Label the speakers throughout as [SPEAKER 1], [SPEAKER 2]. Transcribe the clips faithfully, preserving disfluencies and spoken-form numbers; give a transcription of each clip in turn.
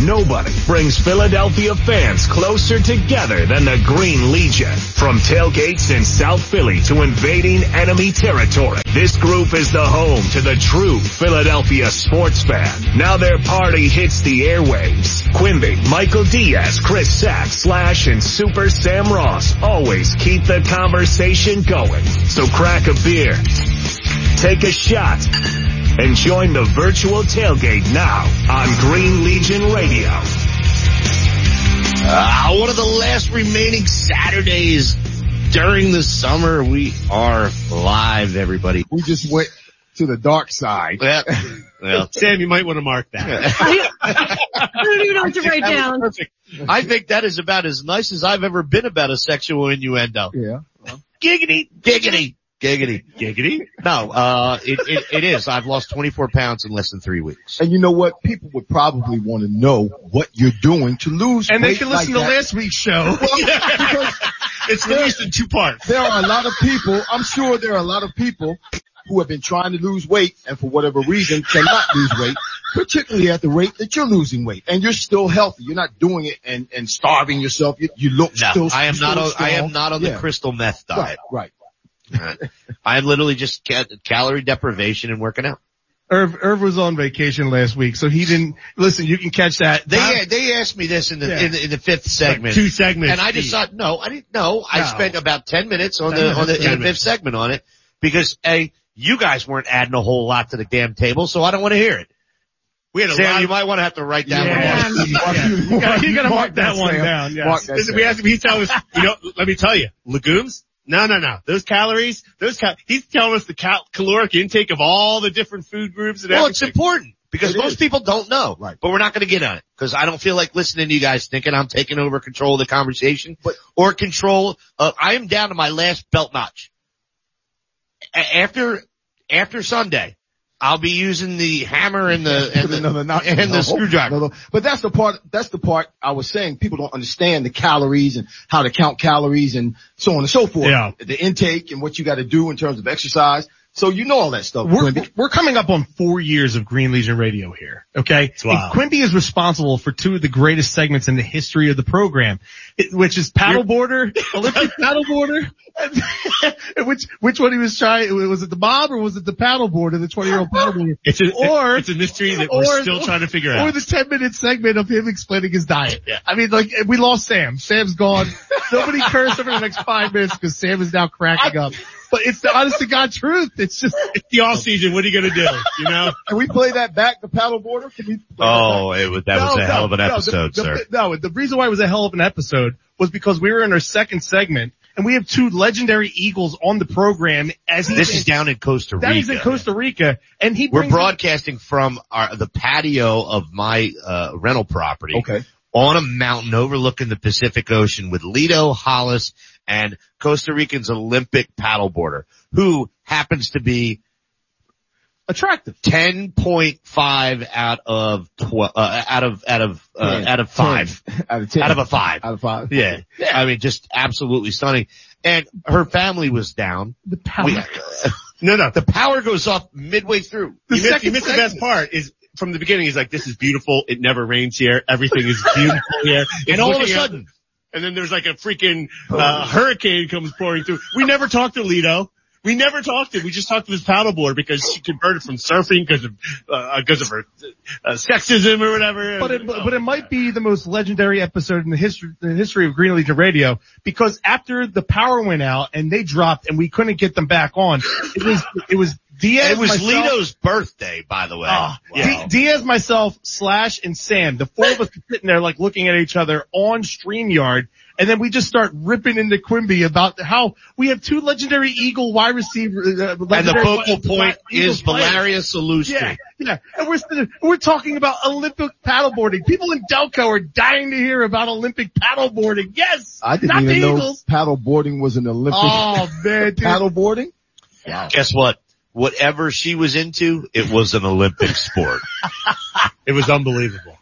[SPEAKER 1] Nobody brings Philadelphia fans closer together than the Green Legion. From tailgates in South Philly to invading enemy territory, this group is the home to the true Philadelphia sports fan. Now their party hits the airwaves. Quimby, Michael Diaz, Chris Sack, Slash, and Super Sam Ross always keep the conversation going. So crack a beer, take a shot, and join the virtual tailgate now on Green Legion Radio.
[SPEAKER 2] Uh, one of the last remaining Saturdays during the summer. We are live, everybody.
[SPEAKER 3] We just went to the dark side.
[SPEAKER 2] Yeah. Well,
[SPEAKER 4] Sam, you might want to mark that.
[SPEAKER 5] I don't even know what to write down.
[SPEAKER 2] Perfect. I think that is about as nice as I've ever been about a sexual innuendo.
[SPEAKER 3] Yeah. Well.
[SPEAKER 2] Giggity, giggity, giggity,
[SPEAKER 4] Giggity?
[SPEAKER 2] No, uh, it, it, it is. I've lost twenty-four pounds in less than three weeks.
[SPEAKER 3] And you know what? People would probably want to know what you're doing to lose
[SPEAKER 4] And
[SPEAKER 3] weight
[SPEAKER 4] they can listen
[SPEAKER 3] like
[SPEAKER 4] to
[SPEAKER 3] that.
[SPEAKER 4] last week's show.
[SPEAKER 3] Well, because
[SPEAKER 4] It's released in two parts.
[SPEAKER 3] there are a lot of people, I'm sure there are a lot of people who have been trying to lose weight and for whatever reason cannot lose weight, particularly at the rate that you're losing weight. And you're still healthy. You're not doing it and, and starving yourself. You, you look
[SPEAKER 2] No,
[SPEAKER 3] still
[SPEAKER 2] I am
[SPEAKER 3] still
[SPEAKER 2] not. On,
[SPEAKER 3] strong.
[SPEAKER 2] I am not on
[SPEAKER 3] Yeah.
[SPEAKER 2] the crystal meth diet.
[SPEAKER 3] Right, right.
[SPEAKER 2] I am literally just ca- calorie deprivation and working out.
[SPEAKER 4] Irv, Irv was on vacation last week, so he didn't, listen, you can catch that.
[SPEAKER 2] They they asked me this in the
[SPEAKER 4] Yeah.
[SPEAKER 2] in, the, in the fifth segment,
[SPEAKER 4] Two segments.
[SPEAKER 2] and I decided no, I didn't. No, I
[SPEAKER 4] No.
[SPEAKER 2] spent about ten minutes on
[SPEAKER 4] Ten
[SPEAKER 2] the
[SPEAKER 4] minutes,
[SPEAKER 2] on the,
[SPEAKER 4] ten
[SPEAKER 2] in the
[SPEAKER 4] minutes.
[SPEAKER 2] fifth segment on it because a you guys weren't adding a whole lot to the damn table, so I don't want to hear it.
[SPEAKER 4] We had a
[SPEAKER 2] Sam,
[SPEAKER 4] lot
[SPEAKER 2] you
[SPEAKER 4] of,
[SPEAKER 2] might want to have to write that
[SPEAKER 4] Yeah.
[SPEAKER 2] one down.
[SPEAKER 4] Yeah. You gotta, you gotta mark that one
[SPEAKER 3] Sam.
[SPEAKER 4] down. Yes.
[SPEAKER 3] Mark that,
[SPEAKER 4] Listen,
[SPEAKER 3] Sam.
[SPEAKER 4] we asked him, he tells us, you know, let me tell you, legumes? No, no, no. Those calories, those cal- he's telling us the cal- caloric intake of all the different food groups and
[SPEAKER 2] Well, it's
[SPEAKER 4] everything.
[SPEAKER 2] important because
[SPEAKER 3] It
[SPEAKER 2] most
[SPEAKER 3] is.
[SPEAKER 2] people don't know,
[SPEAKER 3] Right.
[SPEAKER 2] but we're not going to get on it because I don't feel like listening to you guys thinking I'm taking over control of the conversation
[SPEAKER 3] But-
[SPEAKER 2] or control of, I am down to my last belt notch. A- After, after Sunday, I'll be using the hammer and the, and the,
[SPEAKER 3] Another notch.
[SPEAKER 2] and the
[SPEAKER 3] No,
[SPEAKER 2] screwdriver.
[SPEAKER 3] no, no. But that's the part, that's the part I was saying. People don't understand the calories and how to count calories and so on and so forth.
[SPEAKER 4] Yeah.
[SPEAKER 3] The intake and what you got to do in terms of exercise. So you know all that stuff.
[SPEAKER 4] We're,
[SPEAKER 3] Quimby.
[SPEAKER 4] we're coming up on four years of Green Legion Radio here, okay?
[SPEAKER 6] wild.
[SPEAKER 4] And Quimby is responsible for two of the greatest segments in the history of the program, it, which is paddleboarder, Olympic paddleboarder, and which, which one he was trying, was it the bob or was it the paddleboarder, the twenty year old paddleboarder?
[SPEAKER 6] It's a,
[SPEAKER 4] Or-
[SPEAKER 6] it's a mystery that
[SPEAKER 4] or-
[SPEAKER 6] we're still trying to figure
[SPEAKER 4] Or
[SPEAKER 6] out.
[SPEAKER 4] the ten minute segment of him explaining his diet.
[SPEAKER 6] Yeah.
[SPEAKER 4] I mean, like, we lost Sam. Sam's gone. Nobody cursed over the next five minutes because Sam is now cracking up. But it's the honest to God truth. It's just,
[SPEAKER 6] It's the off season. What are you going to do? You know?
[SPEAKER 3] Can we play that back, the paddleboarder? Can we play
[SPEAKER 2] Oh, it was, that was
[SPEAKER 4] No,
[SPEAKER 2] a hell
[SPEAKER 4] no,
[SPEAKER 2] of an
[SPEAKER 4] no,
[SPEAKER 2] episode,
[SPEAKER 4] the,
[SPEAKER 2] sir.
[SPEAKER 4] The, no, the reason why it was a hell of an episode was because we were in our second segment and we have two legendary Eagles on the program as he's
[SPEAKER 2] This
[SPEAKER 4] in,
[SPEAKER 2] is down in Costa Rica.
[SPEAKER 4] that is in Costa Rica and he
[SPEAKER 2] We're
[SPEAKER 4] brings
[SPEAKER 2] broadcasting from our, the patio of my, uh, rental property.
[SPEAKER 3] Okay.
[SPEAKER 2] On a mountain overlooking the Pacific Ocean with Lito Hollis and Costa Rican's Olympic paddleboarder, who happens to be
[SPEAKER 4] attractive.
[SPEAKER 2] ten point five out of twelve, uh, out of, out of, uh,
[SPEAKER 3] Ten.
[SPEAKER 2] out of five.
[SPEAKER 3] Ten. Out of ten.
[SPEAKER 2] Out of a five.
[SPEAKER 3] Out of five.
[SPEAKER 2] Yeah. I mean, just absolutely stunning. And her family was down.
[SPEAKER 4] The power.
[SPEAKER 2] We,
[SPEAKER 6] No, no.
[SPEAKER 2] the power goes off midway through.
[SPEAKER 6] You missed, you
[SPEAKER 4] second
[SPEAKER 6] missed the best part is from the beginning. He's like, this is beautiful. It never rains here. Everything is beautiful here.
[SPEAKER 2] And
[SPEAKER 6] It's
[SPEAKER 2] all of a
[SPEAKER 6] looking out-
[SPEAKER 2] sudden,
[SPEAKER 6] and then there's like a freaking, uh, hurricane comes pouring through. We never talked to Lito. We never talked to him. We just talked to this paddleboard because she converted from surfing because of, uh, because of her, uh, sexism or whatever.
[SPEAKER 4] But it, but it might be the most legendary episode in the history, the history of Green Legion Radio because after the power went out and they dropped and we couldn't get them back on, it was, it was Diaz.
[SPEAKER 2] it was
[SPEAKER 4] myself,
[SPEAKER 2] Lito's birthday, by the way.
[SPEAKER 4] Ah,
[SPEAKER 2] Wow.
[SPEAKER 4] D- Diaz, myself, Slash, and Sam, the four of us sitting there like looking at each other on StreamYard, and then we just start ripping into Quimby about how we have two legendary Eagle wide receiver. Uh,
[SPEAKER 2] And the
[SPEAKER 4] legendary
[SPEAKER 2] focal
[SPEAKER 4] wide-
[SPEAKER 2] point
[SPEAKER 4] Eagle
[SPEAKER 2] is
[SPEAKER 4] players.
[SPEAKER 2] Valeria Salustri.
[SPEAKER 4] Yeah, yeah, and we're sitting- we're talking about Olympic paddleboarding. People in Delco are dying to hear about Olympic paddleboarding. Yes,
[SPEAKER 3] I didn't
[SPEAKER 4] not
[SPEAKER 3] even
[SPEAKER 4] the
[SPEAKER 3] know
[SPEAKER 4] Eagles.
[SPEAKER 3] paddleboarding was an Olympic.
[SPEAKER 4] Oh man, dude.
[SPEAKER 3] Paddleboarding?
[SPEAKER 2] Guess what? Whatever she was into, it was an Olympic sport.
[SPEAKER 6] It was unbelievable.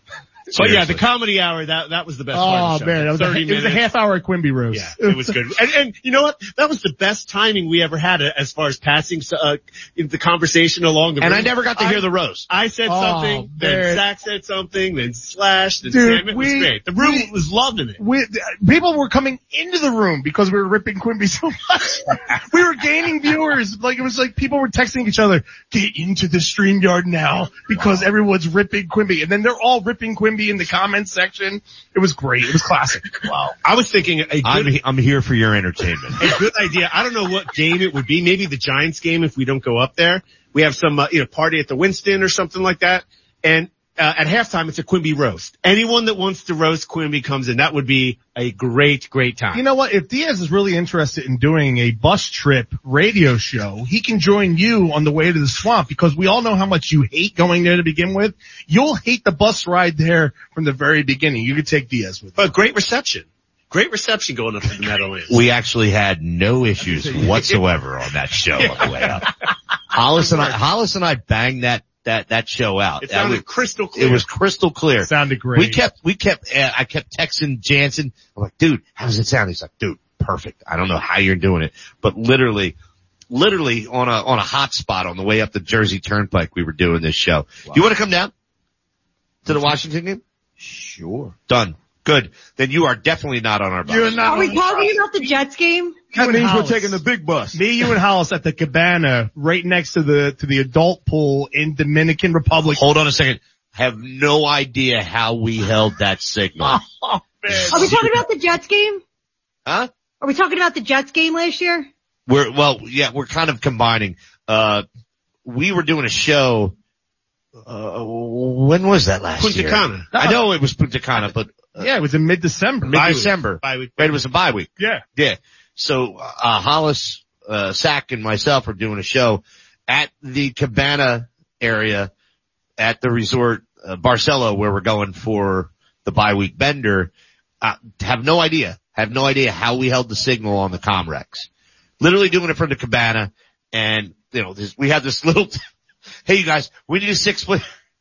[SPEAKER 6] But yeah, the comedy hour, that, that was the best
[SPEAKER 4] Oh
[SPEAKER 6] part of the show.
[SPEAKER 4] man, that was a,
[SPEAKER 6] thirty
[SPEAKER 4] it was a
[SPEAKER 6] minutes.
[SPEAKER 4] half hour Quimby roast.
[SPEAKER 6] Yeah, it was good. And, and you know what? That was the best timing we ever had as far as passing uh, the conversation along the
[SPEAKER 2] And
[SPEAKER 6] room.
[SPEAKER 2] I never got to
[SPEAKER 6] I,
[SPEAKER 2] hear the roast.
[SPEAKER 6] I said
[SPEAKER 4] Oh,
[SPEAKER 6] something, then
[SPEAKER 4] man.
[SPEAKER 6] Zach said something, then Slash, then
[SPEAKER 4] Dude,
[SPEAKER 6] Sam. It
[SPEAKER 4] we-
[SPEAKER 6] was great. The room
[SPEAKER 4] we-
[SPEAKER 6] was loving it.
[SPEAKER 4] We, people were coming into the room because we were ripping Quimby so much. We were gaining viewers. Like it was like people were texting each other, get into the StreamYard now because wow. everyone's ripping Quimby. And then they're all ripping Quimby in the comments section. It was great. It was classic. Wow.
[SPEAKER 6] I was thinking a good,
[SPEAKER 2] I'm, I'm here for your entertainment.
[SPEAKER 6] a good idea. I don't know what game it would be. Maybe the Giants game if we don't go up there. We have some, uh, you know, party at the Winston or something like that. And Uh, at halftime, it's a Quimby roast. Anyone that wants to roast Quimby comes in. That would be a great, great time.
[SPEAKER 4] You know what? If Diaz is really interested in doing a bus trip radio show, he can join you on the way to the swamp because we all know how much you hate going there to begin with. You'll hate the bus ride there from the very beginning. You could take Diaz with you.
[SPEAKER 6] But great reception. Great reception going up to the Meadowlands.
[SPEAKER 2] We actually had no issues whatsoever on that show on the way up. Hollis and I, Hollis and I banged that that that show out.
[SPEAKER 6] It sounded
[SPEAKER 2] was,
[SPEAKER 6] crystal clear.
[SPEAKER 2] It was crystal clear.
[SPEAKER 4] It sounded great.
[SPEAKER 2] We kept we kept uh, I kept texting Jansen. I'm like, dude, how does it sound? He's like, dude, perfect. I don't know how you're doing it, but literally, literally on a on a hot spot on the way up the Jersey Turnpike, we were doing this show. Wow. You want to come down to the Washington game?
[SPEAKER 3] Sure.
[SPEAKER 2] Done. Good. Then you are definitely not on our bus.
[SPEAKER 3] You're not.
[SPEAKER 5] Are we talking about the Jets game?
[SPEAKER 3] That means
[SPEAKER 4] Hollis.
[SPEAKER 3] we're taking the big bus.
[SPEAKER 4] Me, you, and Hollis at the Cabana right next to the to the adult pool in Dominican Republic.
[SPEAKER 2] Hold on a second. Have no idea how we held that signal.
[SPEAKER 4] Oh, man.
[SPEAKER 5] Are we talking about the Jets game?
[SPEAKER 2] Huh?
[SPEAKER 5] Are we talking about the Jets game last year?
[SPEAKER 2] We're, well, yeah, we're kind of combining. Uh, we were doing a show, uh, when was that last
[SPEAKER 6] Punta
[SPEAKER 2] year?
[SPEAKER 6] Cana.
[SPEAKER 2] I know it was Punta Cana, but, uh,
[SPEAKER 4] Yeah, it was in mid-December.
[SPEAKER 2] mid-December.
[SPEAKER 6] Bye week.
[SPEAKER 2] Right, it was a bye week.
[SPEAKER 4] Yeah.
[SPEAKER 2] Yeah. So, uh, Hollis, uh, Sack and myself are doing a show at the Cabana area at the resort, uh, Barcelo, where we're going for the bye week bender. Uh, have no idea, have no idea how we held the signal on the Comrex. Literally doing it from the Cabana, and, you know, this, we had this little, hey you guys, we need a six foot,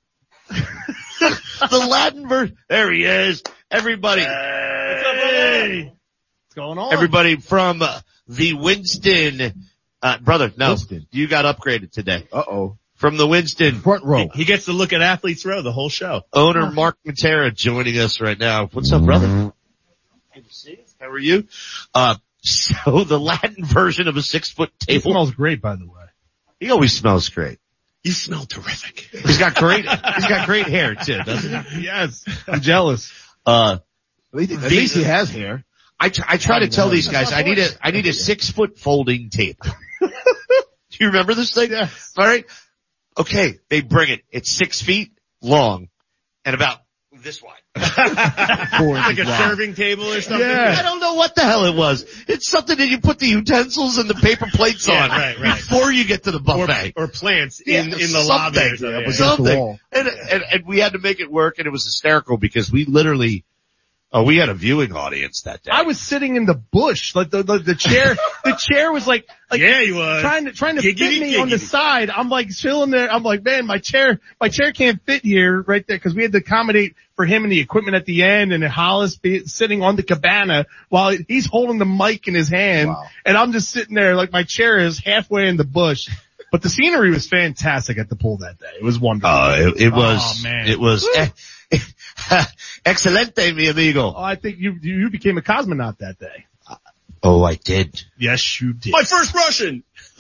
[SPEAKER 2] the Latin version, there he is, everybody.
[SPEAKER 4] Hey. What's going on?
[SPEAKER 2] Everybody from uh, the Winston, uh, brother, no,
[SPEAKER 3] Winston.
[SPEAKER 2] you got upgraded today.
[SPEAKER 3] Uh-oh.
[SPEAKER 2] From the Winston,
[SPEAKER 3] Front row.
[SPEAKER 6] He gets to look at Athletes Row the whole show.
[SPEAKER 2] owner Mark Matera joining us right now. What's up, brother? Good to see you. How are you? Uh, so the Latin version of a six foot
[SPEAKER 4] It
[SPEAKER 2] table.
[SPEAKER 4] smells great, by the way.
[SPEAKER 2] He always smells great.
[SPEAKER 6] You smell terrific.
[SPEAKER 2] He's got great, he's got great hair too, doesn't he?
[SPEAKER 4] Yes. I'm jealous.
[SPEAKER 2] Uh,
[SPEAKER 3] At least, at least he has hair.
[SPEAKER 2] I, tr- I try to tell these guys, I need a, I need a six foot folding table. Do you remember this thing?
[SPEAKER 4] Yes.
[SPEAKER 2] All right. Okay. They bring it. It's six feet long and about this wide.
[SPEAKER 3] Four
[SPEAKER 6] Like a
[SPEAKER 3] inches wide.
[SPEAKER 6] serving table or something.
[SPEAKER 4] Yeah.
[SPEAKER 2] I don't know what the hell it was. It's something that you put the utensils and the paper plates
[SPEAKER 6] Yeah,
[SPEAKER 2] on
[SPEAKER 6] right, right.
[SPEAKER 2] before you get to the
[SPEAKER 6] Or,
[SPEAKER 2] buffet.
[SPEAKER 6] or plants
[SPEAKER 2] Yeah,
[SPEAKER 6] in, in the lobby or
[SPEAKER 2] something.
[SPEAKER 6] something.
[SPEAKER 3] Yeah,
[SPEAKER 6] Yeah.
[SPEAKER 3] but-
[SPEAKER 2] Something.
[SPEAKER 3] the wall.
[SPEAKER 2] And, and, and we had to make it work, and it was hysterical because we literally, oh, we had a viewing audience that day.
[SPEAKER 4] I was sitting in the bush, like the the, the chair. The chair was like, like
[SPEAKER 6] Yeah, you was.
[SPEAKER 4] trying to trying to
[SPEAKER 6] Giggity,
[SPEAKER 4] fit me on the
[SPEAKER 6] giggity.
[SPEAKER 4] side. I'm like chilling there. I'm like, man, my chair, my chair can't fit here right there because we had to accommodate for him and the equipment at the end, and then Hollis be sitting on the Cabana while he's holding the mic in his hand,
[SPEAKER 3] Wow.
[SPEAKER 4] and I'm just sitting there like my chair is halfway in the bush. But the scenery was fantastic at the pool that day. It was wonderful.
[SPEAKER 2] Oh, it, it was,
[SPEAKER 4] Oh, man.
[SPEAKER 2] it was, eh, excelente, mi amigo.
[SPEAKER 4] Oh, I think you you became a cosmonaut that day.
[SPEAKER 2] Oh, I did.
[SPEAKER 4] Yes, you did.
[SPEAKER 6] My first Russian.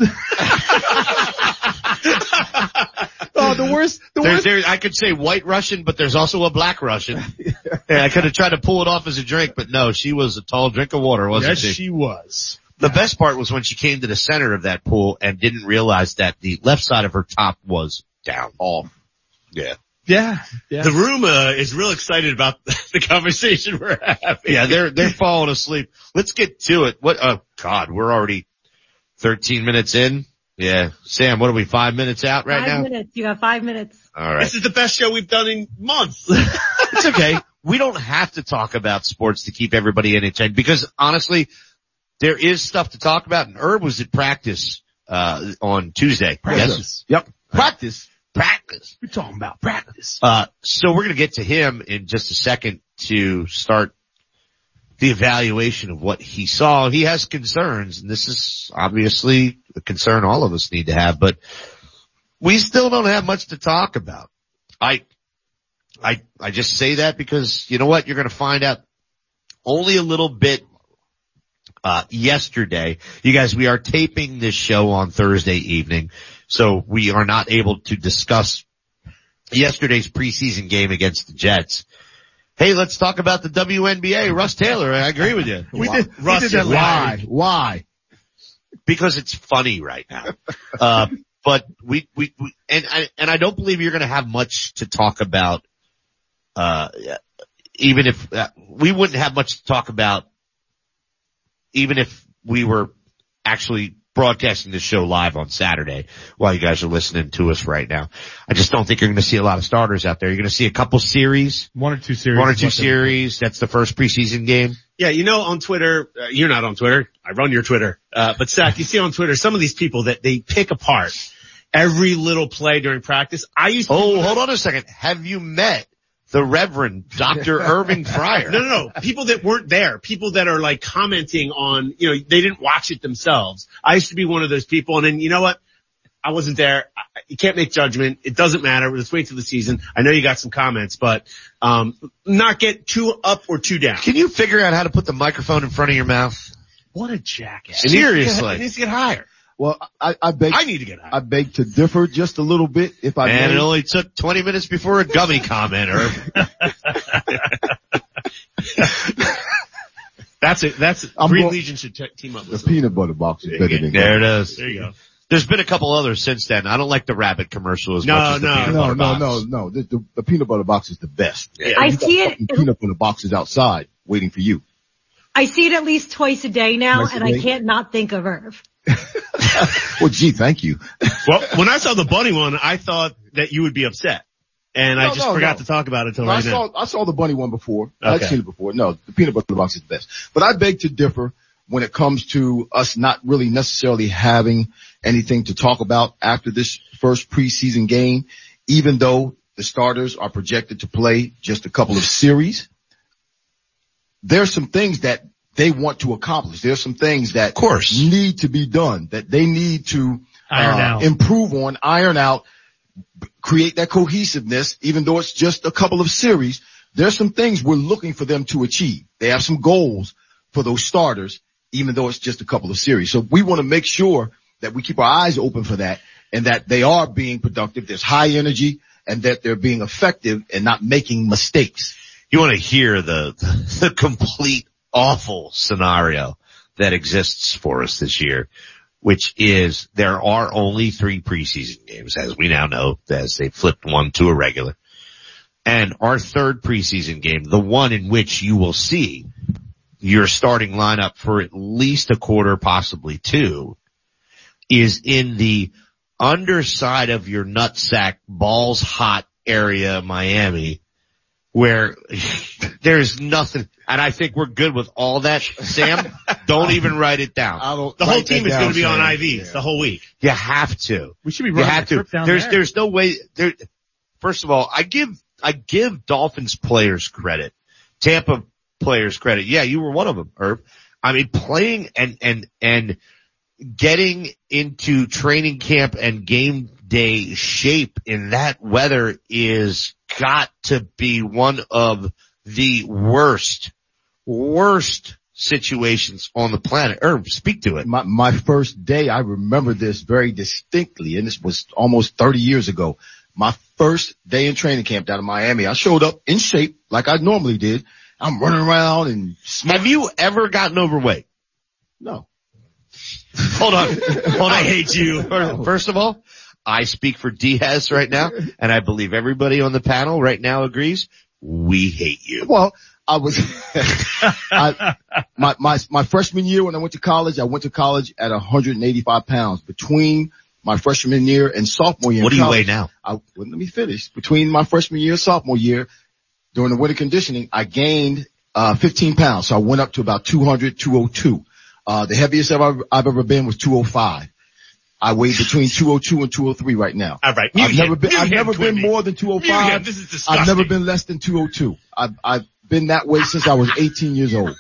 [SPEAKER 4] Oh, the worst, the
[SPEAKER 2] There's,
[SPEAKER 4] worst.
[SPEAKER 2] there, I could say white Russian, but there's also a black Russian. Yeah, I could have tried to pull it off as a drink, but no, she was a tall drink of water, wasn't
[SPEAKER 4] Yes,
[SPEAKER 2] she?
[SPEAKER 4] she was.
[SPEAKER 2] The best part was when she came to the center of that pool and didn't realize that the left side of her top was down. Off. Yeah.
[SPEAKER 4] Yeah, yeah.
[SPEAKER 6] The room uh, is real excited about the conversation we're having.
[SPEAKER 2] Yeah, they're, they're falling asleep. Let's get to it. What, oh God, we're already thirteen minutes in. Yeah. Sam, what are we, five minutes out right
[SPEAKER 5] five
[SPEAKER 2] now?
[SPEAKER 5] minutes. You got five minutes.
[SPEAKER 2] All right.
[SPEAKER 6] This is the best show we've done in months.
[SPEAKER 2] It's okay. We don't have to talk about sports to keep everybody entertained because honestly, there is stuff to talk about, and Herb was at practice, uh, on Tuesday.
[SPEAKER 3] Practice.
[SPEAKER 2] Yes.
[SPEAKER 3] Yep. Practice.
[SPEAKER 2] practice.
[SPEAKER 4] We're talking about practice.
[SPEAKER 2] Uh, so we're going to get to him in just a second to start the evaluation of what he saw. He has concerns, and this is obviously a concern all of us need to have, but we still don't have much to talk about. I, I, I just say that because you know what? You're going to find out only a little bit, uh, yesterday. You guys, we are taping this show on Thursday evening, so we are not able to discuss yesterday's preseason game against the Jets. Hey, let's talk about the W N B A. Russ Taylor, I agree with you.
[SPEAKER 4] We did,
[SPEAKER 6] Russ,
[SPEAKER 4] we did that
[SPEAKER 3] Why?
[SPEAKER 4] live.
[SPEAKER 3] Why?
[SPEAKER 2] Because it's funny right now. Uh, but we, we, we, and I, and I don't believe you're going to have much to talk about, uh, even if, uh, we wouldn't have much to talk about even if we were actually broadcasting this show live on Saturday while you guys are listening to us right now. I just don't think you're going to see a lot of starters out there. You're going to see a couple series.
[SPEAKER 4] One or two series.
[SPEAKER 2] One or two series. That's the first preseason game.
[SPEAKER 6] Yeah, you know, on Twitter, uh, you're not on Twitter. I run your Twitter. Uh, but Zach, you see on Twitter some of these people that they pick apart every little play during practice. I used to.
[SPEAKER 2] Oh, hold on a second. Have you met the Reverend Doctor Irving Fryer?
[SPEAKER 6] No, no, no. People that weren't there. People that are like commenting on, you know, they didn't watch it themselves. I used to be one of those people. And then, you know what? I wasn't there. I, you can't make judgment. It doesn't matter. Let's wait till the season. I know you got some comments, but, um, not get too up or too down.
[SPEAKER 2] Can you figure out how to put the microphone in front of your mouth?
[SPEAKER 6] What a jackass.
[SPEAKER 2] Seriously.
[SPEAKER 6] It needs to get higher.
[SPEAKER 3] Well, I, I beg,
[SPEAKER 6] I need to get higher.
[SPEAKER 3] I beg to differ just a little bit, if I
[SPEAKER 2] And
[SPEAKER 3] may.
[SPEAKER 2] it only took twenty minutes before a gummy comment, Irv.
[SPEAKER 6] That's it. That's
[SPEAKER 3] I'm
[SPEAKER 6] Green
[SPEAKER 3] go-
[SPEAKER 6] Legion should t- team up
[SPEAKER 3] The
[SPEAKER 6] with them.
[SPEAKER 3] peanut butter box is better than
[SPEAKER 2] There it is.
[SPEAKER 6] There you go.
[SPEAKER 2] There's been a couple others since then. I don't like the rabbit commercial as
[SPEAKER 6] No,
[SPEAKER 2] much as the
[SPEAKER 6] no,
[SPEAKER 2] peanut
[SPEAKER 3] No,
[SPEAKER 2] butter
[SPEAKER 3] no,
[SPEAKER 2] box.
[SPEAKER 3] no, no. The, the, the peanut butter box is the best.
[SPEAKER 6] Yeah.
[SPEAKER 5] I
[SPEAKER 3] You got
[SPEAKER 5] see it.
[SPEAKER 3] fucking peanut butter boxes outside waiting for you.
[SPEAKER 5] I see it at least twice a day now,
[SPEAKER 3] Twice a
[SPEAKER 5] and I
[SPEAKER 3] day?
[SPEAKER 5] can't not think of Irv.
[SPEAKER 3] Well, gee, thank you.
[SPEAKER 6] Well, when I saw the bunny one, I thought that you would be upset. And I
[SPEAKER 3] No,
[SPEAKER 6] just
[SPEAKER 3] no,
[SPEAKER 6] forgot
[SPEAKER 3] no.
[SPEAKER 6] to talk about it until
[SPEAKER 3] I
[SPEAKER 6] right
[SPEAKER 3] saw,
[SPEAKER 6] now.
[SPEAKER 3] I saw the bunny one before. I'd
[SPEAKER 6] Okay.
[SPEAKER 3] seen it before. No, the peanut butter box is the best. But I beg to differ when it comes to us not really necessarily having anything to talk about after this first preseason game, even though the starters are projected to play just a couple of series. There's some things that they want to accomplish. There's some things that
[SPEAKER 2] Of course.
[SPEAKER 3] need to be done, that they need to
[SPEAKER 4] Iron
[SPEAKER 3] uh,
[SPEAKER 4] out.
[SPEAKER 3] improve on, iron out, b- create that cohesiveness, even though it's just a couple of series. There's some things we're looking for them to achieve. They have some goals for those starters, even though it's just a couple of series. So we want to make sure that we keep our eyes open for that and that they are being productive. There's high energy and that they're being effective and not making mistakes.
[SPEAKER 2] You want to hear the, the complete awful scenario that exists for us this year, which is there are only three preseason games, as we now know, as they flipped one to a regular. And our third preseason game, the one in which you will see your starting lineup for at least a quarter, possibly two, is in the underside of your nutsack, balls hot area, Miami, where there's nothing. And I think we're good with all that. Sam, don't even write it down.
[SPEAKER 3] I don't
[SPEAKER 6] The whole
[SPEAKER 3] write that
[SPEAKER 6] team is
[SPEAKER 3] down,
[SPEAKER 6] going to be on
[SPEAKER 3] Sam.
[SPEAKER 6] I Vs the whole week.
[SPEAKER 2] You have to.
[SPEAKER 4] We should be
[SPEAKER 2] You
[SPEAKER 4] running
[SPEAKER 2] have
[SPEAKER 4] a
[SPEAKER 2] to.
[SPEAKER 4] trip down
[SPEAKER 2] There's,
[SPEAKER 4] there.
[SPEAKER 2] there's no way there. First of all, I give, I give Dolphins players credit. Tampa players credit. Yeah, you were one of them, Herb. I mean, playing and, and, and getting into training camp and game day shape in that weather is got to be one of the worst, worst situations on the planet. Herb, speak to it.
[SPEAKER 3] My, my first day, I remember this very distinctly, and this was almost thirty years ago. My first day in training camp down in Miami, I showed up in shape like I normally did. I'm running around and
[SPEAKER 2] Have you ever gotten overweight?
[SPEAKER 3] no.
[SPEAKER 2] Hold on. Hold on.
[SPEAKER 6] I hate you.
[SPEAKER 2] First, first of all, I speak for Diaz right now, and I believe everybody on the panel right now agrees. We hate you.
[SPEAKER 3] Well, I was, I, my, my, my freshman year when I went to college, I went to college at one hundred eighty-five pounds. Between my freshman year and sophomore year.
[SPEAKER 2] What do
[SPEAKER 3] in
[SPEAKER 2] you
[SPEAKER 3] college,
[SPEAKER 2] weigh now?
[SPEAKER 3] I, well, let me finish. Between my freshman year and sophomore year, during the winter conditioning, I gained, uh, fifteen pounds. So I went up to about two hundred, two oh two. Uh, the heaviest I've, I've ever been was two oh five. I weigh between two oh two and two oh three right now.
[SPEAKER 6] All right.
[SPEAKER 3] I've
[SPEAKER 6] him.
[SPEAKER 3] never been,
[SPEAKER 6] Mute
[SPEAKER 3] I've
[SPEAKER 6] him,
[SPEAKER 3] never been
[SPEAKER 6] Quimby.
[SPEAKER 3] more than two oh
[SPEAKER 6] Mute him.
[SPEAKER 3] five.
[SPEAKER 6] This is disgusting.
[SPEAKER 3] I've never been less than two oh two. I've, I've been that way since I was eighteen years old.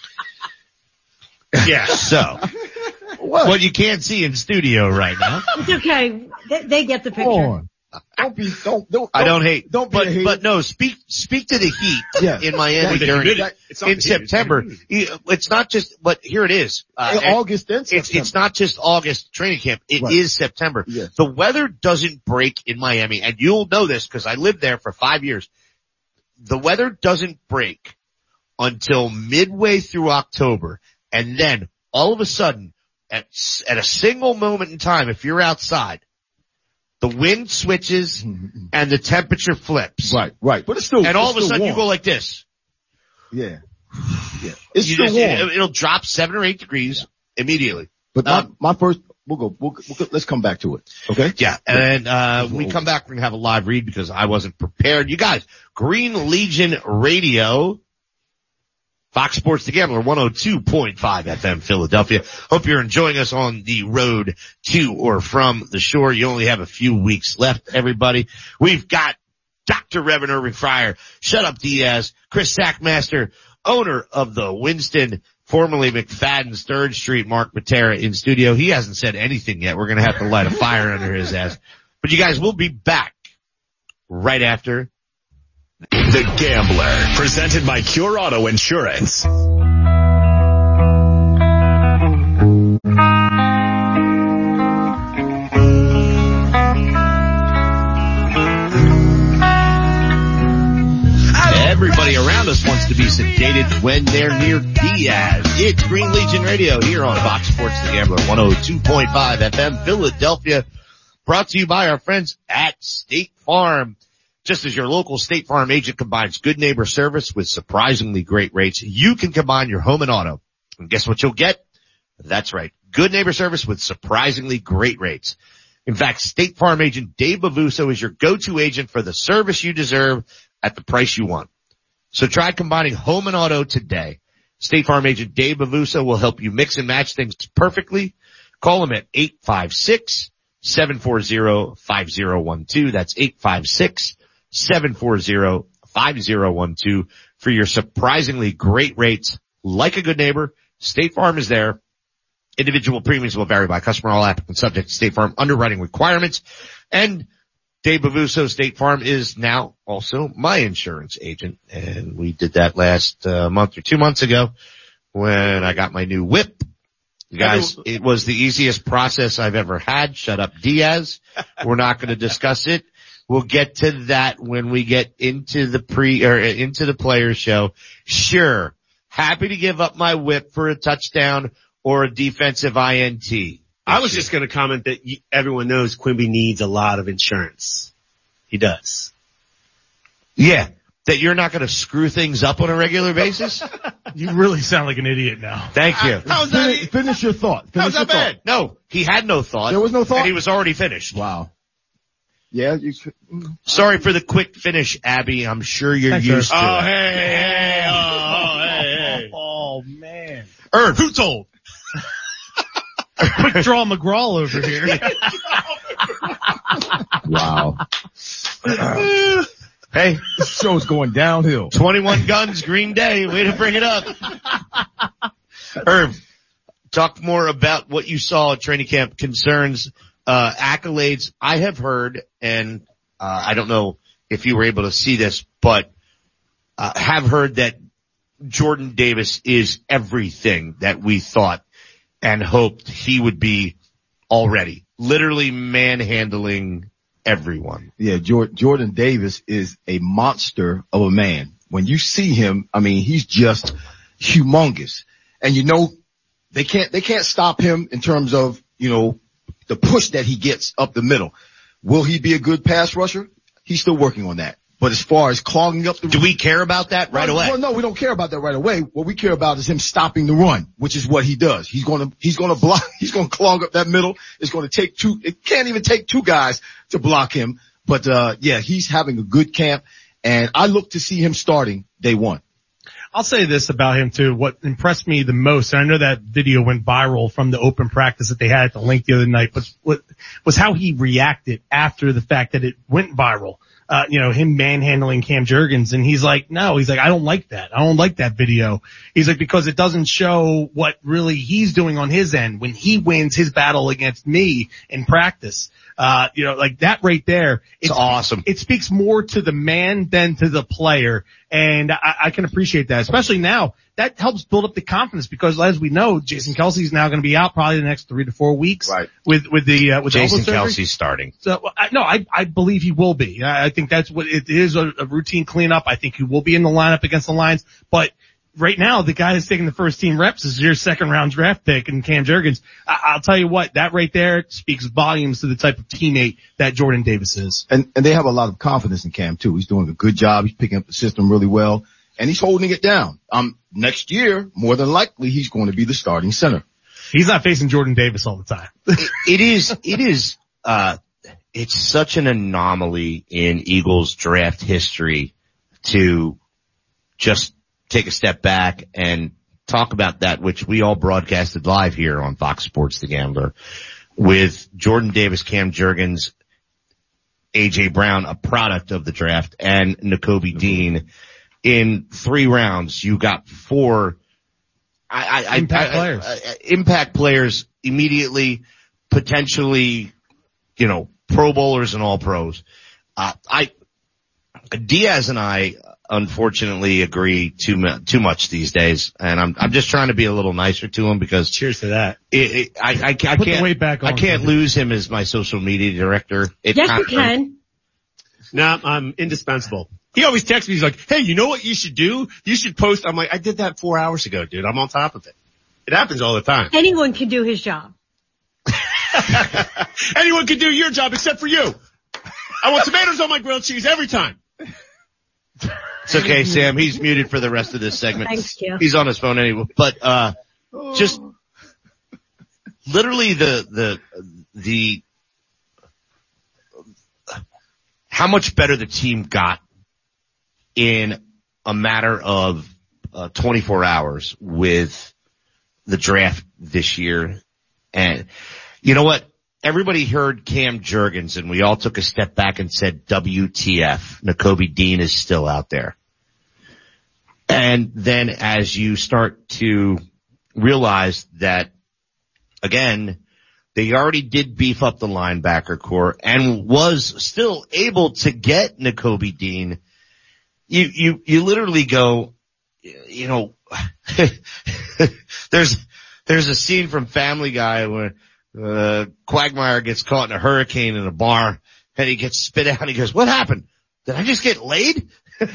[SPEAKER 6] Yeah.
[SPEAKER 2] So,
[SPEAKER 3] What?
[SPEAKER 2] what you can't see in studio right now.
[SPEAKER 5] It's okay. They, they get the
[SPEAKER 3] Come
[SPEAKER 5] picture.
[SPEAKER 3] on. Don't be, don't, don't.
[SPEAKER 2] I don't hate,
[SPEAKER 3] Don't be
[SPEAKER 2] but,
[SPEAKER 3] a hater.
[SPEAKER 2] but no, speak, speak to the heat
[SPEAKER 3] Yeah.
[SPEAKER 2] in Miami
[SPEAKER 3] That-
[SPEAKER 2] during,
[SPEAKER 3] that-
[SPEAKER 6] It's not
[SPEAKER 2] in
[SPEAKER 6] the heat, it's
[SPEAKER 2] September.
[SPEAKER 6] the humidity.
[SPEAKER 2] It's not just, but here it is. Uh,
[SPEAKER 3] in August and
[SPEAKER 2] it's,
[SPEAKER 3] September.
[SPEAKER 2] it's not just August training camp. It
[SPEAKER 3] Right.
[SPEAKER 2] is September.
[SPEAKER 3] Yes.
[SPEAKER 2] The weather doesn't break in Miami, and you'll know this because I lived there for five years. The weather doesn't break until midway through October, and then all of a sudden, at, at a single moment in time, if you're outside, the wind switches and the temperature flips.
[SPEAKER 3] Right, right. But it's still,
[SPEAKER 2] And all
[SPEAKER 3] it's
[SPEAKER 2] of a
[SPEAKER 3] still
[SPEAKER 2] sudden
[SPEAKER 3] warm.
[SPEAKER 2] you go like this.
[SPEAKER 3] Yeah. Yeah. It's
[SPEAKER 2] You
[SPEAKER 3] still
[SPEAKER 2] just-
[SPEAKER 3] warm.
[SPEAKER 2] it, it'll drop seven or eight degrees immediately.
[SPEAKER 3] But
[SPEAKER 2] um,
[SPEAKER 3] my, my first, we'll go, we'll, we'll go, let's come back to it. Okay?
[SPEAKER 2] Yeah, and uh when we come back, we're gonna have a live read because I wasn't prepared. You guys, Green Legion Radio, Fox Sports The Gambler, one oh two point five F M Philadelphia. Hope you're enjoying us on the road to or from the shore. You only have a few weeks left, everybody. We've got Doctor Reverend Irving Fryer, Shut Up Diaz, Chris Sackmaster, owner of the Winston, formerly McFadden's Third Street, Mark Matera in studio. He hasn't said anything yet. We're going to have to light a fire under his ass. But you guys, we'll be back right after.
[SPEAKER 1] The Gambler, presented by Cure Auto Insurance.
[SPEAKER 2] Everybody around us wants to be sedated when they're near Diaz. It's Green Legion Radio here on Fox Sports The Gambler, one oh two point five F M Philadelphia, brought to you by our friends at State Farm. Just as your local State Farm agent combines good neighbor service with surprisingly great rates, you can combine your home and auto. And guess what you'll get? That's right. Good neighbor service with surprisingly great rates. In fact, State Farm agent Dave Bavuso is your go-to agent for the service you deserve at the price you want. So try combining home and auto today. State Farm agent Dave Bavuso will help you mix and match things perfectly. Call him at eight five six, seven four zero, five zero one two. That's eight five six, seven four zero, five zero one two for your surprisingly great rates. Like a good neighbor, State Farm is there. Individual premiums will vary by customer, all applicants subject to State Farm underwriting requirements. And Dave Bavuso, State Farm, is now also my insurance agent. And we did that last uh, month or two months ago when I got my new whip. You guys, it was the easiest process I've ever had. Shut up, Diaz. We're not going to discuss it. We'll get to that when we get into the pre or into the players show. Sure. Happy to give up my whip for a touchdown or a defensive I N T.
[SPEAKER 6] I was just going to comment that y- everyone knows Quimby needs a lot of insurance. He does.
[SPEAKER 2] Yeah. That you're not going to screw things up on a regular basis?
[SPEAKER 4] You really sound like an idiot now.
[SPEAKER 2] Thank you.
[SPEAKER 6] How's that?
[SPEAKER 3] Finish, finish your thought. Finish
[SPEAKER 6] How's that
[SPEAKER 3] your thought.
[SPEAKER 6] bad?
[SPEAKER 2] No, he had no thought.
[SPEAKER 3] There was no thought?
[SPEAKER 2] And he was already finished.
[SPEAKER 3] Wow. Yeah, you could, mm.
[SPEAKER 2] Sorry for the quick finish, Abby. I'm sure you're
[SPEAKER 4] Thanks,
[SPEAKER 2] used
[SPEAKER 6] Oh,
[SPEAKER 2] to it.
[SPEAKER 6] hey, hey, oh, oh, hey, hey.
[SPEAKER 4] Oh man.
[SPEAKER 2] Irv,
[SPEAKER 6] Who told?
[SPEAKER 4] Quick draw McGraw over here.
[SPEAKER 3] Wow.
[SPEAKER 2] hey,
[SPEAKER 3] This show's going downhill.
[SPEAKER 2] twenty-one Guns, Green Day. Way to bring it up. Irv, talk more about what you saw at training camp, concerns, uh, accolades. I have heard, and uh, I don't know if you were able to see this, but uh, have heard that Jordan Davis is everything that we thought and hoped he would be already. Literally manhandling everyone.
[SPEAKER 3] Yeah, Jordan, Jordan Davis is a monster of a man. When you see him, I mean, he's just humongous. And you know, they can't, they can't stop him in terms of, you know, the push that he gets up the middle. Will he be a good pass rusher? He's still working on that. But as far as clogging up the
[SPEAKER 2] Do we care about that right
[SPEAKER 3] well,
[SPEAKER 2] away?
[SPEAKER 3] Well, no, we don't care about that right away. What we care about is him stopping the run, which is what he does. He's gonna, he's gonna block, he's gonna clog up that middle. It's gonna take two, it can't even take two guys to block him. But, uh, yeah, he's having a good camp and I look to see him starting day one.
[SPEAKER 4] I'll say this about him too. What impressed me the most, and I know that video went viral from the open practice that they had at the link the other night, but what was how he reacted after the fact that it went viral. Uh, you know, him manhandling Cam Jurgens, and he's like, no, he's like, I don't like that. I don't like that video. He's like, because it doesn't show what really he's doing on his end when he wins his battle against me in practice. Uh, you know, like that right there.
[SPEAKER 2] It's awesome.
[SPEAKER 4] It speaks more to the man than to the player. And I, I can appreciate that, especially now. That helps build up the confidence because as we know, Jason Kelsey's now going to be out probably the next three to four weeks.
[SPEAKER 2] Right.
[SPEAKER 4] With, with the, uh, with
[SPEAKER 2] Jason
[SPEAKER 4] the
[SPEAKER 2] Kelsey's starting.
[SPEAKER 4] So, I, no, I, I believe he will be. I, I think that's what it is, a, a routine cleanup. I think he will be in the lineup against the Lions, but right now, the guy that's taking the first team reps is your second round draft pick and Cam Jurgens. I, I'll tell you what, that right there speaks volumes to the type of teammate that Jordan Davis is.
[SPEAKER 3] And, and they have a lot of confidence in Cam too. He's doing a good job. He's picking up the system really well and he's holding it down. Um, next year, more than likely, he's going to be the starting center.
[SPEAKER 4] He's not facing Jordan Davis all the time.
[SPEAKER 2] it, it is, it is, uh, it's such an anomaly in Eagles draft history to just take a step back and talk about that, which we all broadcasted live here on Fox Sports The Gambler with Jordan Davis, Cam Jurgens, A J Brown, a product of the draft, and Nakobe mm-hmm. Dean. In three rounds, you got four I, I,
[SPEAKER 4] impact
[SPEAKER 2] I,
[SPEAKER 4] players,
[SPEAKER 2] I, I, impact players immediately, potentially, you know, Pro Bowlers and All Pros. Uh, I, Diaz and I, unfortunately, agree too too much these days, and I'm I'm just trying to be a little nicer to him because
[SPEAKER 4] cheers to that.
[SPEAKER 2] It, it, I, I, I can't
[SPEAKER 4] Put the weight back on,
[SPEAKER 2] I can't lose him as my social media director. It
[SPEAKER 5] yes, you can.
[SPEAKER 6] Nah, I'm indispensable. He always texts me. He's like, "Hey, you know what you should do? You should post." I'm like, "I did that four hours ago, dude. I'm on top of it. It happens all the time."
[SPEAKER 5] Anyone can do his job.
[SPEAKER 6] Anyone can do your job except for you. I want tomatoes on my grilled cheese every time.
[SPEAKER 2] It's okay, Sam. He's muted for the rest of this segment.
[SPEAKER 5] Thanks, you.
[SPEAKER 2] He's on his phone anyway. But uh just literally the the the how much better the team got in a matter of uh, twenty-four hours with the draft this year. And you know what? Everybody heard Cam Jurgens and we all took a step back and said, W T F, Nakobe Dean is still out there. And then as you start to realize that, again, they already did beef up the linebacker core and was still able to get Nakobe Dean, you, you, you literally go, you know, there's, there's a scene from Family Guy where Uh, Quagmire gets caught in a hurricane in a bar and he gets spit out and he goes, "What happened? Did I just get laid?"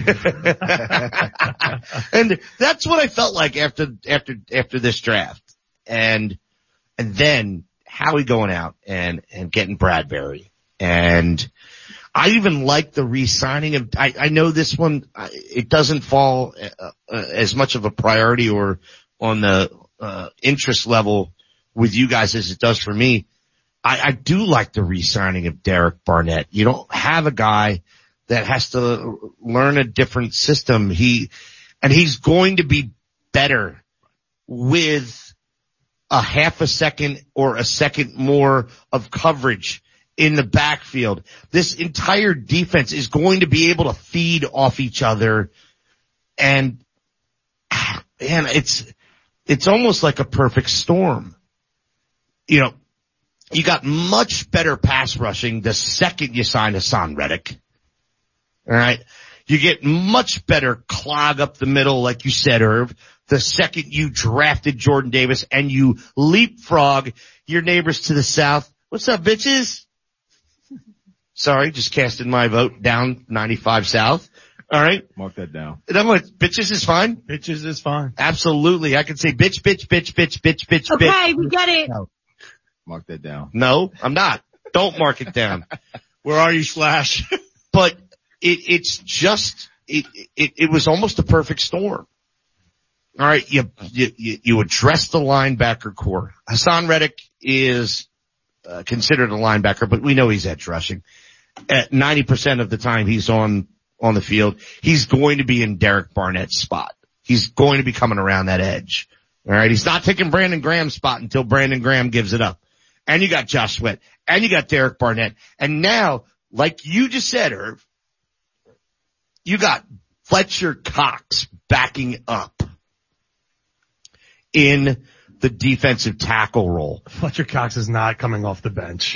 [SPEAKER 2] And that's what I felt like after, after, after this draft. And, and then Howie going out and, and getting Bradbury. And I even like the re-signing of, I, I know this one, it doesn't fall uh, uh, as much of a priority or on the, uh, interest level with you guys as it does for me. I, I do like the re-signing of Derek Barnett. You don't have a guy that has to learn a different system. He, and he's going to be better with a half a second or a second more of coverage in the backfield. This entire defense is going to be able to feed off each other. And, man, it's, it's almost like a perfect storm. You know, you got much better pass rushing the second you sign Hassan Reddick. All right. You get much better clog up the middle, like you said, Irv, the second you drafted Jordan Davis and you leapfrog your neighbors to the south. What's up, bitches? Sorry, just casting my vote down ninety-five South. All right.
[SPEAKER 3] Mark that down.
[SPEAKER 2] And I'm like, bitches is fine.
[SPEAKER 4] Bitches is fine.
[SPEAKER 2] Absolutely. I can say bitch, bitch, bitch, bitch, bitch, bitch,
[SPEAKER 5] okay,
[SPEAKER 2] bitch.
[SPEAKER 5] Okay, we get it.
[SPEAKER 3] No. Mark that down.
[SPEAKER 2] No, I'm not. Don't mark it down.
[SPEAKER 6] Where are you, Slash?
[SPEAKER 2] But it, it's just, it, it, it was almost a perfect storm. All right. You, you, you address the linebacker core. Hassan Reddick is uh, considered a linebacker, but we know he's edge rushing. At ninety percent of the time he's on, on the field, he's going to be in Derek Barnett's spot. He's going to be coming around that edge. All right. He's not taking Brandon Graham's spot until Brandon Graham gives it up. And you got Josh Sweat and you got Derek Barnett. And now, like you just said, Irv, you got Fletcher Cox backing up in the defensive tackle role.
[SPEAKER 4] Fletcher Cox is not coming off the bench.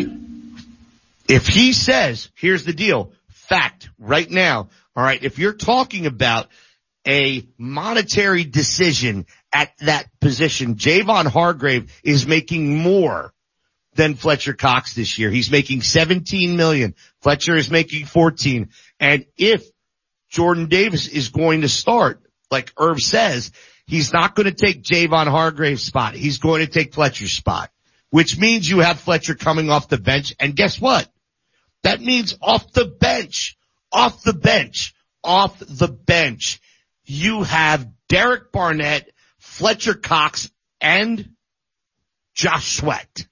[SPEAKER 2] If he says, here's the deal, fact, right now, all right, if you're talking about a monetary decision at that position, Javon Hargrave is making more than Fletcher Cox this year. He's making seventeen million. Fletcher is making fourteen. And if Jordan Davis is going to start, like Irv says, he's not going to take Javon Hargrave's spot. He's going to take Fletcher's spot, which means you have Fletcher coming off the bench. And guess what? That means off the bench, off the bench, off the bench, you have Derek Barnett, Fletcher Cox, and Josh Sweat.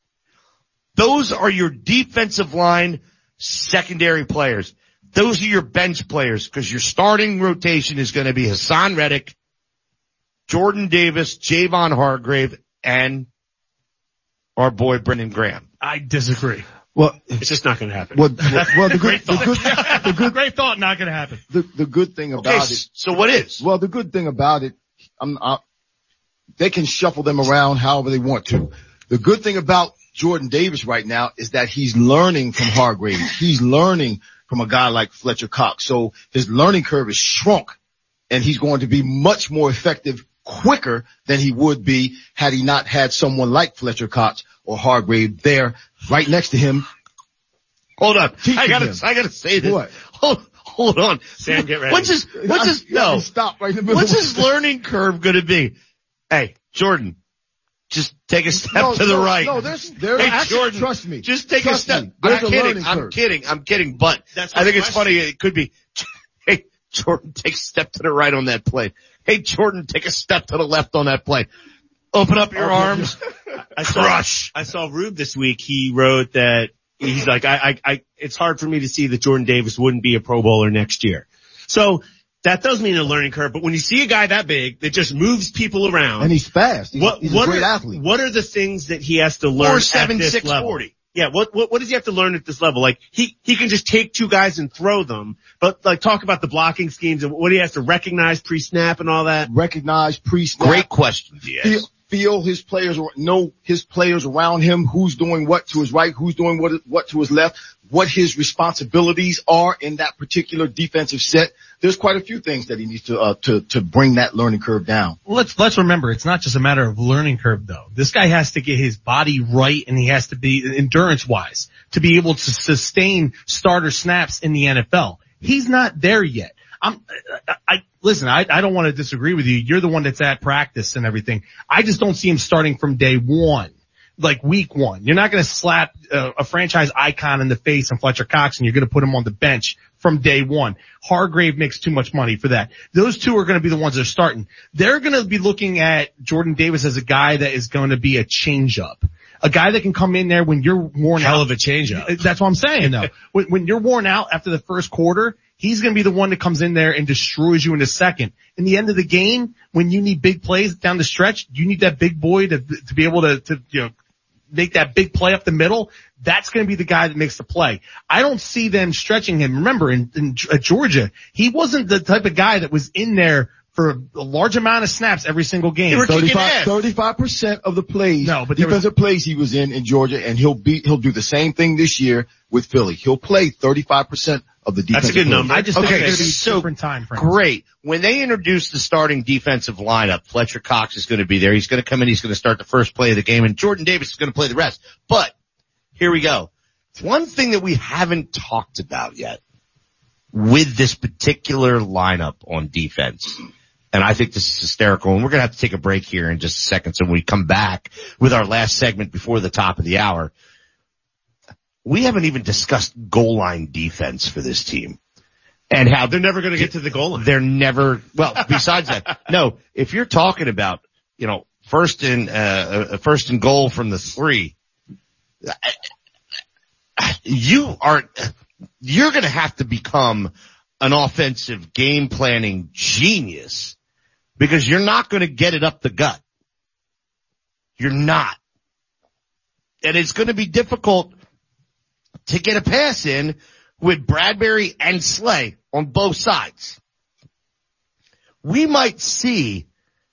[SPEAKER 2] Those are your defensive line secondary players. Those are your bench players, because your starting rotation is going to be Hassan Reddick, Jordan Davis, Javon Hargrave, and our boy Brendan Graham.
[SPEAKER 4] I disagree.
[SPEAKER 3] Well,
[SPEAKER 6] It's just not going to happen.
[SPEAKER 3] well, well, well, the good, the good, the good,
[SPEAKER 4] Great thought, not going to happen.
[SPEAKER 3] the, the good thing about
[SPEAKER 2] Okay,
[SPEAKER 3] it.
[SPEAKER 2] so what is?
[SPEAKER 3] Well, the good thing about it, I'm, I, they can shuffle them around however they want to. The good thing about Jordan Davis right now is that he's learning from Hargrave. He's learning from a guy like Fletcher Cox. So his learning curve is shrunk, and he's going to be much more effective quicker than he would be had he not had someone like Fletcher Cox or Hargrave there right next to him.
[SPEAKER 2] Hold on.
[SPEAKER 3] Teaching
[SPEAKER 2] I gotta,
[SPEAKER 3] him.
[SPEAKER 2] I gotta say this.
[SPEAKER 3] What?
[SPEAKER 2] Hold, hold on.
[SPEAKER 6] Sam, get ready.
[SPEAKER 2] What's his, what's his,
[SPEAKER 3] I- I
[SPEAKER 2] no.
[SPEAKER 3] Stop right in the middle.
[SPEAKER 2] What's his learning curve gonna be? Hey, Jordan, just take a step
[SPEAKER 3] No,
[SPEAKER 2] to the
[SPEAKER 3] no,
[SPEAKER 2] right.
[SPEAKER 3] No, there's, there,
[SPEAKER 2] Hey,
[SPEAKER 3] actually,
[SPEAKER 2] Jordan,
[SPEAKER 3] trust me.
[SPEAKER 2] Just take
[SPEAKER 3] Trust
[SPEAKER 2] a step.
[SPEAKER 3] me. There's
[SPEAKER 2] I'm
[SPEAKER 3] a
[SPEAKER 2] kidding.
[SPEAKER 3] learning
[SPEAKER 2] I'm
[SPEAKER 3] curve.
[SPEAKER 2] kidding. I'm kidding. But
[SPEAKER 6] That's
[SPEAKER 2] I think
[SPEAKER 6] the
[SPEAKER 2] it's
[SPEAKER 6] question.
[SPEAKER 2] funny. It could be, hey, Jordan, take a step to the right on that play. Hey, Jordan, take a step to the left on that play. Open up your
[SPEAKER 3] Oh,
[SPEAKER 2] arms.
[SPEAKER 6] I saw,
[SPEAKER 2] Crush.
[SPEAKER 6] I saw Rube this week. He wrote that he's like, I, I, I, it's hard for me to see that Jordan Davis wouldn't be a Pro Bowler next year. So that does mean a learning curve, but when you see a guy that big that just moves people around,
[SPEAKER 3] And he's fast. He's,
[SPEAKER 6] what,
[SPEAKER 3] he's
[SPEAKER 6] what
[SPEAKER 3] a great
[SPEAKER 6] are,
[SPEAKER 3] athlete.
[SPEAKER 6] what are the things that he has to learn
[SPEAKER 2] Four,
[SPEAKER 6] at
[SPEAKER 2] seven,
[SPEAKER 6] this
[SPEAKER 2] six,
[SPEAKER 6] level?
[SPEAKER 2] forty.
[SPEAKER 6] Yeah, what, what, what does he have to learn at this level? Like, he, he can just take two guys and throw them, but like talk about the blocking schemes and what he has to recognize pre-snap and all that.
[SPEAKER 3] Recognize pre-snap.
[SPEAKER 2] Great question, Diaz.
[SPEAKER 3] Feel, feel his players, know his players around him, who's doing what to his right, who's doing what, what to his left, what his responsibilities are in that particular defensive set. There's quite a few things that he needs to, uh, to, to bring that learning curve down.
[SPEAKER 4] Let's, let's remember, it's not just a matter of learning curve though. This guy has to get his body right, and he has to be endurance wise to be able to sustain starter snaps in the N F L. He's not there yet. I'm, I, I listen, I, I don't want to disagree with you. You're the one that's at practice and everything. I just don't see him starting from day one. Like week one. You're not going to slap uh, a franchise icon in the face and Fletcher Cox and you're going to put him on the bench from day one. Hargrave makes too much money for that. Those two are going to be the ones that are starting. They're going to be looking at Jordan Davis as a guy that is going to be a change up. A guy that can come in there when you're worn
[SPEAKER 6] Hell
[SPEAKER 4] out.
[SPEAKER 6] of a change up.
[SPEAKER 4] That's what I'm saying though. when, when you're worn out after the first quarter, he's going to be the one that comes in there and destroys you in the second. In the end of the game, when you need big plays down the stretch, you need that big boy to, to be able to, to, you know, make that big play up the middle. That's going to be the guy that makes the play. I don't see them stretching him. Remember, in, in uh, Georgia, he wasn't the type of guy that was in there for a large amount of snaps every single game.
[SPEAKER 3] thirty-five percent of the plays,
[SPEAKER 4] No, but there
[SPEAKER 3] defensive plays he was in in Georgia, and he'll be, he'll do the same thing this year with Philly. He'll play thirty-five percent of the defensive
[SPEAKER 6] That's a good
[SPEAKER 3] plays.
[SPEAKER 6] number.
[SPEAKER 4] I just think
[SPEAKER 2] Okay,
[SPEAKER 4] it's going to be
[SPEAKER 2] so
[SPEAKER 4] different time frames.
[SPEAKER 2] Great. When they introduce the starting defensive lineup, Fletcher Cox is going to be there. He's going to come in. He's going to start the first play of the game, and Jordan Davis is going to play the rest. But here we go. One thing that we haven't talked about yet with this particular lineup on defense, and I think this is hysterical, and we're going to have to take a break here in just a second. So when we come back with our last segment before the top of the hour, we haven't even discussed goal line defense for this team. And how
[SPEAKER 6] They're never going to get to the goal line.
[SPEAKER 2] they're never, well, besides that, no, if you're talking about, you know, first and, uh, first and goal from the three, you are, you're going to have to become an offensive game planning genius, because you're not going to get it up the gut. You're not. And it's going to be difficult to get a pass in with Bradbury and Slay on both sides. We might see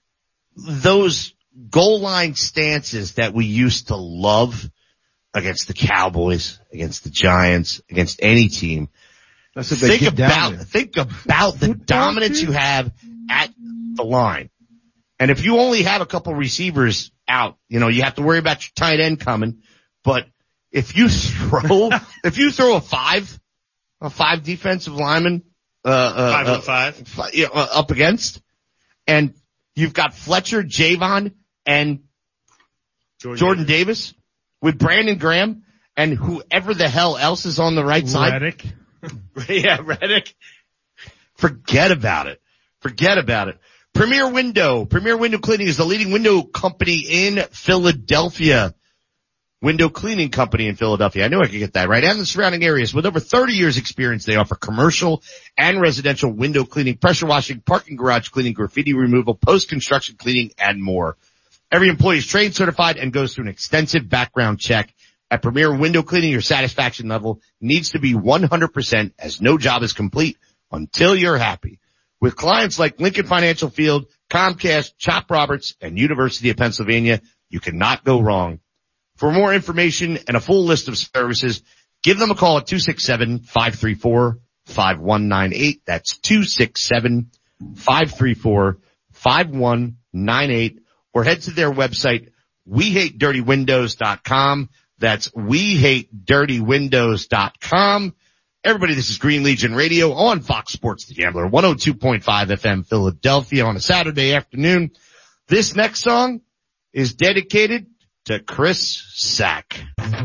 [SPEAKER 2] those goal line stances that we used to love against the Cowboys, against the Giants, against any team.
[SPEAKER 3] That's what they
[SPEAKER 2] think
[SPEAKER 3] get down
[SPEAKER 2] about,
[SPEAKER 3] there.
[SPEAKER 2] think about the dominance you have at the line. And if you only have a couple receivers out, you know, you have to worry about your tight end coming. But if you throw, if you throw a five, a five defensive lineman, uh, uh,
[SPEAKER 6] Five
[SPEAKER 2] uh,
[SPEAKER 6] on five.
[SPEAKER 2] f- you know, uh, up against, and you've got Fletcher, Javon, and
[SPEAKER 6] Jordan,
[SPEAKER 2] Jordan Davis with Brandon Graham and whoever the hell else is on the right side.
[SPEAKER 4] Reddick.
[SPEAKER 6] yeah, Reddick.
[SPEAKER 2] Forget about it. Forget about it. Premier Window. Premier Window Cleaning is the leading window company in Philadelphia. Window cleaning company in Philadelphia. I knew I could get that right. And the surrounding areas. With over thirty years experience, they offer commercial and residential window cleaning, pressure washing, parking garage cleaning, graffiti removal, post-construction cleaning, and more. Every employee is trained, certified, and goes through an extensive background check. At Premier Window Cleaning, your satisfaction level needs to be one hundred percent, as no job is complete until you're happy. With clients like Lincoln Financial Field, Comcast, Chop Roberts, and University of Pennsylvania, you cannot go wrong. For more information and a full list of services, give them a call at two six seven, five three four, five one nine eight. That's two six seven, five three four, five one nine eight. Or head to their website, we hate dirty windows dot com. That's we hate dirty windows dot com. Everybody, this is Green Legion Radio on Fox Sports The Gambler, one oh two point five F M Philadelphia on a Saturday afternoon. This next song is dedicated to Chris Sack.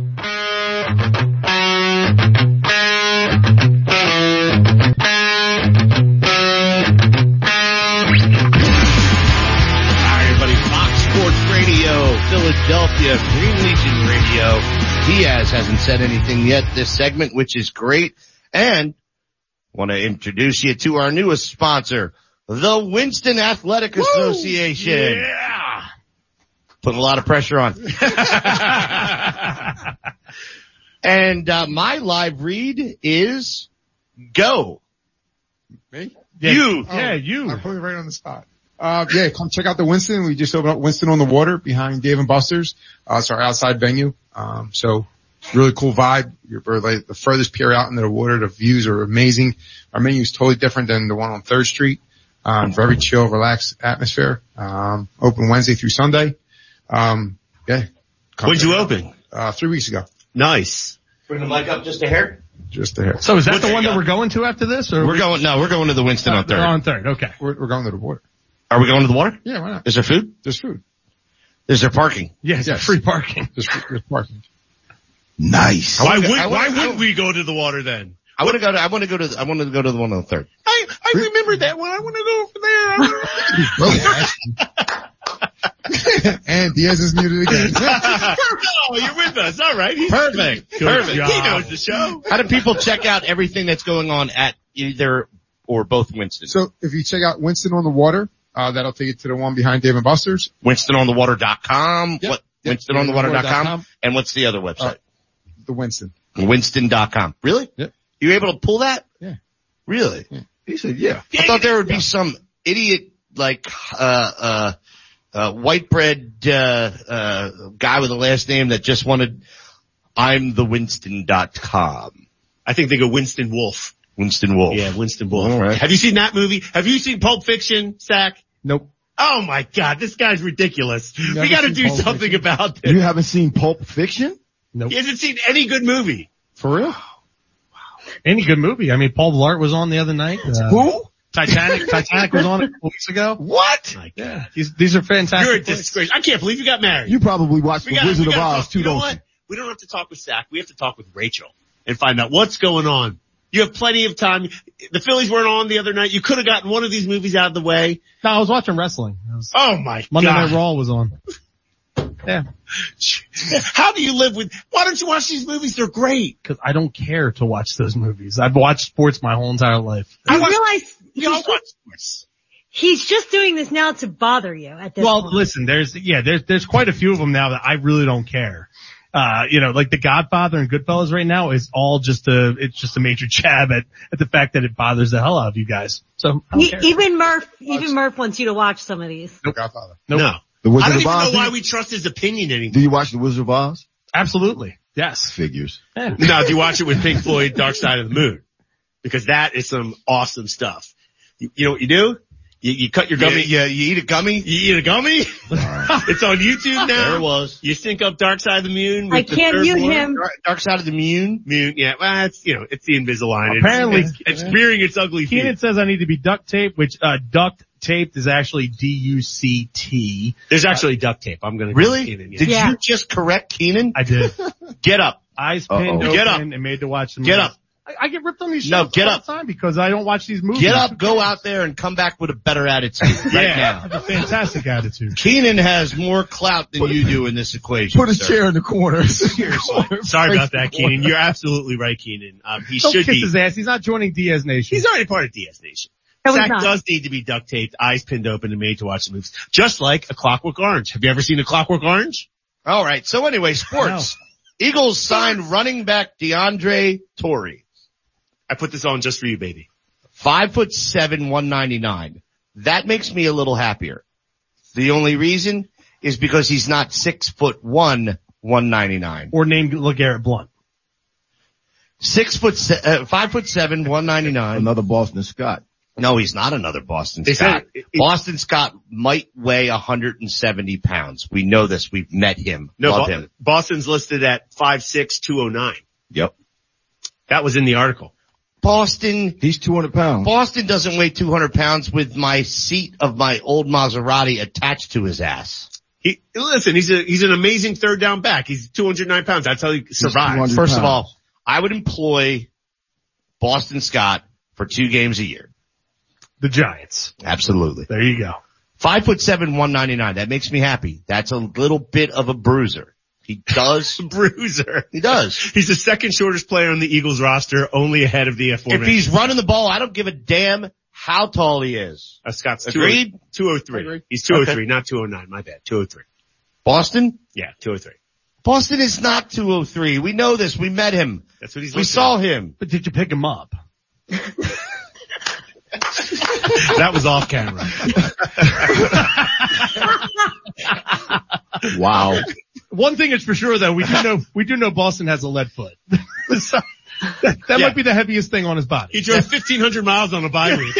[SPEAKER 2] Philadelphia, Green Legion Radio. Diaz hasn't said anything yet this segment, which is great. And want to introduce you to our newest sponsor, the Winston Athletic Woo! Association.
[SPEAKER 6] Yeah.
[SPEAKER 2] Putting a lot of pressure on. And uh, my live read is go.
[SPEAKER 7] Me?
[SPEAKER 4] Yeah,
[SPEAKER 2] You.
[SPEAKER 7] Oh,
[SPEAKER 4] yeah, you.
[SPEAKER 7] I put it right on the spot. Uh, yeah, come check out the Winston. We just opened up Winston on the Water behind Dave and Buster's. Uh, it's our outside venue. Um, so really cool vibe. You're like the furthest pier out into the water. The views are amazing. Our menu is totally different than the one on Third Street. Um, very chill, relaxed atmosphere. Um, open Wednesday through Sunday. Um, yeah. Come
[SPEAKER 6] When'd
[SPEAKER 7] check
[SPEAKER 6] you
[SPEAKER 7] it out.
[SPEAKER 6] open?
[SPEAKER 7] Uh, three weeks ago.
[SPEAKER 6] Nice.
[SPEAKER 2] Bring the mic up just a hair.
[SPEAKER 7] Just there.
[SPEAKER 4] So is that
[SPEAKER 6] What's
[SPEAKER 4] the one
[SPEAKER 6] it
[SPEAKER 4] that
[SPEAKER 6] got?
[SPEAKER 4] we're going to after this? Or
[SPEAKER 2] We're going, no, we're going to the Winston on
[SPEAKER 4] They're
[SPEAKER 2] third.
[SPEAKER 4] on third. Okay.
[SPEAKER 7] We're, we're going to the water.
[SPEAKER 2] Are we going to the water?
[SPEAKER 7] Yeah, why not?
[SPEAKER 2] Is there food?
[SPEAKER 7] There's food.
[SPEAKER 2] Is there parking?
[SPEAKER 4] Yes.
[SPEAKER 7] Yes.
[SPEAKER 4] Free parking.
[SPEAKER 7] There's, there's parking.
[SPEAKER 2] Nice.
[SPEAKER 6] Why
[SPEAKER 2] I
[SPEAKER 6] would,
[SPEAKER 2] wanna-
[SPEAKER 6] why
[SPEAKER 2] I
[SPEAKER 6] wouldn't
[SPEAKER 2] wanna-
[SPEAKER 6] we go to the water then?
[SPEAKER 2] I want to go to, I want to go to, I want to go to the one on the third.
[SPEAKER 6] I, I remember that one. I want to go over there.
[SPEAKER 7] And Diaz is muted again.
[SPEAKER 6] Oh, you're with us. All right. He's
[SPEAKER 2] Perfect. Perfect.
[SPEAKER 6] He knows the show.
[SPEAKER 2] How do people check out everything that's going on at either or both Winston?
[SPEAKER 7] So if you check out Winston on the Water, uh, that'll take you to the one behind Dave and Buster's.
[SPEAKER 2] Winston on the water dot com.
[SPEAKER 7] Yep.
[SPEAKER 2] What?
[SPEAKER 7] Yep.
[SPEAKER 2] Winston on the water dot com.
[SPEAKER 7] com.
[SPEAKER 2] And what's the other website?
[SPEAKER 7] Uh, the Winston.
[SPEAKER 2] Winston dot com. Really?
[SPEAKER 7] Yep.
[SPEAKER 2] You able to pull that?
[SPEAKER 7] Yeah.
[SPEAKER 2] Really?
[SPEAKER 7] Yeah.
[SPEAKER 3] He said, yeah.
[SPEAKER 2] I thought there would be some idiot like uh uh uh white bread uh uh guy with a last name that just wanted I'm the Winston dot com.
[SPEAKER 6] I think they go Winston Wolf.
[SPEAKER 2] Winston Wolf.
[SPEAKER 6] Yeah, Winston Wolf.
[SPEAKER 2] All right.
[SPEAKER 6] Have you seen that movie? Have you seen Pulp Fiction, Zach?
[SPEAKER 4] Nope.
[SPEAKER 6] Oh my God, this guy's ridiculous.
[SPEAKER 7] Never
[SPEAKER 6] We gotta
[SPEAKER 7] seen
[SPEAKER 6] do
[SPEAKER 7] Pulp
[SPEAKER 6] something
[SPEAKER 7] Fiction?
[SPEAKER 6] about this.
[SPEAKER 3] You haven't seen Pulp Fiction?
[SPEAKER 4] Nope.
[SPEAKER 6] He hasn't seen any good movie.
[SPEAKER 3] For real?
[SPEAKER 4] Any good movie. I mean, Paul Blart was on the other night. Uh,
[SPEAKER 3] Who?
[SPEAKER 4] Titanic. Titanic was on a couple weeks ago.
[SPEAKER 3] What?
[SPEAKER 4] Yeah. These, these are fantastic.
[SPEAKER 6] You're a
[SPEAKER 4] flicks.
[SPEAKER 6] disgrace. I can't believe you got married.
[SPEAKER 3] You probably watched
[SPEAKER 6] We
[SPEAKER 3] The
[SPEAKER 6] gotta-
[SPEAKER 3] Wizard
[SPEAKER 6] we
[SPEAKER 3] of
[SPEAKER 6] gotta
[SPEAKER 3] Oz
[SPEAKER 6] talk-
[SPEAKER 3] too,
[SPEAKER 6] you know
[SPEAKER 3] don't
[SPEAKER 6] what?
[SPEAKER 3] you?
[SPEAKER 6] We don't have to talk with Zach. We have to talk with Rachel and find out what's going on. You have plenty of time. The Phillies weren't on the other night. You could have gotten one of these movies out of the way.
[SPEAKER 4] No, I was watching wrestling. I was,
[SPEAKER 6] Oh my
[SPEAKER 4] Monday
[SPEAKER 6] God.
[SPEAKER 4] Night Raw was on. Yeah.
[SPEAKER 6] How do you live with, why don't you watch these movies? They're great.
[SPEAKER 4] Cause I don't care to watch those movies. I've watched sports my whole entire life.
[SPEAKER 6] I
[SPEAKER 5] You
[SPEAKER 6] watch-
[SPEAKER 5] realize
[SPEAKER 6] We all
[SPEAKER 5] he,
[SPEAKER 6] watch sports.
[SPEAKER 5] He's just doing this now to bother you at this
[SPEAKER 4] Well,
[SPEAKER 5] point.
[SPEAKER 4] listen, there's, yeah, there's, there's quite a few of them now that I really don't care. Uh, you know, like The Godfather and Goodfellas right now is all just a, it's just a major jab at, at the fact that it bothers the hell out of you guys. So, I don't
[SPEAKER 5] He,
[SPEAKER 4] care.
[SPEAKER 5] even Murph, even Murph wants you to watch some of these.
[SPEAKER 7] No Godfather.
[SPEAKER 4] Nope.
[SPEAKER 6] No.
[SPEAKER 3] The
[SPEAKER 6] I
[SPEAKER 3] Wizard
[SPEAKER 6] don't
[SPEAKER 3] of
[SPEAKER 6] even
[SPEAKER 3] Oz.
[SPEAKER 6] know
[SPEAKER 3] Do
[SPEAKER 6] why
[SPEAKER 3] you,
[SPEAKER 6] we trust his opinion anymore.
[SPEAKER 3] do you watch The Wizard of Oz?
[SPEAKER 4] Absolutely. Yes.
[SPEAKER 3] Figures.
[SPEAKER 4] Yeah.
[SPEAKER 6] Now, do you watch it with Pink Floyd, Dark Side of the Moon? Because that is some awesome stuff. You, you know what you do? You, you cut your gummy.
[SPEAKER 2] Yeah, you eat a gummy?
[SPEAKER 6] You eat a gummy? It's on YouTube now.
[SPEAKER 2] There it was.
[SPEAKER 6] You sync up Dark Side of the Moon with
[SPEAKER 5] I
[SPEAKER 6] the
[SPEAKER 5] can't
[SPEAKER 6] third
[SPEAKER 5] mute
[SPEAKER 6] one.
[SPEAKER 5] him.
[SPEAKER 2] Dark, Dark Side of the Moon?
[SPEAKER 6] Moon, yeah. Well, it's, you know, it's the Invisalign.
[SPEAKER 4] Apparently-
[SPEAKER 6] It's, it's, it's rearing its ugly feet.
[SPEAKER 4] Keenan says I need to be duct taped, which, uh, duct taped is actually D U C T.
[SPEAKER 6] There's actually duct tape. I'm gonna
[SPEAKER 2] Really?
[SPEAKER 6] Keenan, yeah.
[SPEAKER 2] Did
[SPEAKER 5] Yeah.
[SPEAKER 2] you just correct Keenan?
[SPEAKER 4] I did.
[SPEAKER 2] Get up.
[SPEAKER 4] Eyes
[SPEAKER 3] Uh-oh.
[SPEAKER 4] pinned
[SPEAKER 2] Get up.
[SPEAKER 4] open and made to watch the
[SPEAKER 2] Get
[SPEAKER 4] movies.
[SPEAKER 2] up.
[SPEAKER 4] I, I get ripped on these shows
[SPEAKER 2] No, get
[SPEAKER 4] all
[SPEAKER 2] up.
[SPEAKER 4] the time because I don't watch these movies.
[SPEAKER 2] Get up, go out there, and come back with a better attitude right
[SPEAKER 4] I
[SPEAKER 2] now.
[SPEAKER 4] have a fantastic attitude.
[SPEAKER 2] Keenan has more clout than you do in this equation.
[SPEAKER 3] Put a
[SPEAKER 2] sir.
[SPEAKER 3] chair in the corner.
[SPEAKER 6] Seriously. Sorry about that, Keenan. You're absolutely right, Keenan. Um, he
[SPEAKER 4] Don't
[SPEAKER 6] should
[SPEAKER 4] kiss
[SPEAKER 6] be.
[SPEAKER 4] his ass. He's not joining Diaz Nation.
[SPEAKER 6] He's already part of D S Nation.
[SPEAKER 5] No, he's
[SPEAKER 6] Zach
[SPEAKER 5] not.
[SPEAKER 6] does need to be duct taped, eyes pinned open, and made to watch the movies. Just like A Clockwork Orange. Have you ever seen A Clockwork Orange?
[SPEAKER 2] All right. So anyway, sports. Eagles signed running back DeAndre Torrey.
[SPEAKER 6] I put this on just for you, baby.
[SPEAKER 2] Five foot seven, one ninety-nine. That makes me a little happier. The only reason is because he's not six foot one, one ninety-nine.
[SPEAKER 4] Or named LeGarrette Blunt.
[SPEAKER 2] Six foot, se- uh, five foot seven, one ninety-nine.
[SPEAKER 3] Another Boston Scott.
[SPEAKER 2] No, he's not another Boston
[SPEAKER 6] They
[SPEAKER 2] Scott.
[SPEAKER 6] said it- it-
[SPEAKER 2] Boston Scott might weigh one hundred seventy pounds. We know this. We've met him.
[SPEAKER 6] No,
[SPEAKER 2] Love
[SPEAKER 6] Bo-
[SPEAKER 2] him.
[SPEAKER 6] Boston's listed at five six, two oh nine.
[SPEAKER 2] Yep.
[SPEAKER 6] That was in the article.
[SPEAKER 2] Boston,
[SPEAKER 3] He's two hundred pounds.
[SPEAKER 2] Boston doesn't weigh two hundred pounds with my seat of my old Maserati attached to his ass.
[SPEAKER 6] He, listen, he's a, he's an amazing third down back. He's two hundred nine pounds. That's how he survives.
[SPEAKER 3] two hundred
[SPEAKER 2] First of
[SPEAKER 3] pounds.
[SPEAKER 2] all, I would employ Boston Scott for two games a year.
[SPEAKER 4] The Giants.
[SPEAKER 2] Absolutely.
[SPEAKER 4] There you go.
[SPEAKER 2] Five foot seven, one ninety-nine. That makes me happy. That's a little bit of a bruiser. He does.
[SPEAKER 6] Bruiser.
[SPEAKER 2] He does.
[SPEAKER 6] He's the second shortest player on the Eagles roster, only ahead of the
[SPEAKER 2] If
[SPEAKER 6] aforementioned.
[SPEAKER 2] he's running the ball, I don't give a damn how tall he is.
[SPEAKER 6] Uh, Scott's
[SPEAKER 2] Agreed?
[SPEAKER 6] two oh three.
[SPEAKER 3] Agreed.
[SPEAKER 6] He's two oh three,
[SPEAKER 2] Okay.
[SPEAKER 6] not two oh nine. My bad. two oh three.
[SPEAKER 2] Boston?
[SPEAKER 6] Yeah, two oh three.
[SPEAKER 2] Boston is not two oh three. We know this. We met him.
[SPEAKER 6] That's what he's
[SPEAKER 2] We
[SPEAKER 6] listed
[SPEAKER 2] saw
[SPEAKER 6] at.
[SPEAKER 2] him.
[SPEAKER 4] But did you pick him up?
[SPEAKER 6] That was off camera.
[SPEAKER 3] Wow.
[SPEAKER 4] One thing is for sure though, we do know, we do know Boston has a lead foot. So, that that
[SPEAKER 6] Yeah.
[SPEAKER 4] might be the heaviest thing on his body.
[SPEAKER 6] He drove fifteen hundred miles on a bye week.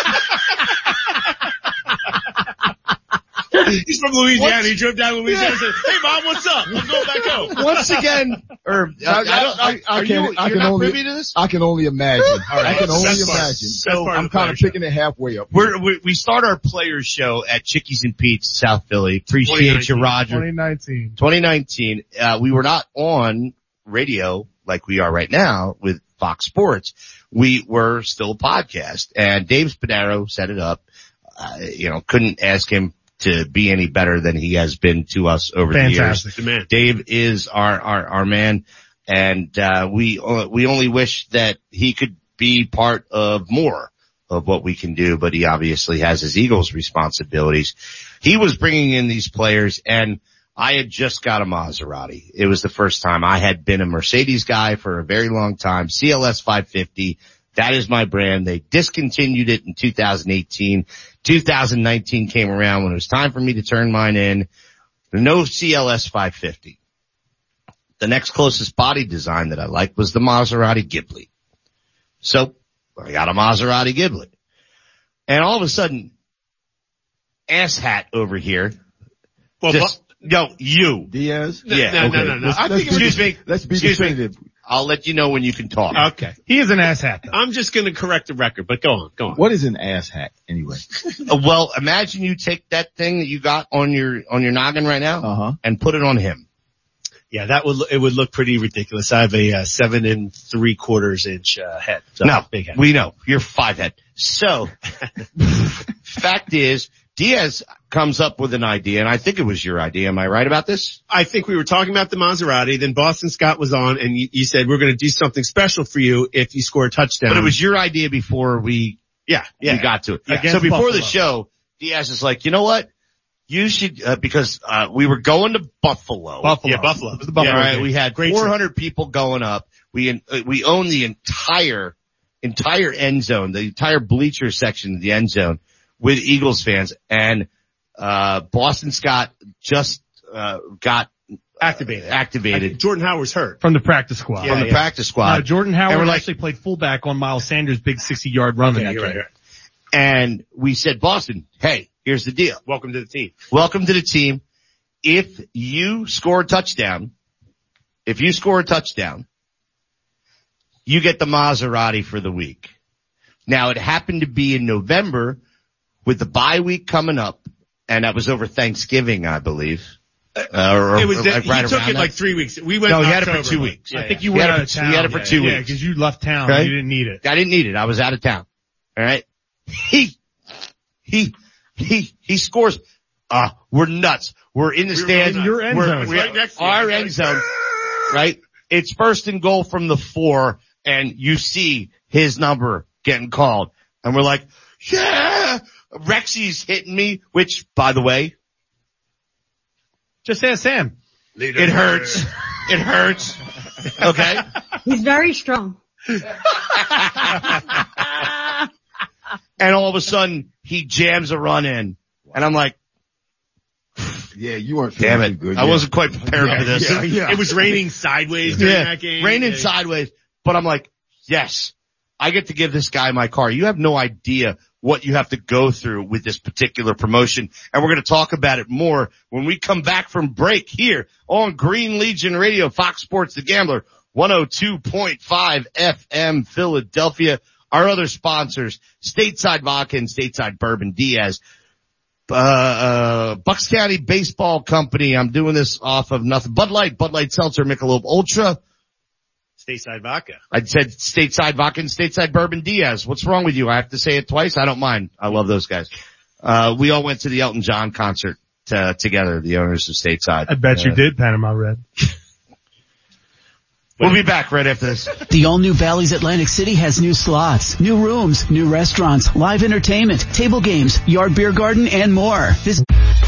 [SPEAKER 6] He's from Louisiana. He drove down Louisiana and said, hey mom, what's up? I'm going back home.
[SPEAKER 2] Once again, or I, I don't, I,
[SPEAKER 3] I
[SPEAKER 2] are
[SPEAKER 3] can-
[SPEAKER 2] you,
[SPEAKER 3] I
[SPEAKER 2] you're
[SPEAKER 3] can
[SPEAKER 2] not
[SPEAKER 3] only-
[SPEAKER 2] privy to this?
[SPEAKER 3] I can only imagine. I can only
[SPEAKER 6] That's part-
[SPEAKER 3] imagine.
[SPEAKER 6] that's part of
[SPEAKER 3] I'm
[SPEAKER 6] the
[SPEAKER 3] kind
[SPEAKER 6] player
[SPEAKER 3] of
[SPEAKER 6] show.
[SPEAKER 3] picking it halfway up.
[SPEAKER 2] We're, we, we start our players show at Chickies and Pete's, South Philly. Appreciate you, Roger.
[SPEAKER 4] twenty nineteen.
[SPEAKER 2] twenty nineteen, uh, we were not on radio like we are right now with Fox Sports. We were still a podcast, and Dave Spadaro set it up. Uh, you know, couldn't ask him to be any better than he has been to us over
[SPEAKER 4] Fantastic.
[SPEAKER 2] the
[SPEAKER 6] The man.
[SPEAKER 2] years. Dave is our, our, our man, and, uh, we, uh, we only wish that he could be part of more of what we can do, but he obviously has his Eagles responsibilities. He was bringing in these players, and I had just got a Maserati. It was the first time. I had been a Mercedes guy for a very long time. C L S five fifty. That is my brand. They discontinued it in two thousand eighteen. two thousand nineteen came around when it was time for me to turn mine in. No C L S five fifty. The next closest body design that I liked was the Maserati Ghibli. So I got a Maserati Ghibli. And all of a sudden, asshat over here.
[SPEAKER 6] Well,
[SPEAKER 2] Just, no, you.
[SPEAKER 3] Diaz?
[SPEAKER 6] No,
[SPEAKER 2] Yeah,
[SPEAKER 6] no,
[SPEAKER 3] okay.
[SPEAKER 6] no, no, no.
[SPEAKER 3] Let's-
[SPEAKER 6] I
[SPEAKER 3] let's
[SPEAKER 6] think it
[SPEAKER 3] be-
[SPEAKER 6] was
[SPEAKER 2] Excuse me.
[SPEAKER 3] Let's be
[SPEAKER 2] Excuse me.
[SPEAKER 3] definitive.
[SPEAKER 2] I'll let you know when you can talk.
[SPEAKER 6] okay.
[SPEAKER 4] He is an asshat though.
[SPEAKER 6] I'm just going to correct the record, but go on, go on.
[SPEAKER 3] What is an ass hat anyway?
[SPEAKER 2] Uh, well, imagine you take that thing that you got on your, on your noggin right now
[SPEAKER 3] Uh huh.
[SPEAKER 2] and put it on him.
[SPEAKER 6] Yeah, that would, it would look pretty ridiculous. I have a uh, seven and three quarters inch uh, head. So
[SPEAKER 2] No,
[SPEAKER 6] big head.
[SPEAKER 2] we know. You're five head. So, fact is, Diaz comes up with an idea, and I think it was your idea. Am I right about this?
[SPEAKER 6] I think we were talking about the Maserati, then Boston Scott was on, and you, you said we're going to do something special for you if you score a touchdown.
[SPEAKER 2] But it was your idea before we
[SPEAKER 6] Yeah, yeah.
[SPEAKER 2] We got to it.
[SPEAKER 4] Against
[SPEAKER 2] So before the
[SPEAKER 4] Buffalo.
[SPEAKER 2] show, Diaz is like, you know what? You should, uh, because, uh, we were going to Buffalo.
[SPEAKER 4] Buffalo.
[SPEAKER 6] Yeah, Buffalo.
[SPEAKER 4] It was the Buffalo
[SPEAKER 2] All right.
[SPEAKER 4] game.
[SPEAKER 2] We had
[SPEAKER 6] Great
[SPEAKER 2] four hundred people going up. We, uh, we own the entire, entire end zone, the entire bleacher section of the end zone with Eagles fans. And, uh, Boston Scott just, uh, got
[SPEAKER 6] Activated.
[SPEAKER 2] activated
[SPEAKER 6] Jordan Howard's hurt.
[SPEAKER 4] From the practice squad.
[SPEAKER 6] Yeah,
[SPEAKER 2] from the
[SPEAKER 6] yeah.
[SPEAKER 2] practice squad.
[SPEAKER 4] Uh, Jordan
[SPEAKER 2] And
[SPEAKER 4] Howard
[SPEAKER 2] we're like-
[SPEAKER 4] actually played fullback on Miles Sanders' big sixty yard run in
[SPEAKER 6] Yeah,
[SPEAKER 4] that
[SPEAKER 6] you're
[SPEAKER 4] game.
[SPEAKER 6] right, you're right.
[SPEAKER 2] And we said, Boston, hey, here's the deal.
[SPEAKER 6] Welcome to the team.
[SPEAKER 2] Welcome to the team. If you score a touchdown, if you score a touchdown, you get the Maserati for the week. Now it happened to be in November with the bye week coming up, and that was over Thanksgiving, I believe. Uh, or,
[SPEAKER 6] It was,
[SPEAKER 2] or
[SPEAKER 6] the,
[SPEAKER 2] like
[SPEAKER 6] he
[SPEAKER 2] right
[SPEAKER 6] took
[SPEAKER 2] around
[SPEAKER 6] it
[SPEAKER 2] that.
[SPEAKER 6] like three weeks. We went
[SPEAKER 2] No, he
[SPEAKER 6] in
[SPEAKER 2] had it for
[SPEAKER 6] October,
[SPEAKER 2] two
[SPEAKER 6] but-
[SPEAKER 2] weeks.
[SPEAKER 6] Yeah,
[SPEAKER 4] I think
[SPEAKER 6] yeah.
[SPEAKER 4] you
[SPEAKER 2] He
[SPEAKER 4] went
[SPEAKER 2] had
[SPEAKER 4] out
[SPEAKER 2] it
[SPEAKER 4] of
[SPEAKER 2] for-
[SPEAKER 4] town.
[SPEAKER 2] he had it for
[SPEAKER 4] Yeah,
[SPEAKER 2] two
[SPEAKER 4] yeah,
[SPEAKER 2] weeks.
[SPEAKER 4] because you left town.
[SPEAKER 2] Okay.
[SPEAKER 4] You didn't need it.
[SPEAKER 2] I didn't need it. I was out of town. All right. He, he, he, he scores. Uh, we're nuts. We're in the
[SPEAKER 6] We were
[SPEAKER 2] stands.
[SPEAKER 6] in
[SPEAKER 4] your end
[SPEAKER 2] We're-
[SPEAKER 4] zone.
[SPEAKER 2] we're-
[SPEAKER 6] Right next to you.
[SPEAKER 2] our
[SPEAKER 6] It's
[SPEAKER 2] end
[SPEAKER 6] like,
[SPEAKER 2] zone, right? It's first and goal from the four, and you see his number getting called. And we're like, yeah! Rexy's hitting me, which, by the way,
[SPEAKER 4] Just ask Sam.
[SPEAKER 2] it hurts. It hurts. Okay?
[SPEAKER 5] He's very strong.
[SPEAKER 2] And all of a sudden, he jams a run in. And I'm like,
[SPEAKER 3] Yeah, you weren't
[SPEAKER 2] damn
[SPEAKER 3] feeling
[SPEAKER 2] it.
[SPEAKER 3] too good.
[SPEAKER 2] I
[SPEAKER 3] yeah.
[SPEAKER 2] wasn't quite prepared for this.
[SPEAKER 3] Yeah, yeah.
[SPEAKER 6] It was raining sideways during
[SPEAKER 2] Yeah,
[SPEAKER 6] that game.
[SPEAKER 2] raining
[SPEAKER 6] Yeah.
[SPEAKER 2] sideways. But I'm like, yes, I get to give this guy my car. You have no idea what you have to go through with this particular promotion. And we're going to talk about it more when we come back from break here on Green Legion Radio, Fox Sports The Gambler, one oh two point five F M Philadelphia. Our other sponsors, Stateside Vodka and Stateside Bourbon, Diaz. Uh, uh, Bucks County Baseball Company. I'm doing this off of nothing. Bud Light, Bud Light Seltzer, Michelob Ultra.
[SPEAKER 6] Stateside vodka.
[SPEAKER 2] I said Stateside Vodka and Stateside Bourbon Diaz. What's wrong with you? I have to say it twice. I don't mind. I love those guys. Uh, we all went to the Elton John concert uh, together, the owners of Stateside.
[SPEAKER 4] I bet
[SPEAKER 2] Uh,
[SPEAKER 4] you did, Panama Red.
[SPEAKER 2] We'll be back right after this.
[SPEAKER 8] The all-new Bally's Atlantic City has new slots, new rooms, new restaurants, live entertainment, table games, yard beer garden, and more. Visit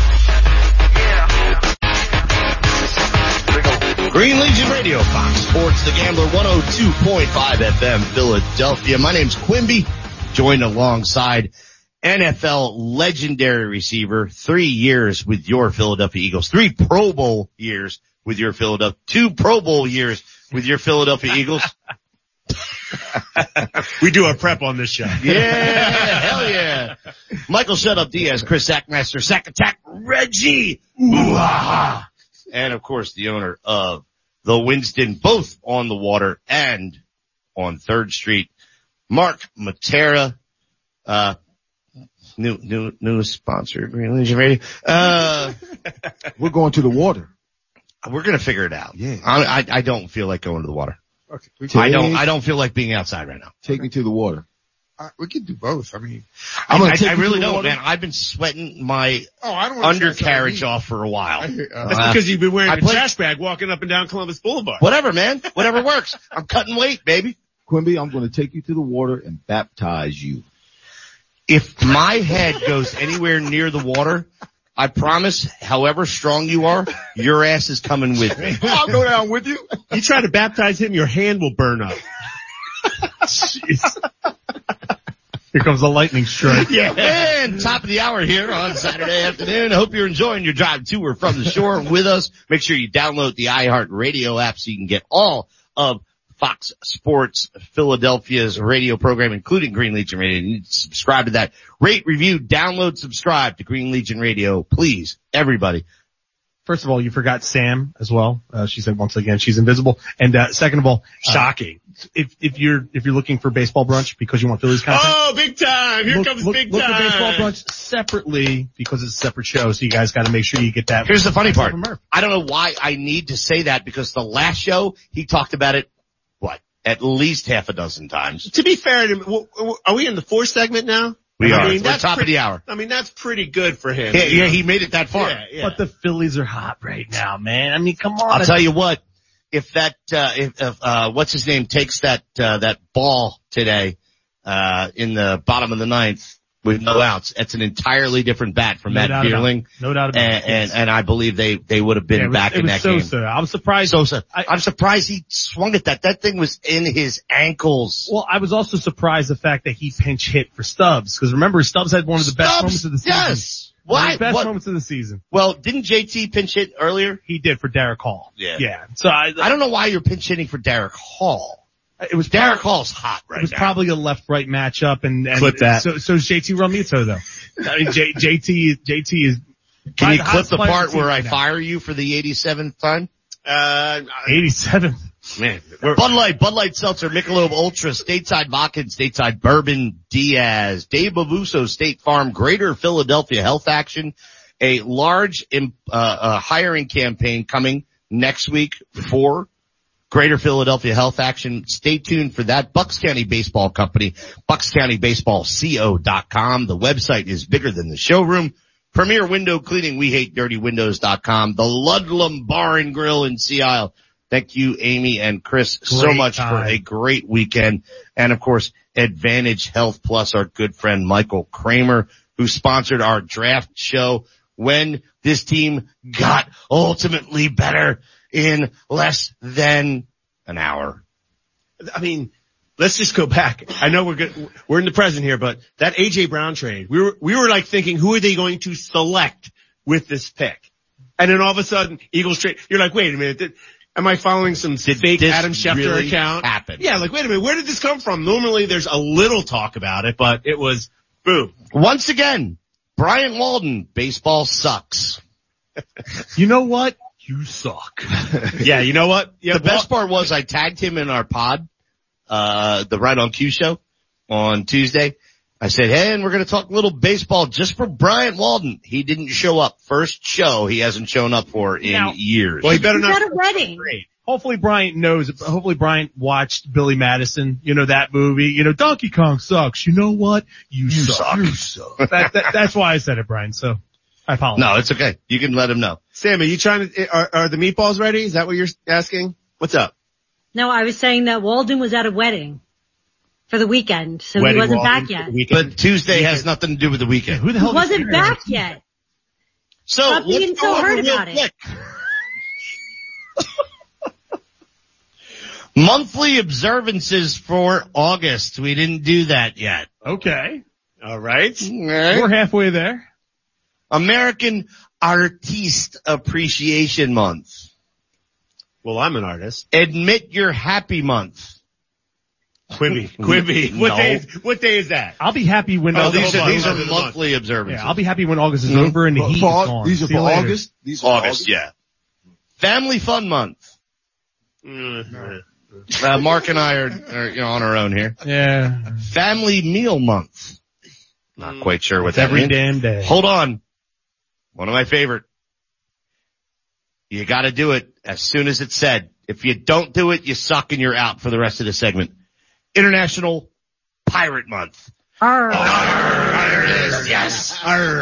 [SPEAKER 2] Green Legion Radio, Fox Sports The Gambler, one oh two point five F M Philadelphia. My name's Quimby, joined alongside N F L legendary receiver, three years with your Philadelphia Eagles, three Pro Bowl years with your Philadelphia, two Pro Bowl years with your Philadelphia Eagles.
[SPEAKER 6] We do our prep on this show.
[SPEAKER 2] Yeah, hell yeah. Michael Shut Up Diaz, Chris Sackmaster, Sack Attack, Reggie. Ooh-ah. And of course the owner of the Winston, both on the water and on Third Street, Mark Matera, uh, new, new, newest sponsor, Green Legion Radio. Uh,
[SPEAKER 3] We're going to the water.
[SPEAKER 2] we're gonna figure it out.
[SPEAKER 3] Yeah.
[SPEAKER 2] I, I, I don't feel like going to the water.
[SPEAKER 7] Okay. We
[SPEAKER 2] I
[SPEAKER 7] can,
[SPEAKER 2] don't, I don't feel like being outside right now.
[SPEAKER 3] Take me to the water.
[SPEAKER 7] uh, we can do both. I mean,
[SPEAKER 3] I'm gonna
[SPEAKER 2] I,
[SPEAKER 3] take
[SPEAKER 2] I
[SPEAKER 3] you to
[SPEAKER 2] really
[SPEAKER 3] the
[SPEAKER 2] don't,
[SPEAKER 3] water.
[SPEAKER 2] man. I've been sweating my
[SPEAKER 7] oh, I don't want to
[SPEAKER 2] undercarriage off for a while.
[SPEAKER 7] Uh,
[SPEAKER 6] That's because you've been wearing
[SPEAKER 2] I
[SPEAKER 6] a
[SPEAKER 2] played-
[SPEAKER 6] trash bag walking up and down Columbus Boulevard.
[SPEAKER 2] Whatever, man. Whatever works. I'm cutting weight, baby.
[SPEAKER 3] Quimby, I'm going to take you to the water and baptize you.
[SPEAKER 2] If my head goes anywhere near the water, I promise, however strong you are, your ass is coming with me.
[SPEAKER 3] I'll go down with you.
[SPEAKER 6] You try to baptize him, your hand will burn up.
[SPEAKER 4] Jeez. Here comes the lightning strike.
[SPEAKER 2] Yeah. And top of the hour here on Saturday afternoon. I hope you're enjoying your drive to or from the shore with us. Make sure you download the iHeartRadio app so you can get all of Fox Sports Philadelphia's radio program, including Green Legion Radio. You need to subscribe to that. Rate, review, download, subscribe to Green Legion Radio. Please, everybody.
[SPEAKER 4] First of all, you forgot Sam as well. Uh, she said once again she's invisible. And uh, second of all, uh,
[SPEAKER 6] Shocking.
[SPEAKER 4] if if you're if you're looking for baseball brunch because you want Phillies content,
[SPEAKER 6] Oh, big time. Here
[SPEAKER 4] look,
[SPEAKER 6] comes
[SPEAKER 4] look,
[SPEAKER 6] big
[SPEAKER 4] look
[SPEAKER 6] time.
[SPEAKER 4] at baseball brunch separately because it's a separate show. So you guys got to make sure you get that.
[SPEAKER 2] Here's the funny part.
[SPEAKER 4] From Murph.
[SPEAKER 2] I don't know why I need to say that because the last show he talked about it, what, at least half a dozen times.
[SPEAKER 6] To be fair to him, w- w- are we in the fourth segment now?
[SPEAKER 2] We
[SPEAKER 6] I
[SPEAKER 2] are.
[SPEAKER 6] mean,
[SPEAKER 2] We're
[SPEAKER 6] that's
[SPEAKER 2] top of
[SPEAKER 6] pretty-
[SPEAKER 2] the hour.
[SPEAKER 6] I mean, that's pretty good for him.
[SPEAKER 2] Yeah, yeah, he made it that far.
[SPEAKER 6] Yeah, yeah.
[SPEAKER 4] But the Phillies are hot right now, man. I mean, come on.
[SPEAKER 2] I'll tell you what, if that, uh, if, if, uh, what's his name takes that, uh, that ball today, uh, in the bottom of the ninth with no outs. It's an entirely different bat from
[SPEAKER 4] No
[SPEAKER 2] Matt
[SPEAKER 4] doubt about
[SPEAKER 2] Vierling.
[SPEAKER 4] it. No doubt about
[SPEAKER 2] and,
[SPEAKER 4] it.
[SPEAKER 2] And, and I believe they, they would have been
[SPEAKER 4] Yeah, it was,
[SPEAKER 2] back
[SPEAKER 4] it
[SPEAKER 2] in
[SPEAKER 4] was
[SPEAKER 2] that
[SPEAKER 4] Sosa.
[SPEAKER 2] game.
[SPEAKER 4] I'm surprised.
[SPEAKER 2] Sosa.
[SPEAKER 4] I,
[SPEAKER 2] I'm surprised he swung at that. That thing was in his ankles.
[SPEAKER 4] Well, I was also surprised the fact that he pinch hit for Stubbs, because remember Stubbs had one of the best
[SPEAKER 2] Stubbs,
[SPEAKER 4] moments of the season.
[SPEAKER 2] yes.
[SPEAKER 4] One of
[SPEAKER 2] Why?
[SPEAKER 4] the best
[SPEAKER 2] What?
[SPEAKER 4] moments of the season.
[SPEAKER 2] Well, didn't J T pinch hit earlier?
[SPEAKER 4] He did for Derek Hall.
[SPEAKER 2] Yeah.
[SPEAKER 4] Yeah. So I,
[SPEAKER 2] I don't know why you're pinch hitting for Derek Hall.
[SPEAKER 4] it was
[SPEAKER 2] Derek Hall's hot right
[SPEAKER 4] It was
[SPEAKER 2] now.
[SPEAKER 4] probably a left-right matchup, and, and
[SPEAKER 6] Clip that.
[SPEAKER 4] So, so is J T Realmuto though. I mean, J, JT, JT is.
[SPEAKER 2] Can you
[SPEAKER 4] the
[SPEAKER 2] clip
[SPEAKER 4] hottest
[SPEAKER 2] the
[SPEAKER 4] player
[SPEAKER 2] part
[SPEAKER 4] on the
[SPEAKER 2] where
[SPEAKER 4] team
[SPEAKER 2] I
[SPEAKER 4] right now.
[SPEAKER 2] fire you for the eighty-seventh time?
[SPEAKER 6] Uh,
[SPEAKER 4] eighty-seven.
[SPEAKER 2] Man, Bud Light, Bud Light Seltzer, Michelob Ultra, Stateside Vodka, Stateside Bourbon, Diaz, Dave Bavuso, State Farm, Greater Philadelphia Health Action, a large uh, uh, hiring campaign coming next week for Greater Philadelphia Health Action. Stay tuned for that. Bucks County Baseball Company, bucks county baseball co dot com. The website is bigger than the showroom. Premier Window Cleaning, we hate dirty windows dot com. The Ludlam Bar and Grill in Sea Isle. Thank you, Amy and Chris, so
[SPEAKER 4] Great
[SPEAKER 2] much
[SPEAKER 4] time.
[SPEAKER 2] for a great weekend. And of course, Advantage Health Plus, our good friend Michael Kramer, who sponsored our draft show when this team got ultimately better in less than an hour.
[SPEAKER 6] I mean, let's just go back. I know we're good. We're in the present here, but that A J Brown trade, we were, we were like thinking, who are they going to select with this pick? And then all of a sudden, Eagles trade, you're like, wait a minute. Did, am I following some
[SPEAKER 2] Did
[SPEAKER 6] fake
[SPEAKER 2] this
[SPEAKER 6] Adam Schefter
[SPEAKER 2] really
[SPEAKER 6] account?
[SPEAKER 2] happen?
[SPEAKER 6] Yeah, like, wait a minute. Where did this come from? Normally there's a little talk about it, but it was boom.
[SPEAKER 2] Once again, Brian Walden, baseball sucks.
[SPEAKER 4] You know what? You suck.
[SPEAKER 6] Yeah, you know what? Yeah,
[SPEAKER 2] The best part was I tagged him in our pod, uh, the Right on Cue show on Tuesday. I said, hey, and we're going to talk a little baseball just for Brian Walden. He didn't show up. First show he hasn't shown up for in
[SPEAKER 4] Now-
[SPEAKER 2] years.
[SPEAKER 6] well, he better
[SPEAKER 5] He's
[SPEAKER 6] not.
[SPEAKER 5] at a wedding.
[SPEAKER 6] Great.
[SPEAKER 4] Hopefully Bryant knows, hopefully Bryant watched Billy Madison, you know, that movie, you know, Donkey Kong sucks. You know what? You, suck. You suck. that, that, that's why I said it, Brian. So I apologize.
[SPEAKER 2] No, it's okay. You can let him know.
[SPEAKER 6] Sam, are you trying to, are, are the meatballs ready? Is that what you're asking? What's up?
[SPEAKER 5] No, I was saying that Walden was at a wedding for the weekend, so
[SPEAKER 6] Wedding
[SPEAKER 5] he wasn't
[SPEAKER 6] Walden
[SPEAKER 5] back yet.
[SPEAKER 6] weekend?
[SPEAKER 2] But Tuesday has nothing to do with the weekend.
[SPEAKER 4] Who the
[SPEAKER 5] He
[SPEAKER 4] hell
[SPEAKER 5] wasn't back yet.
[SPEAKER 2] So
[SPEAKER 5] Stop
[SPEAKER 2] let's
[SPEAKER 5] being
[SPEAKER 2] go
[SPEAKER 5] so
[SPEAKER 2] over
[SPEAKER 5] hurt
[SPEAKER 2] real
[SPEAKER 5] about it.
[SPEAKER 2] quick. Monthly observances for August. We didn't do that yet.
[SPEAKER 4] Okay.
[SPEAKER 6] All right.
[SPEAKER 4] We're halfway there.
[SPEAKER 2] American Artiste Appreciation Month.
[SPEAKER 6] Well, I'm an artist.
[SPEAKER 2] Admit You're Happy Month.
[SPEAKER 6] Quibby. Quibby. What
[SPEAKER 2] No.
[SPEAKER 6] day is, what day is that?
[SPEAKER 4] I'll be happy when
[SPEAKER 6] Oh,
[SPEAKER 2] No,
[SPEAKER 4] August,
[SPEAKER 2] these
[SPEAKER 6] hold
[SPEAKER 2] are,
[SPEAKER 6] on,
[SPEAKER 2] these
[SPEAKER 6] hold
[SPEAKER 2] are
[SPEAKER 6] on, hold on.
[SPEAKER 2] monthly observances.
[SPEAKER 4] yeah, I'll be happy when August is
[SPEAKER 2] Mhm.
[SPEAKER 4] over and the
[SPEAKER 3] For-
[SPEAKER 4] heat
[SPEAKER 3] for-
[SPEAKER 4] is gone.
[SPEAKER 3] These are
[SPEAKER 4] See you
[SPEAKER 3] for
[SPEAKER 4] later.
[SPEAKER 3] August. These are for
[SPEAKER 2] August, yeah. Family Fun Month.
[SPEAKER 6] Mm,
[SPEAKER 2] Uh, Mark and I are, are you know, on our own here.
[SPEAKER 4] Yeah.
[SPEAKER 2] Family Meal Month. Not quite sure what
[SPEAKER 4] It's
[SPEAKER 2] that
[SPEAKER 4] every
[SPEAKER 2] means.
[SPEAKER 4] damn day.
[SPEAKER 2] Hold on. One of my favorite. You gotta do it as soon as it's said. If you don't do it, you suck and you're out for the rest of the segment. International Pirate Month.
[SPEAKER 5] Arr.
[SPEAKER 2] There it is. Yes.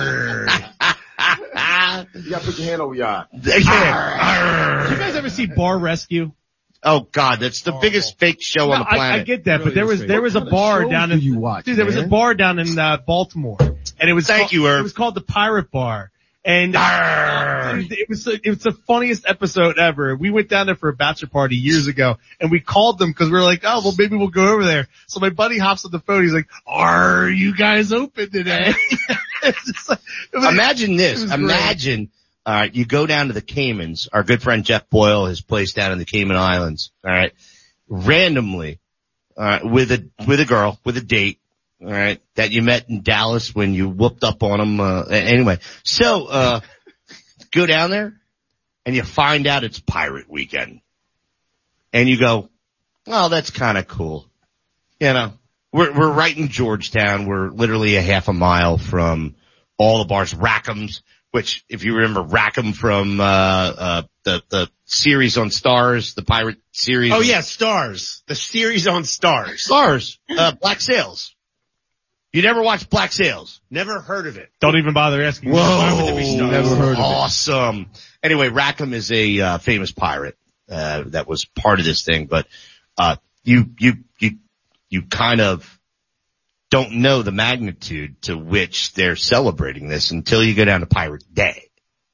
[SPEAKER 3] You gotta put your hand over your eye.
[SPEAKER 4] Did you guys ever see Bar Rescue?
[SPEAKER 2] Oh God, that's the biggest fake show on
[SPEAKER 4] No,
[SPEAKER 2] the
[SPEAKER 4] I,
[SPEAKER 2] planet.
[SPEAKER 4] I get that,
[SPEAKER 3] Really
[SPEAKER 4] but there
[SPEAKER 3] is
[SPEAKER 4] was
[SPEAKER 3] fake.
[SPEAKER 4] there was a
[SPEAKER 3] What kind of
[SPEAKER 4] bar
[SPEAKER 3] shows
[SPEAKER 4] down
[SPEAKER 3] do
[SPEAKER 4] in
[SPEAKER 3] you watch,
[SPEAKER 4] dude. There was a
[SPEAKER 3] man?
[SPEAKER 4] bar down in uh, Baltimore, and it was
[SPEAKER 2] Thank
[SPEAKER 4] called,
[SPEAKER 2] you, Herb.
[SPEAKER 4] It was called the Pirate Bar, and uh, dude, it was it was the funniest episode ever. We went down there for a bachelor party years ago, and we called them because we were like, oh well, maybe we'll go over there. So my buddy hops on the phone. He's like, "Are you guys open today?" It's just like, it was-
[SPEAKER 2] Imagine this.
[SPEAKER 4] it was great.
[SPEAKER 2] Imagine, all right, you go down to the Caymans. Our good friend Jeff Boyle, his place down in the Cayman Islands. All right, randomly, all right, with a with a girl, with a date. All right, that you met in Dallas when you whooped up on him. Uh, anyway, so uh go down there, and you find out it's Pirate Weekend, and you go, "Oh, that's kind of cool." You know, we're we're right in Georgetown. We're literally a half a mile from all the bars. Rackham's, which, if you remember Rackham from uh uh the the series on Stars, the pirate series.
[SPEAKER 6] Oh yeah, Stars. The series on Stars.
[SPEAKER 2] Stars. Uh, Black Sails. You never watched Black Sails?
[SPEAKER 6] Never heard of it.
[SPEAKER 4] Don't even bother asking.
[SPEAKER 6] Why would there be stars?
[SPEAKER 3] Never heard of it.
[SPEAKER 2] Awesome. Anyway, Rackham is a uh, famous pirate uh that was part of this thing, but uh you you you you kind of don't know the magnitude to which they're celebrating this until you go down to Pirate Day.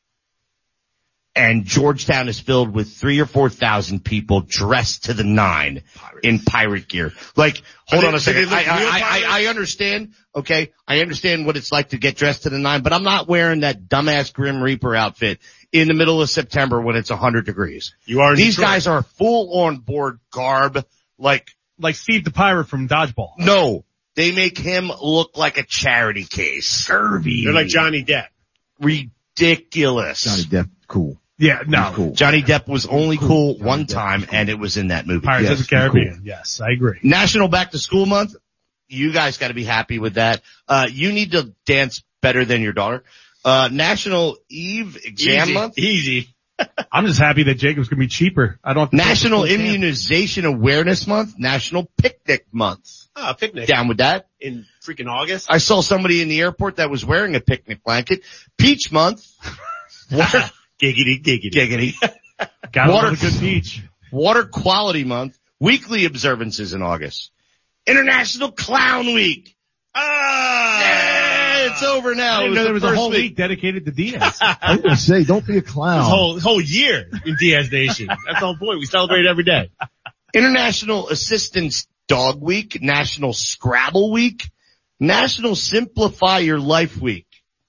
[SPEAKER 2] And Georgetown is filled with three or four thousand people dressed to the nine Pirates. In pirate gear. Like, hold
[SPEAKER 6] they,
[SPEAKER 2] on a second. I, I, I, I understand. Okay. I understand what it's like to get dressed to the nine, but I'm not wearing that dumbass Grim Reaper outfit in the middle of September when it's a hundred degrees.
[SPEAKER 6] You are.
[SPEAKER 2] These
[SPEAKER 6] Detroit.
[SPEAKER 2] guys are full on board garb. Like,
[SPEAKER 4] like Steve the Pirate from Dodgeball.
[SPEAKER 2] No, they make him look like a charity case. Scurvy.
[SPEAKER 6] They're like Johnny Depp.
[SPEAKER 2] Ridiculous.
[SPEAKER 3] Johnny Depp, cool.
[SPEAKER 4] Yeah, no.
[SPEAKER 3] Cool.
[SPEAKER 2] Johnny Depp was only cool, cool one Depp time, cool. And it was in that movie.
[SPEAKER 4] Pirates
[SPEAKER 2] yes,
[SPEAKER 4] of the Caribbean.
[SPEAKER 2] Cool.
[SPEAKER 4] Yes, I agree.
[SPEAKER 2] National Back to School Month. You guys got to be happy with that. Uh, you need to dance better than your daughter. Uh, National Eve Exam
[SPEAKER 6] Easy.
[SPEAKER 2] Month.
[SPEAKER 6] Easy.
[SPEAKER 4] I'm just happy that Jacob's gonna be cheaper. I don't.
[SPEAKER 2] National Immunization Awareness Month. National Picnic Month.
[SPEAKER 6] Ah, picnic.
[SPEAKER 2] Down with that.
[SPEAKER 6] In freaking August.
[SPEAKER 2] I saw somebody in the airport that was wearing a picnic blanket. Peach Month. Water,
[SPEAKER 6] giggity, giggity.
[SPEAKER 2] Giggity.
[SPEAKER 4] Got
[SPEAKER 2] Water,
[SPEAKER 4] a good peach.
[SPEAKER 2] Water Quality Month. Weekly observances in August. International Clown Week. Ah! Yeah, it's over now.
[SPEAKER 4] I didn't
[SPEAKER 2] it was
[SPEAKER 4] know there was
[SPEAKER 2] the
[SPEAKER 4] a
[SPEAKER 2] first
[SPEAKER 4] whole
[SPEAKER 2] week.
[SPEAKER 4] week dedicated to Diaz.
[SPEAKER 3] I was gonna say, don't be a clown.
[SPEAKER 6] This whole, whole year in Diaz Nation. That's the whole point. We celebrate every day.
[SPEAKER 2] International Assistance Dog Week. National Scrabble Week. National Simplify Your Life Week.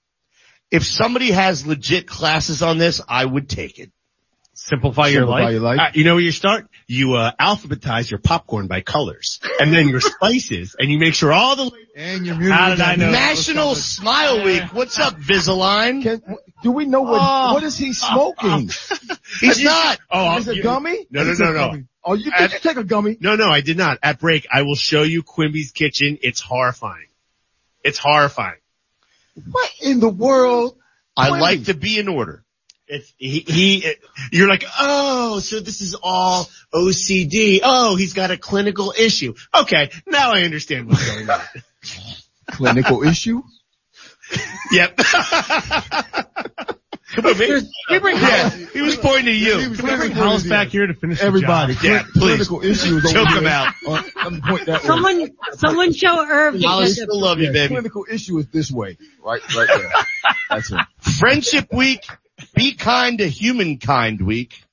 [SPEAKER 2] If somebody has legit classes on this, I would take it.
[SPEAKER 4] Simplify, your,
[SPEAKER 3] Simplify
[SPEAKER 4] life.
[SPEAKER 3] your life.
[SPEAKER 6] Uh, you know where you start? You, uh, alphabetize your popcorn by colors. And then your spices. And you make sure all the...
[SPEAKER 7] And your
[SPEAKER 4] How did I know?
[SPEAKER 2] National Smile Week. What's up, Visalign?
[SPEAKER 3] Can, do we know what,
[SPEAKER 4] Oh.
[SPEAKER 3] what is he smoking?
[SPEAKER 2] He's not.
[SPEAKER 6] Oh,
[SPEAKER 3] Is it
[SPEAKER 6] you-
[SPEAKER 3] gummy?
[SPEAKER 6] No, no, no, no.
[SPEAKER 3] Oh, you did you take a gummy?
[SPEAKER 6] No, no, I did not. At break, I will show you Quimby's kitchen. It's horrifying. It's horrifying.
[SPEAKER 3] What in the world?
[SPEAKER 2] I
[SPEAKER 3] Quimby.
[SPEAKER 2] like to be in order.
[SPEAKER 6] It's, he, he, it, you're like, oh, so this is all O C D. Oh, he's got a clinical issue. Okay, now I understand what's going on.
[SPEAKER 3] Clinical issue?
[SPEAKER 6] Yep. Come on, man.
[SPEAKER 4] We bring
[SPEAKER 2] Yeah, he was pointing to you.
[SPEAKER 3] was
[SPEAKER 4] Can we bring
[SPEAKER 3] clinical
[SPEAKER 4] Hollis
[SPEAKER 3] issue.
[SPEAKER 4] back here to finish
[SPEAKER 3] Everybody,
[SPEAKER 4] the job?
[SPEAKER 2] Yeah, please.
[SPEAKER 3] clinical issues. over
[SPEAKER 2] Choke
[SPEAKER 3] here.
[SPEAKER 2] him out.
[SPEAKER 3] Uh, let me point that way.
[SPEAKER 5] Someone, someone show Irv the
[SPEAKER 2] I
[SPEAKER 5] ketchup.
[SPEAKER 2] still love you,
[SPEAKER 3] Yeah,
[SPEAKER 2] baby.
[SPEAKER 3] clinical issue is this way, right, right there. That's it.
[SPEAKER 2] Friendship Week. Be Kind to Humankind Week.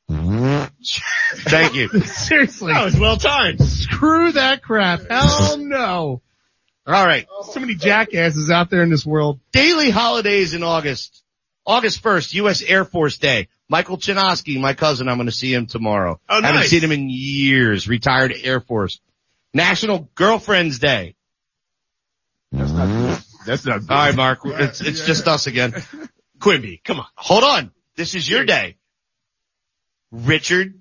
[SPEAKER 2] Thank you.
[SPEAKER 4] Seriously.
[SPEAKER 6] That was well timed.
[SPEAKER 4] Screw that crap. Hell no.
[SPEAKER 2] All right.
[SPEAKER 4] So many jackasses out there in this world.
[SPEAKER 2] Daily holidays in August. August first, U S Air Force Day. Michael Chinosky, my cousin, I'm going to see him tomorrow.
[SPEAKER 6] Oh, nice.
[SPEAKER 2] Haven't seen him in years. Retired Air Force. National Girlfriend's Day.
[SPEAKER 3] That's not good. That's not good.
[SPEAKER 2] All right, Mark. It's, it's just us again.
[SPEAKER 6] Quimby, come on.
[SPEAKER 2] Hold on. This is your day. Richard.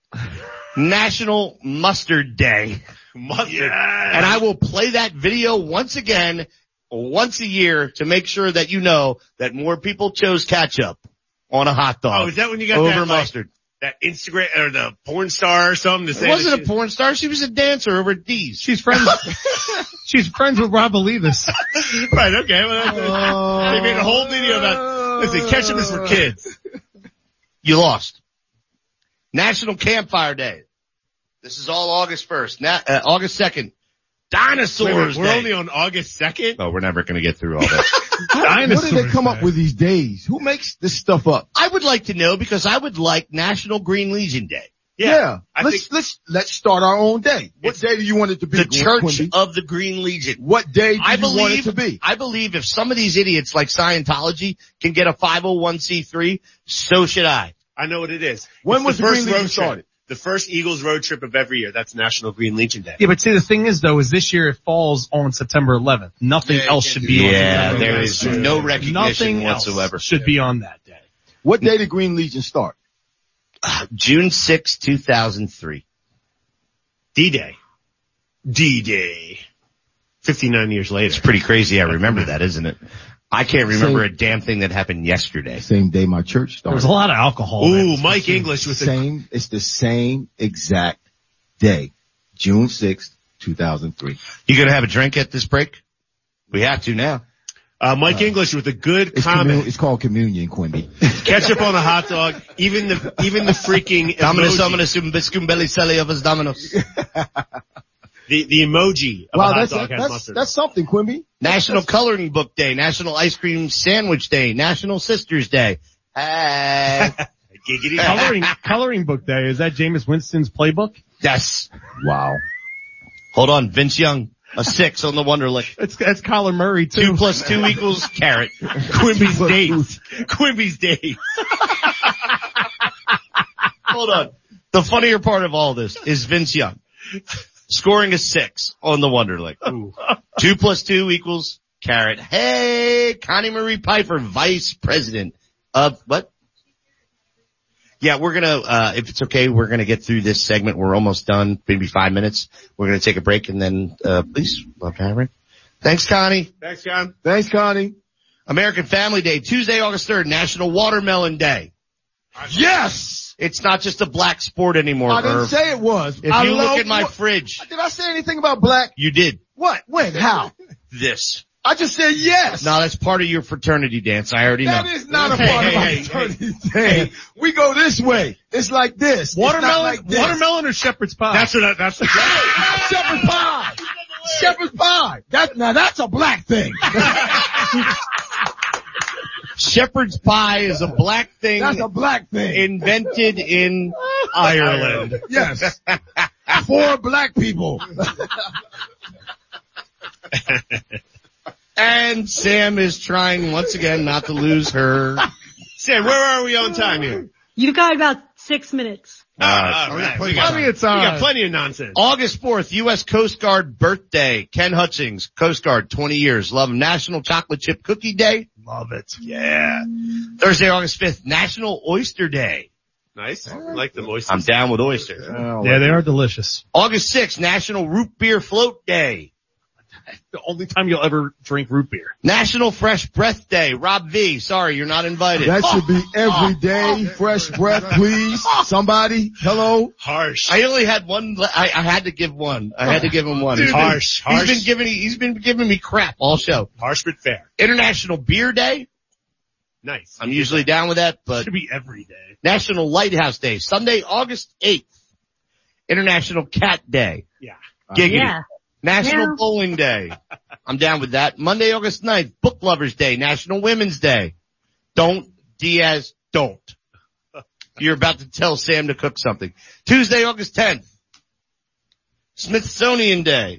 [SPEAKER 2] National Mustard Day.
[SPEAKER 6] Mustard.
[SPEAKER 2] And I will play that video once again, once a year, to make sure that you know that more people chose ketchup on a hot dog.
[SPEAKER 6] Oh, is that when you got
[SPEAKER 2] over
[SPEAKER 6] that, like,
[SPEAKER 2] mustard?
[SPEAKER 6] that Instagram, or the porn star or something to say?
[SPEAKER 2] It wasn't
[SPEAKER 6] that
[SPEAKER 2] a
[SPEAKER 6] she-
[SPEAKER 2] porn star. She was a dancer over at D's.
[SPEAKER 4] She's friends. She's friends with Rob Olivas.
[SPEAKER 6] Right, okay. Well, that's, they made a whole video about, listen, ketchup is for kids.
[SPEAKER 2] You lost. National Campfire Day. This is all August first. Na- uh, August second. Dinosaurs
[SPEAKER 6] Wait, wait, we're
[SPEAKER 2] Day.
[SPEAKER 6] only on August second?
[SPEAKER 2] Oh, we're never going to get through all that.
[SPEAKER 3] What did they
[SPEAKER 4] Dinosaurs
[SPEAKER 3] come up
[SPEAKER 4] Day.
[SPEAKER 3] with these days? Who makes this stuff up?
[SPEAKER 2] I would like to know because I would like National Green Legion Day.
[SPEAKER 3] Yeah.
[SPEAKER 6] I
[SPEAKER 3] let's,
[SPEAKER 6] think
[SPEAKER 3] let's, let's start our own day. What day do you want it to be?
[SPEAKER 2] The Church
[SPEAKER 3] Quimby?
[SPEAKER 2] of the Green Legion.
[SPEAKER 3] What day do
[SPEAKER 2] I
[SPEAKER 3] you want it
[SPEAKER 2] believe,
[SPEAKER 3] to be?
[SPEAKER 2] I believe if some of these idiots like Scientology can get a five oh one c three, so should I.
[SPEAKER 6] I know what it is.
[SPEAKER 3] When
[SPEAKER 6] It's
[SPEAKER 3] was the
[SPEAKER 6] first
[SPEAKER 3] Green Legion
[SPEAKER 6] road trip.
[SPEAKER 3] started?
[SPEAKER 6] The first Eagles road trip of every year. That's National Green Legion Day.
[SPEAKER 4] Yeah, but see, the thing is though, is this year it falls on September eleventh. Nothing
[SPEAKER 7] Yeah, you
[SPEAKER 4] else
[SPEAKER 7] can't
[SPEAKER 4] should
[SPEAKER 7] do
[SPEAKER 4] be on
[SPEAKER 2] Yeah,
[SPEAKER 4] September
[SPEAKER 2] there
[SPEAKER 4] eleventh.
[SPEAKER 2] is no recognition
[SPEAKER 4] Nothing
[SPEAKER 2] whatsoever.
[SPEAKER 4] else should be on that day.
[SPEAKER 3] What day did Green Legion start?
[SPEAKER 2] June sixth, two thousand three.
[SPEAKER 6] D-Day. D-Day. fifty-nine years later.
[SPEAKER 2] It's pretty crazy. I remember that, isn't it? I can't remember
[SPEAKER 3] Same-
[SPEAKER 2] a damn thing that happened yesterday.
[SPEAKER 3] Same day my church
[SPEAKER 4] There was
[SPEAKER 3] started.
[SPEAKER 4] a lot of alcohol.
[SPEAKER 6] Ooh,
[SPEAKER 4] man.
[SPEAKER 6] Mike English with the
[SPEAKER 3] Same, it's the same exact day. June sixth, two thousand three.
[SPEAKER 2] You gonna have a drink at this break? We have to now.
[SPEAKER 6] Uh, Mike English with a good
[SPEAKER 3] It's,
[SPEAKER 6] comment.
[SPEAKER 3] commun- it's called communion, Quimby.
[SPEAKER 6] Ketchup on the hot dog. Even the, even the freaking
[SPEAKER 2] Dominus
[SPEAKER 6] emoji.
[SPEAKER 2] Dominus um biscum belli celli of his Dominus.
[SPEAKER 6] The, the emoji of
[SPEAKER 3] Wow,
[SPEAKER 6] a hot
[SPEAKER 3] that's,
[SPEAKER 6] dog has
[SPEAKER 3] that's,
[SPEAKER 6] mustard.
[SPEAKER 3] that's something, Quimby.
[SPEAKER 2] National Coloring Book Day, National Ice Cream Sandwich Day, National Sisters Day. Hey.
[SPEAKER 6] Giggity.
[SPEAKER 4] Coloring, coloring book day. Is that Jameis Winston's playbook?
[SPEAKER 2] Yes.
[SPEAKER 3] Wow.
[SPEAKER 2] Hold on, Vince Young, a six on the Wonderlic.
[SPEAKER 4] It's, that's Kyler Murray too.
[SPEAKER 2] Two plus two equals carrot.
[SPEAKER 6] Quimby's dates. Quimby's dates.
[SPEAKER 2] Hold on. The funnier part of all this is Vince Young scoring a six on the Wonderlic.
[SPEAKER 6] Ooh.
[SPEAKER 2] Two plus two equals carrot. Hey, Connie Marie Piper, Vice President of what? Yeah, we're gonna, uh, if it's okay, we're gonna get through this segment. We're almost done, maybe five minutes. We're gonna take a break and then, uh, please, love to have her. Thanks, Connie.
[SPEAKER 6] Thanks, John.
[SPEAKER 3] Thanks, Connie.
[SPEAKER 2] American Family Day, Tuesday, August third, National Watermelon Day.
[SPEAKER 3] Yes!
[SPEAKER 2] It's not just a black sport anymore,
[SPEAKER 3] I didn't
[SPEAKER 2] Irv.
[SPEAKER 3] say it was.
[SPEAKER 2] If
[SPEAKER 3] I
[SPEAKER 2] you
[SPEAKER 3] love
[SPEAKER 2] look at my
[SPEAKER 3] what-
[SPEAKER 2] fridge,
[SPEAKER 3] Did I say anything about black?
[SPEAKER 2] you did
[SPEAKER 3] What? When? How?
[SPEAKER 2] this.
[SPEAKER 3] I just said yes.
[SPEAKER 2] No, that's part of your fraternity dance. I already know.
[SPEAKER 3] That is not a
[SPEAKER 6] Hey,
[SPEAKER 3] part
[SPEAKER 6] hey,
[SPEAKER 3] of my
[SPEAKER 6] hey,
[SPEAKER 3] fraternity thing. We go this way. It's like this. It's not
[SPEAKER 4] Watermelon,
[SPEAKER 3] like this.
[SPEAKER 4] watermelon or shepherd's pie?
[SPEAKER 6] That's what I, that's the
[SPEAKER 3] Shepherd's pie. Shepherd's pie. That, now that's a black thing.
[SPEAKER 2] Shepherd's pie is a black thing
[SPEAKER 3] That's a black thing.
[SPEAKER 2] invented in Ireland.
[SPEAKER 3] Yes. For black people.
[SPEAKER 2] And Sam is trying once again not to lose her.
[SPEAKER 6] Sam, where are we on time here?
[SPEAKER 5] You've got about six minutes.
[SPEAKER 6] Uh, all right. We got,
[SPEAKER 4] Plenty of
[SPEAKER 6] we
[SPEAKER 4] time.
[SPEAKER 6] got plenty of nonsense.
[SPEAKER 2] August fourth, U S Coast Guard birthday. Ken Hutchings, Coast Guard, twenty years. Love him. National Chocolate Chip Cookie Day.
[SPEAKER 4] Love it.
[SPEAKER 2] Yeah. Thursday, August fifth, National Oyster Day.
[SPEAKER 6] Nice. I like the moist.
[SPEAKER 2] I'm down with oysters.
[SPEAKER 4] Yeah, they are delicious.
[SPEAKER 2] August sixth, National Root Beer Float Day.
[SPEAKER 4] The only time you'll ever drink root beer.
[SPEAKER 2] National Fresh Breath Day. Rob V, sorry, you're not invited.
[SPEAKER 3] That should be every day. Fresh breath, please. Somebody. Hello.
[SPEAKER 6] Harsh.
[SPEAKER 2] I only had one. I, I had to give one. I had to give him one.
[SPEAKER 6] Dude,
[SPEAKER 2] He's been-
[SPEAKER 6] harsh, harsh.
[SPEAKER 2] He's been giving. He's been giving me crap all show.
[SPEAKER 6] Harsh but fair.
[SPEAKER 2] International Beer Day.
[SPEAKER 6] Nice.
[SPEAKER 2] I'm usually down with that, but
[SPEAKER 4] Should be every day.
[SPEAKER 2] National Lighthouse Day. Sunday, August eighth. International Cat Day.
[SPEAKER 6] Yeah.
[SPEAKER 2] Giggity.
[SPEAKER 5] Yeah.
[SPEAKER 2] National
[SPEAKER 5] Yeah.
[SPEAKER 2] Bowling Day. I'm down with that. Monday, August ninth. Book Lovers Day. National Women's Day. Don't, Diaz, don't. You're about to tell Sam to cook something. Tuesday, August tenth. Smithsonian Day.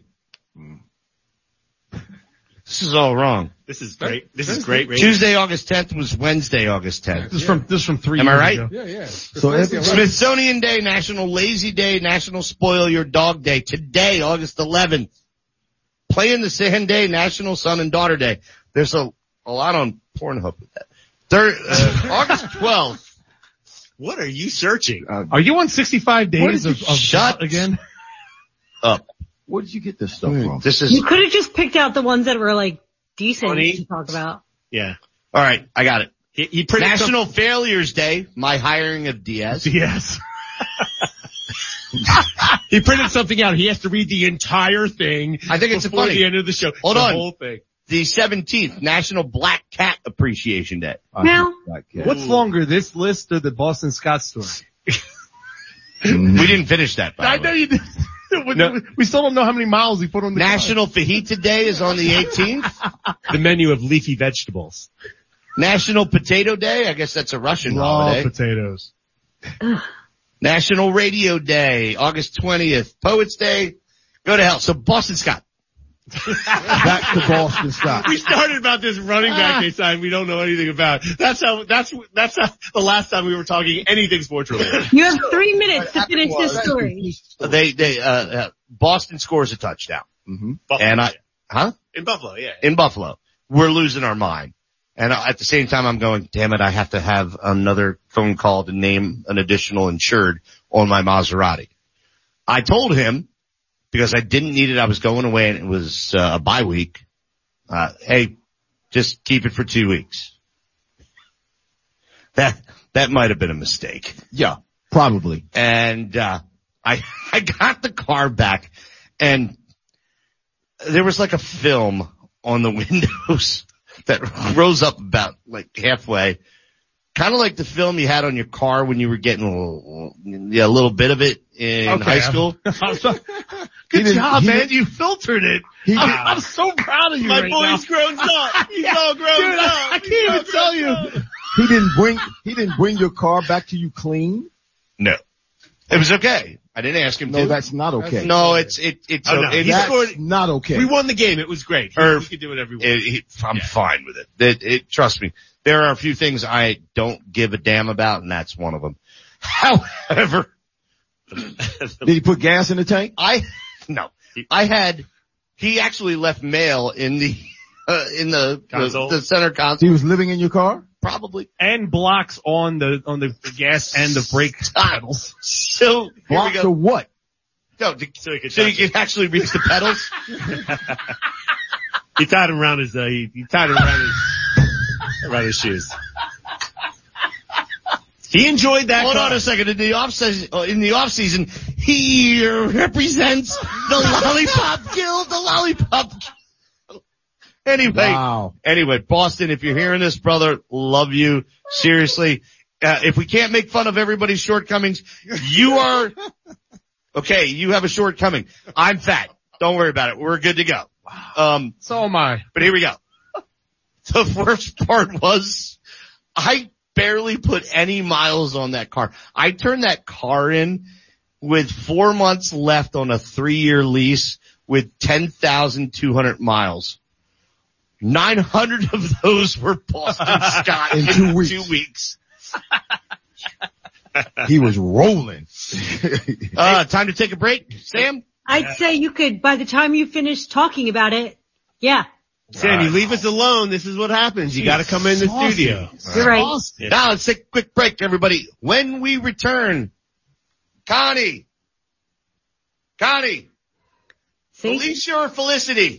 [SPEAKER 2] This is all wrong.
[SPEAKER 6] This is great. This is great. radio.
[SPEAKER 2] Tuesday, August tenth was Wednesday, August tenth.
[SPEAKER 4] This is from, this is from three
[SPEAKER 2] Am I
[SPEAKER 4] years
[SPEAKER 2] right?
[SPEAKER 4] ago.
[SPEAKER 7] Yeah, yeah.
[SPEAKER 3] So every-
[SPEAKER 2] Smithsonian Day, National Lazy Day, National Spoil Your Dog Day. Today, August eleventh. Play in the Sand Day, National Son and Daughter Day. There's a, a lot on Pornhub with that. Third, uh, August twelfth.
[SPEAKER 6] What are you searching?
[SPEAKER 4] Are you on sixty-five
[SPEAKER 3] Where
[SPEAKER 4] days
[SPEAKER 3] did
[SPEAKER 4] of,
[SPEAKER 3] you
[SPEAKER 4] of
[SPEAKER 2] shut
[SPEAKER 4] again?
[SPEAKER 2] Up.
[SPEAKER 3] Where did you get this stuff from?
[SPEAKER 2] This
[SPEAKER 5] You
[SPEAKER 2] is,
[SPEAKER 5] could have just picked out the ones that were like decent
[SPEAKER 6] Funny.
[SPEAKER 5] to talk about.
[SPEAKER 6] Yeah.
[SPEAKER 2] alright, I got it.
[SPEAKER 6] He, he printed
[SPEAKER 2] National Failures Day, my hiring of Diaz.
[SPEAKER 4] Yes.
[SPEAKER 6] some- he printed something out. He has to read the entire thing.
[SPEAKER 2] I think it's
[SPEAKER 6] before
[SPEAKER 2] funny.
[SPEAKER 6] the end of the show.
[SPEAKER 2] Hold
[SPEAKER 6] the
[SPEAKER 2] on.
[SPEAKER 6] whole thing.
[SPEAKER 2] The seventeenth, National Black Cat Appreciation Day.
[SPEAKER 5] Now,
[SPEAKER 4] What's longer, this list or the Boston Scott story?
[SPEAKER 2] We didn't finish that, by
[SPEAKER 4] I
[SPEAKER 2] the
[SPEAKER 4] know
[SPEAKER 2] way.
[SPEAKER 4] you did. We-
[SPEAKER 2] No.
[SPEAKER 4] We still don't know how many miles he put on the car.
[SPEAKER 2] National Fajita Day is on the eighteenth.
[SPEAKER 6] The menu of leafy vegetables.
[SPEAKER 2] National Potato Day, I guess that's a Russian
[SPEAKER 4] Love
[SPEAKER 2] holiday.
[SPEAKER 4] potatoes.
[SPEAKER 2] National Radio Day, August twentieth. Poets Day, go to hell. So Boston Scott.
[SPEAKER 3] Back to Boston Scott.
[SPEAKER 6] We started about this running back they signed we don't know anything about. That's how, that's, that's how, the last time we were talking anything sports related.
[SPEAKER 5] you have three minutes to finish this story.
[SPEAKER 2] They, they, uh, uh, Boston scores a touchdown.
[SPEAKER 3] Mm-hmm.
[SPEAKER 6] Buffalo,
[SPEAKER 2] And I, huh?
[SPEAKER 6] in Buffalo, yeah.
[SPEAKER 2] In Buffalo. We're losing our mind. And at the same time, I'm going, damn it, I have to have another phone call to name an additional insured on my Maserati. I told him, because I didn't need it, I was going away and it was uh, a bye week, uh, hey, just keep it for two weeks. That, that might have been a mistake.
[SPEAKER 3] Yeah, probably.
[SPEAKER 2] And, uh, I, I got the car back and there was like a film on the windows that rose up about like halfway. kind of like the film you had on your car when you were getting a little, yeah, a little bit of it in
[SPEAKER 4] Okay,
[SPEAKER 2] high school.
[SPEAKER 4] I'm, I'm so, good job, man. You filtered it. I'm, I'm so proud of you
[SPEAKER 6] My
[SPEAKER 4] right
[SPEAKER 6] boy's
[SPEAKER 4] now.
[SPEAKER 6] grown up. He's all grown
[SPEAKER 4] Dude,
[SPEAKER 6] up.
[SPEAKER 4] I, I can't even tell you.
[SPEAKER 3] He didn't bring, he didn't bring your car back to you clean?
[SPEAKER 2] No, it was okay. I didn't ask him
[SPEAKER 3] No,
[SPEAKER 2] to.
[SPEAKER 3] that's not okay.
[SPEAKER 2] No, it's, it, it's,
[SPEAKER 6] Oh, no,
[SPEAKER 2] it's
[SPEAKER 6] he
[SPEAKER 3] That's
[SPEAKER 6] scored-
[SPEAKER 3] not okay.
[SPEAKER 6] We won the game. It was great. He,
[SPEAKER 2] Or-
[SPEAKER 6] he could do whatever he
[SPEAKER 2] It,
[SPEAKER 6] wanted.
[SPEAKER 2] it, I'm
[SPEAKER 6] Yeah.
[SPEAKER 2] fine with it. It, it. Trust me, there are a few things I don't give a damn about, and that's one of them. However,
[SPEAKER 3] Did he put gas in the tank?
[SPEAKER 2] I no, I had. He actually left mail in the uh, in the,
[SPEAKER 6] Console?
[SPEAKER 2] the the center console.
[SPEAKER 3] He was living in your car?
[SPEAKER 2] Probably.
[SPEAKER 4] And blocks on the on the gas and the brake pedals.
[SPEAKER 2] So here we
[SPEAKER 3] Blocks
[SPEAKER 2] go.
[SPEAKER 3] or what?
[SPEAKER 2] No, to,
[SPEAKER 6] So he could
[SPEAKER 2] so you
[SPEAKER 6] touch it.
[SPEAKER 2] can actually reach the pedals.
[SPEAKER 6] He tied him around his, uh, he, he tied him around his, around his shoes. He enjoyed that.
[SPEAKER 2] Hold
[SPEAKER 6] car.
[SPEAKER 2] on a second. In the off season, uh, in the off season, he uh, represents the lollipop guild. The lollipop. Guild. Anyway,
[SPEAKER 3] Wow.
[SPEAKER 2] anyway, Boston, if you're hearing this, brother, love you seriously. Uh, if we can't make fun of everybody's shortcomings, you are okay. You have a shortcoming. I'm fat. Don't worry about it. We're good to go. Um,
[SPEAKER 4] So am I.
[SPEAKER 2] but here we go. The worst part was I barely put any miles on that car. I turned that car in with four months left on a three-year lease with ten thousand two hundred miles. nine hundred of those were Boston Scott
[SPEAKER 3] In two weeks.
[SPEAKER 2] two weeks.
[SPEAKER 3] He was rolling.
[SPEAKER 2] Uh, time to take a break. Sam?
[SPEAKER 5] I'd say you could, by the time you finish talking about it, yeah,
[SPEAKER 6] Sam, you leave us alone. This is what happens. You got to come in the studio.
[SPEAKER 5] you're right.
[SPEAKER 6] Yeah.
[SPEAKER 2] Now let's take a quick break, everybody. When we return, Connie. Connie.
[SPEAKER 5] See?
[SPEAKER 2] Felicia or Felicity?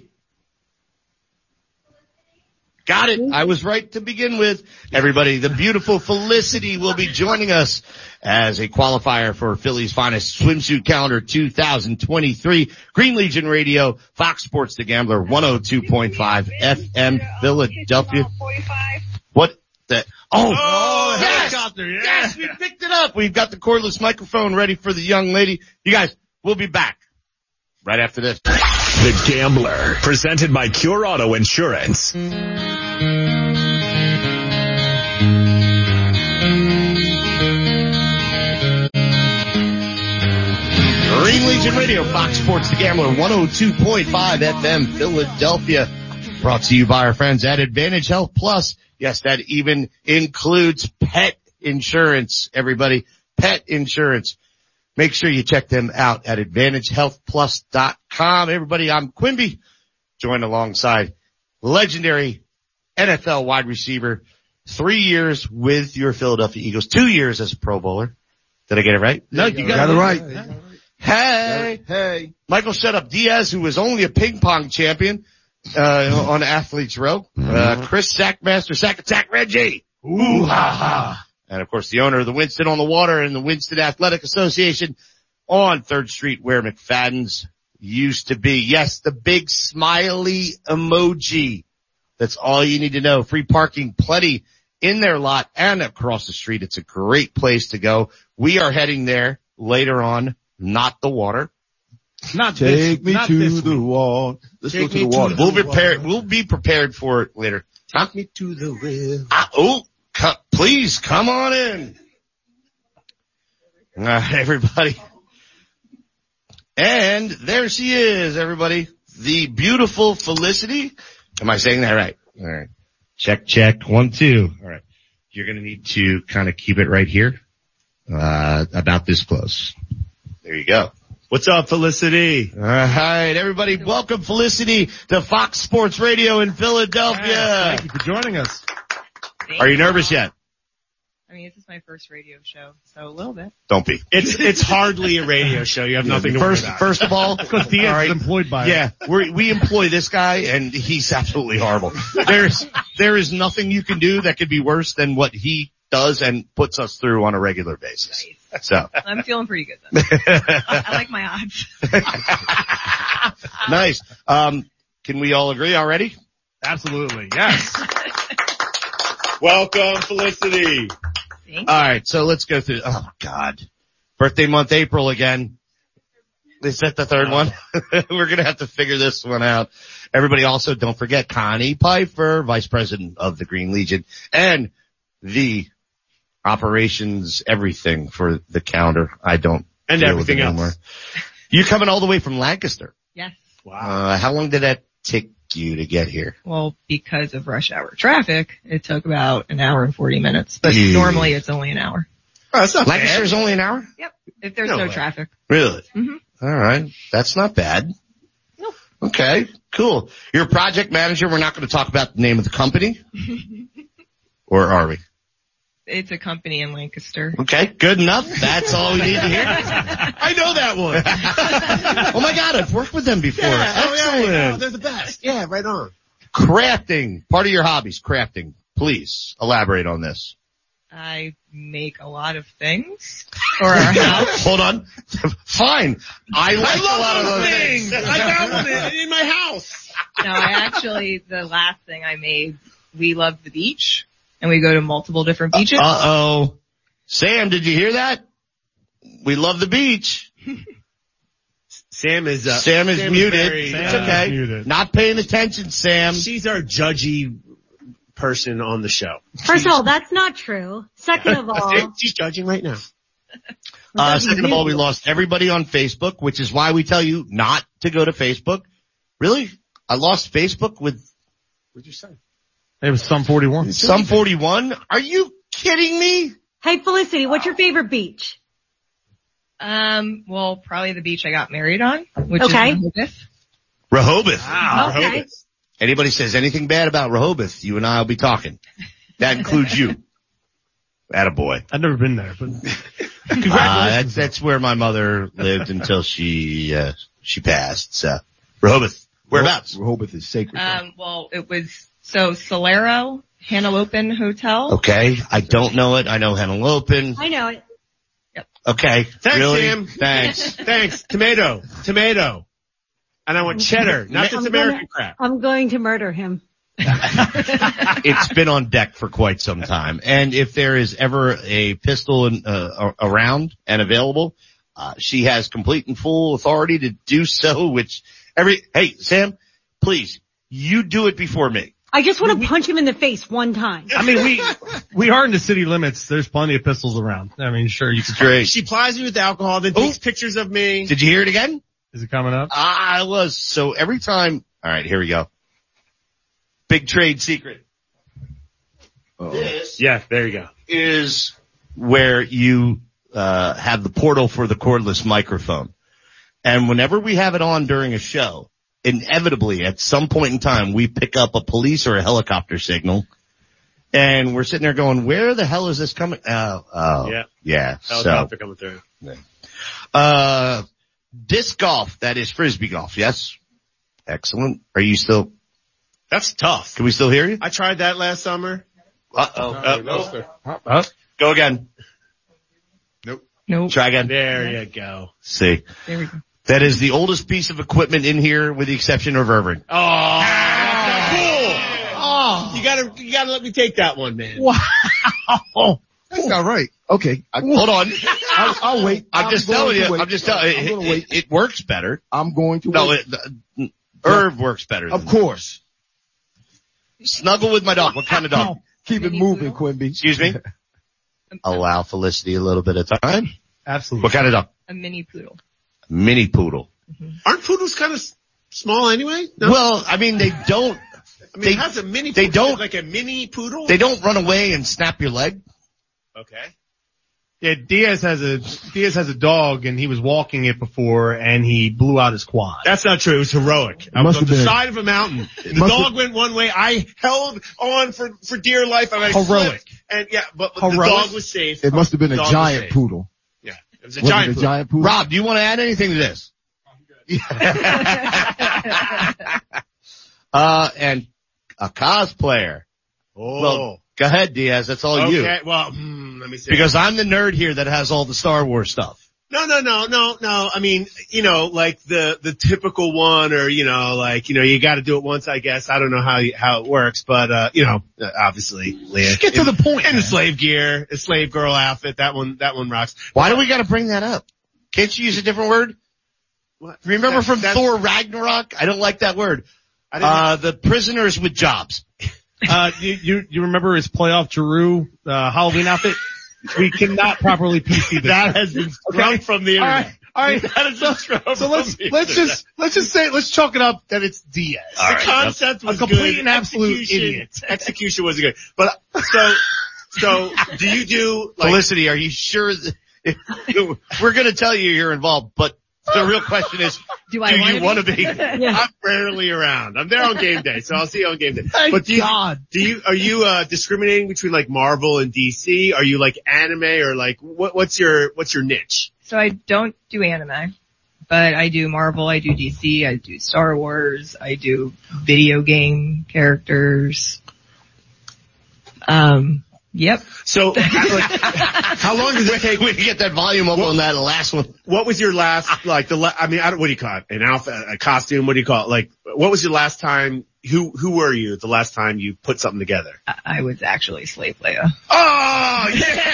[SPEAKER 2] Got it. I was right to begin with. Everybody, the beautiful Felicity will be joining us as a qualifier for Philly's finest swimsuit calendar two thousand twenty-three. Green Legion Radio, Fox Sports The Gambler, one oh two point five F M Philadelphia. What the? Oh,
[SPEAKER 6] Oh,
[SPEAKER 2] yes,
[SPEAKER 6] helicopter, yeah.
[SPEAKER 2] yes, we picked it up. We've got the cordless microphone ready for the young lady. You guys, we'll be back right after this.
[SPEAKER 1] The Gambler, presented by Cure Auto Insurance.
[SPEAKER 2] Green Legion Radio, Fox Sports The Gambler, one oh two point five F M Philadelphia. Brought to you by our friends at Advantage Health Plus. Yes, that even includes pet insurance, everybody. Pet insurance. Make sure you check them out at advantage health plus dot com. Everybody, I'm Quimby, joined alongside legendary N F L wide receiver, three years with your Philadelphia Eagles, two years as a Pro Bowler. Did I get it right?
[SPEAKER 4] No, you
[SPEAKER 3] Got
[SPEAKER 4] got
[SPEAKER 3] it
[SPEAKER 4] it
[SPEAKER 3] right.
[SPEAKER 2] Hey,
[SPEAKER 3] Hey.
[SPEAKER 2] Michael Shut Up Diaz, who was only a ping pong champion, uh, on Athletes Row. Uh, Chris Sackmaster, Sack Attack Reggie. Ooh ha ha. And of course the owner of the Winston on the Water and the Winston Athletic Association on third Street where McFadden's used to be. Yes, the big smiley emoji. That's all you need to know. Free parking, plenty in their lot and across the street. It's a great place to go. We are heading there later on, not the water.
[SPEAKER 4] Not
[SPEAKER 3] Take
[SPEAKER 4] this,
[SPEAKER 3] me
[SPEAKER 4] not
[SPEAKER 3] to
[SPEAKER 4] this
[SPEAKER 3] the
[SPEAKER 4] week.
[SPEAKER 3] wall. Let's
[SPEAKER 2] Take
[SPEAKER 3] go to
[SPEAKER 2] me
[SPEAKER 3] the
[SPEAKER 2] to
[SPEAKER 3] water.
[SPEAKER 2] We'll be prepared. We'll be prepared for it later.
[SPEAKER 3] Take me to the river.
[SPEAKER 2] Ah, oh, co- please come on in. All right, everybody. And there she is, everybody. The beautiful Felicity. Am I saying that right? All right. Check, check. One, two. All right. You're going to need to kind of keep it right here, uh, about this close. There you go.
[SPEAKER 6] What's up, Felicity?
[SPEAKER 2] All right, everybody. Welcome, Felicity, to Fox Sports Radio in Philadelphia.
[SPEAKER 4] Thank you for joining us.
[SPEAKER 2] Are you nervous yet?
[SPEAKER 9] I mean, this is my first radio show, so a little bit.
[SPEAKER 2] Don't be.
[SPEAKER 6] It's it's hardly a radio show. You have nothing to
[SPEAKER 2] First,
[SPEAKER 6] worry about.
[SPEAKER 2] first of all,
[SPEAKER 4] Because Diaz
[SPEAKER 2] all right,
[SPEAKER 4] is employed by it.
[SPEAKER 2] yeah, we we employ this guy, and he's absolutely horrible. There's there is nothing you can do that could be worse than what he does and puts us through on a regular basis.
[SPEAKER 9] Nice.
[SPEAKER 2] So
[SPEAKER 9] I'm feeling pretty good then. I, I like my odds.
[SPEAKER 2] nice. Um, can we all agree already?
[SPEAKER 4] Absolutely. Yes.
[SPEAKER 6] Welcome, Felicity.
[SPEAKER 2] All right, so let's go through. Oh God, birthday month April again. Is that the third one? We're gonna have to figure this one out. Everybody also don't forget Connie Pfeiffer, Vice President of the Green Legion, and the operations everything for the counter. I don't
[SPEAKER 6] and
[SPEAKER 2] deal
[SPEAKER 6] everything
[SPEAKER 2] with it
[SPEAKER 6] else.
[SPEAKER 2] Anymore. You coming all the way from Lancaster?
[SPEAKER 9] Yes.
[SPEAKER 6] Wow.
[SPEAKER 2] Uh, how long did that take you to get here?
[SPEAKER 9] Well, because of rush hour traffic, it took about an hour and forty minutes, but
[SPEAKER 2] Yeah.
[SPEAKER 9] normally it's only an hour.
[SPEAKER 6] Oh, that's not
[SPEAKER 2] Lancaster's
[SPEAKER 6] bad.
[SPEAKER 2] only an hour?
[SPEAKER 9] Yep. If there's
[SPEAKER 6] No
[SPEAKER 9] no,
[SPEAKER 6] way.
[SPEAKER 9] traffic.
[SPEAKER 2] Really?
[SPEAKER 9] Mhm.
[SPEAKER 2] All right. That's not bad.
[SPEAKER 9] Nope.
[SPEAKER 2] Okay, cool. You're a project manager. We're not going to talk about the name of the company. Or are we?
[SPEAKER 9] It's a company in Lancaster.
[SPEAKER 2] Okay, good enough. That's all we need to hear.
[SPEAKER 6] I know that one.
[SPEAKER 2] Oh my God, I've worked with them before.
[SPEAKER 6] Yeah, oh, yeah,
[SPEAKER 2] Excellent.
[SPEAKER 6] yeah, they're the best. Yeah, right on.
[SPEAKER 2] Crafting. Part of your hobbies, crafting. Please elaborate on this.
[SPEAKER 9] I make a lot of things for our house.
[SPEAKER 2] Hold on. Fine. I like
[SPEAKER 6] I love
[SPEAKER 2] a lot of
[SPEAKER 6] those
[SPEAKER 2] those
[SPEAKER 6] things.
[SPEAKER 2] things.
[SPEAKER 6] I got one in, in my house.
[SPEAKER 9] No, I actually, the last thing I made, we love the beach, and we go to multiple different beaches.
[SPEAKER 2] Uh oh. Sam, did you hear that? We love the beach.
[SPEAKER 6] Sam is, uh,
[SPEAKER 2] Sam is
[SPEAKER 6] Sam
[SPEAKER 2] muted.
[SPEAKER 6] very,
[SPEAKER 2] It's
[SPEAKER 6] uh,
[SPEAKER 2] okay.
[SPEAKER 4] muted.
[SPEAKER 2] Not paying attention, Sam.
[SPEAKER 6] She's our judgy person on the show.
[SPEAKER 5] First of all, that's not true. Second of all,
[SPEAKER 6] She's judging right now.
[SPEAKER 2] Uh, second of all, we lost everybody on Facebook, which is why we tell you not to go to Facebook. Really? I lost Facebook with
[SPEAKER 6] What'd you say?
[SPEAKER 4] It was some forty-one.
[SPEAKER 2] some forty-one? Are you kidding me?
[SPEAKER 5] hey Felicity, what's your favorite beach?
[SPEAKER 9] Um, well, probably the beach I got married on, which
[SPEAKER 5] Okay.
[SPEAKER 9] is Rehoboth.
[SPEAKER 2] Rehoboth.
[SPEAKER 6] Wow.
[SPEAKER 5] Okay.
[SPEAKER 6] Rehoboth.
[SPEAKER 2] Anybody says anything bad about Rehoboth, you and I will be talking. That includes you. Attaboy.
[SPEAKER 4] I've never been there, but
[SPEAKER 2] Uh, that's, that's where my mother lived until she, uh, she passed. So, Rehoboth. Whereabouts?
[SPEAKER 3] Rehoboth is sacred.
[SPEAKER 9] Um, well, it was, so Solero, Hanalopen Hotel.
[SPEAKER 2] Okay. I don't know it. I know Henlopen.
[SPEAKER 5] I know it.
[SPEAKER 2] Okay.
[SPEAKER 6] Thanks,
[SPEAKER 2] really?
[SPEAKER 6] Sam.
[SPEAKER 2] Thanks.
[SPEAKER 6] Thanks. Tomato. Tomato. And I want cheddar, not this
[SPEAKER 5] I'm
[SPEAKER 6] American
[SPEAKER 5] gonna-
[SPEAKER 6] crap.
[SPEAKER 5] I'm going to murder him.
[SPEAKER 2] It's been on deck for quite some time. And if there is ever a pistol in, uh, around and available, uh, she has complete and full authority to do so, which every, hey, Sam, please, you do it before me.
[SPEAKER 5] I just want to punch him in the face one time.
[SPEAKER 4] I mean, we, we are in the city limits. There's plenty of pistols around. I mean, sure, you can.
[SPEAKER 2] Great.
[SPEAKER 6] She plies me with alcohol, then takes pictures of me.
[SPEAKER 2] Did you hear it again?
[SPEAKER 4] Is it coming up?
[SPEAKER 2] I was. So every time, all right, here we go. Big trade secret. This
[SPEAKER 6] Yeah, there you go.
[SPEAKER 2] is where you, uh, have the portal for the cordless microphone. And whenever we have it on during a show, inevitably at some point in time, we pick up a police or a helicopter signal. And we're sitting there going, where the hell is this coming? Oh, oh,
[SPEAKER 6] Yeah.
[SPEAKER 2] yeah.
[SPEAKER 6] Helicopter
[SPEAKER 2] So,
[SPEAKER 6] coming through.
[SPEAKER 2] uh, disc golf, that is frisbee golf, yes? Excellent. Are you still,
[SPEAKER 6] That's tough.
[SPEAKER 2] can we still hear you?
[SPEAKER 6] I tried that last summer.
[SPEAKER 2] Uh-oh.
[SPEAKER 6] Uh,
[SPEAKER 7] no,
[SPEAKER 6] oh,
[SPEAKER 7] sir.
[SPEAKER 4] Up.
[SPEAKER 2] Go again.
[SPEAKER 9] Nope.
[SPEAKER 2] Try again.
[SPEAKER 6] there you go.
[SPEAKER 2] See.
[SPEAKER 9] There we go.
[SPEAKER 2] That is the oldest piece of equipment in here with the exception of Irving.
[SPEAKER 6] Oh, cool. Oh, you gotta, you gotta let me take that one, man.
[SPEAKER 4] Wow.
[SPEAKER 3] That's not right. Okay. I,
[SPEAKER 2] Hold on.
[SPEAKER 3] I'll, I'll wait.
[SPEAKER 2] I'm just
[SPEAKER 3] going
[SPEAKER 2] telling
[SPEAKER 3] to
[SPEAKER 2] you,
[SPEAKER 3] wait.
[SPEAKER 2] I'm just telling you,
[SPEAKER 3] I'm
[SPEAKER 2] it,
[SPEAKER 3] gonna wait.
[SPEAKER 2] it, it works better.
[SPEAKER 3] I'm going to
[SPEAKER 2] No,
[SPEAKER 3] wait.
[SPEAKER 2] it, uh, Irv works better.
[SPEAKER 3] Of
[SPEAKER 2] Than
[SPEAKER 3] course.
[SPEAKER 2] Snuggle with my dog. What kind of dog?
[SPEAKER 3] Keep it
[SPEAKER 9] Mini
[SPEAKER 3] moving,
[SPEAKER 9] poodle?
[SPEAKER 3] Quimby.
[SPEAKER 2] Excuse me? Allow Felicity a little bit of time.
[SPEAKER 4] Absolutely.
[SPEAKER 2] What kind of dog?
[SPEAKER 9] A mini poodle.
[SPEAKER 2] Mini poodle.
[SPEAKER 6] Aren't poodles kind of small anyway? No?
[SPEAKER 2] Well, I mean, they don't,
[SPEAKER 6] I mean,
[SPEAKER 2] they-
[SPEAKER 6] it has a mini
[SPEAKER 2] they
[SPEAKER 6] poodle.
[SPEAKER 2] don't-
[SPEAKER 6] Like a mini poodle?
[SPEAKER 2] they don't run away and snap your leg.
[SPEAKER 6] Okay.
[SPEAKER 4] Yeah, Diaz has a, Diaz has a dog and he was walking it before and he blew out his quad.
[SPEAKER 6] That's not true. It was heroic. I was
[SPEAKER 3] Must
[SPEAKER 6] on
[SPEAKER 3] have
[SPEAKER 6] the
[SPEAKER 3] been-
[SPEAKER 6] side of a mountain. The
[SPEAKER 3] must
[SPEAKER 6] dog
[SPEAKER 3] have-
[SPEAKER 6] went one way. I held on for, for dear life. And I
[SPEAKER 4] Heroic.
[SPEAKER 6] slipped. And yeah, but, but the
[SPEAKER 4] Heroic?
[SPEAKER 6] dog was safe.
[SPEAKER 3] It must have been a
[SPEAKER 6] Dog was
[SPEAKER 3] giant
[SPEAKER 6] safe.
[SPEAKER 3] poodle.
[SPEAKER 6] Yeah. It was a
[SPEAKER 3] Was
[SPEAKER 6] giant
[SPEAKER 3] it a
[SPEAKER 6] poodle.
[SPEAKER 3] giant poodle?
[SPEAKER 2] Rob, do you want to add anything to this? uh, and a cosplayer.
[SPEAKER 6] Oh.
[SPEAKER 2] Well, go ahead, Diaz. That's all
[SPEAKER 6] okay.
[SPEAKER 2] you.
[SPEAKER 6] Well, hmm, let me see.
[SPEAKER 2] Because I'm the nerd here that has all the Star Wars stuff.
[SPEAKER 6] No, no, no, no, no. I mean, you know, like the, the typical one or, you know, like, you know, you gotta do it once, I guess. I don't know how, you, how it works, but, uh, you know, obviously, Leah.
[SPEAKER 4] Just get to
[SPEAKER 6] in,
[SPEAKER 4] the point.
[SPEAKER 6] And
[SPEAKER 4] man.
[SPEAKER 6] the slave gear, the slave girl outfit, that one, that one rocks.
[SPEAKER 2] Why do we gotta bring that up? Can't you use a different word?
[SPEAKER 6] What?
[SPEAKER 2] Remember
[SPEAKER 6] That-
[SPEAKER 2] from
[SPEAKER 6] that's-
[SPEAKER 2] Thor Ragnarok? I don't like that word.
[SPEAKER 6] I didn't
[SPEAKER 2] Uh, the prisoners with jobs.
[SPEAKER 4] Uh, you, you, you remember his playoff Giroux, uh, Halloween outfit? We cannot properly P C this.
[SPEAKER 6] That has been scrubbed
[SPEAKER 4] Okay.
[SPEAKER 6] from the
[SPEAKER 4] All
[SPEAKER 6] internet.
[SPEAKER 4] right. All right.
[SPEAKER 6] That is
[SPEAKER 4] So,
[SPEAKER 6] scrubbed
[SPEAKER 4] so let's,
[SPEAKER 6] from the
[SPEAKER 4] let's
[SPEAKER 6] internet.
[SPEAKER 4] just, let's just say, let's chalk it up that it's Diaz.
[SPEAKER 2] All
[SPEAKER 6] The
[SPEAKER 2] right,
[SPEAKER 6] concept was
[SPEAKER 4] A complete
[SPEAKER 6] good.
[SPEAKER 4] and absolute
[SPEAKER 6] Execution-
[SPEAKER 4] idiot.
[SPEAKER 6] Execution wasn't good. But, so, so, do you do, like,
[SPEAKER 2] Felicity, are you sure that, we're gonna tell you you're involved, but the real question is,
[SPEAKER 9] Do
[SPEAKER 2] do
[SPEAKER 9] I
[SPEAKER 2] you want
[SPEAKER 9] want
[SPEAKER 2] to be?
[SPEAKER 5] Yeah.
[SPEAKER 6] I'm rarely around. I'm there on game day, so I'll see you on game day.
[SPEAKER 4] Thank
[SPEAKER 6] but do you,
[SPEAKER 4] God.
[SPEAKER 6] do you, are you, uh, discriminating between like Marvel and D C? Are you like anime or like, what, what's your, what's your niche?
[SPEAKER 9] So I don't do anime, but I do Marvel, I do D C, I do Star Wars, I do video game characters. Um, yep.
[SPEAKER 6] So, like, how long does it take?
[SPEAKER 2] We can get that volume up on that last one.
[SPEAKER 6] What was your last, like the, la- I mean, I don't, what do you call it? An outfit, a costume? What do you call it? Like, what was your last time, who, who were you the last time you put something together?
[SPEAKER 9] I, I was actually Slave Leia.
[SPEAKER 6] Oh,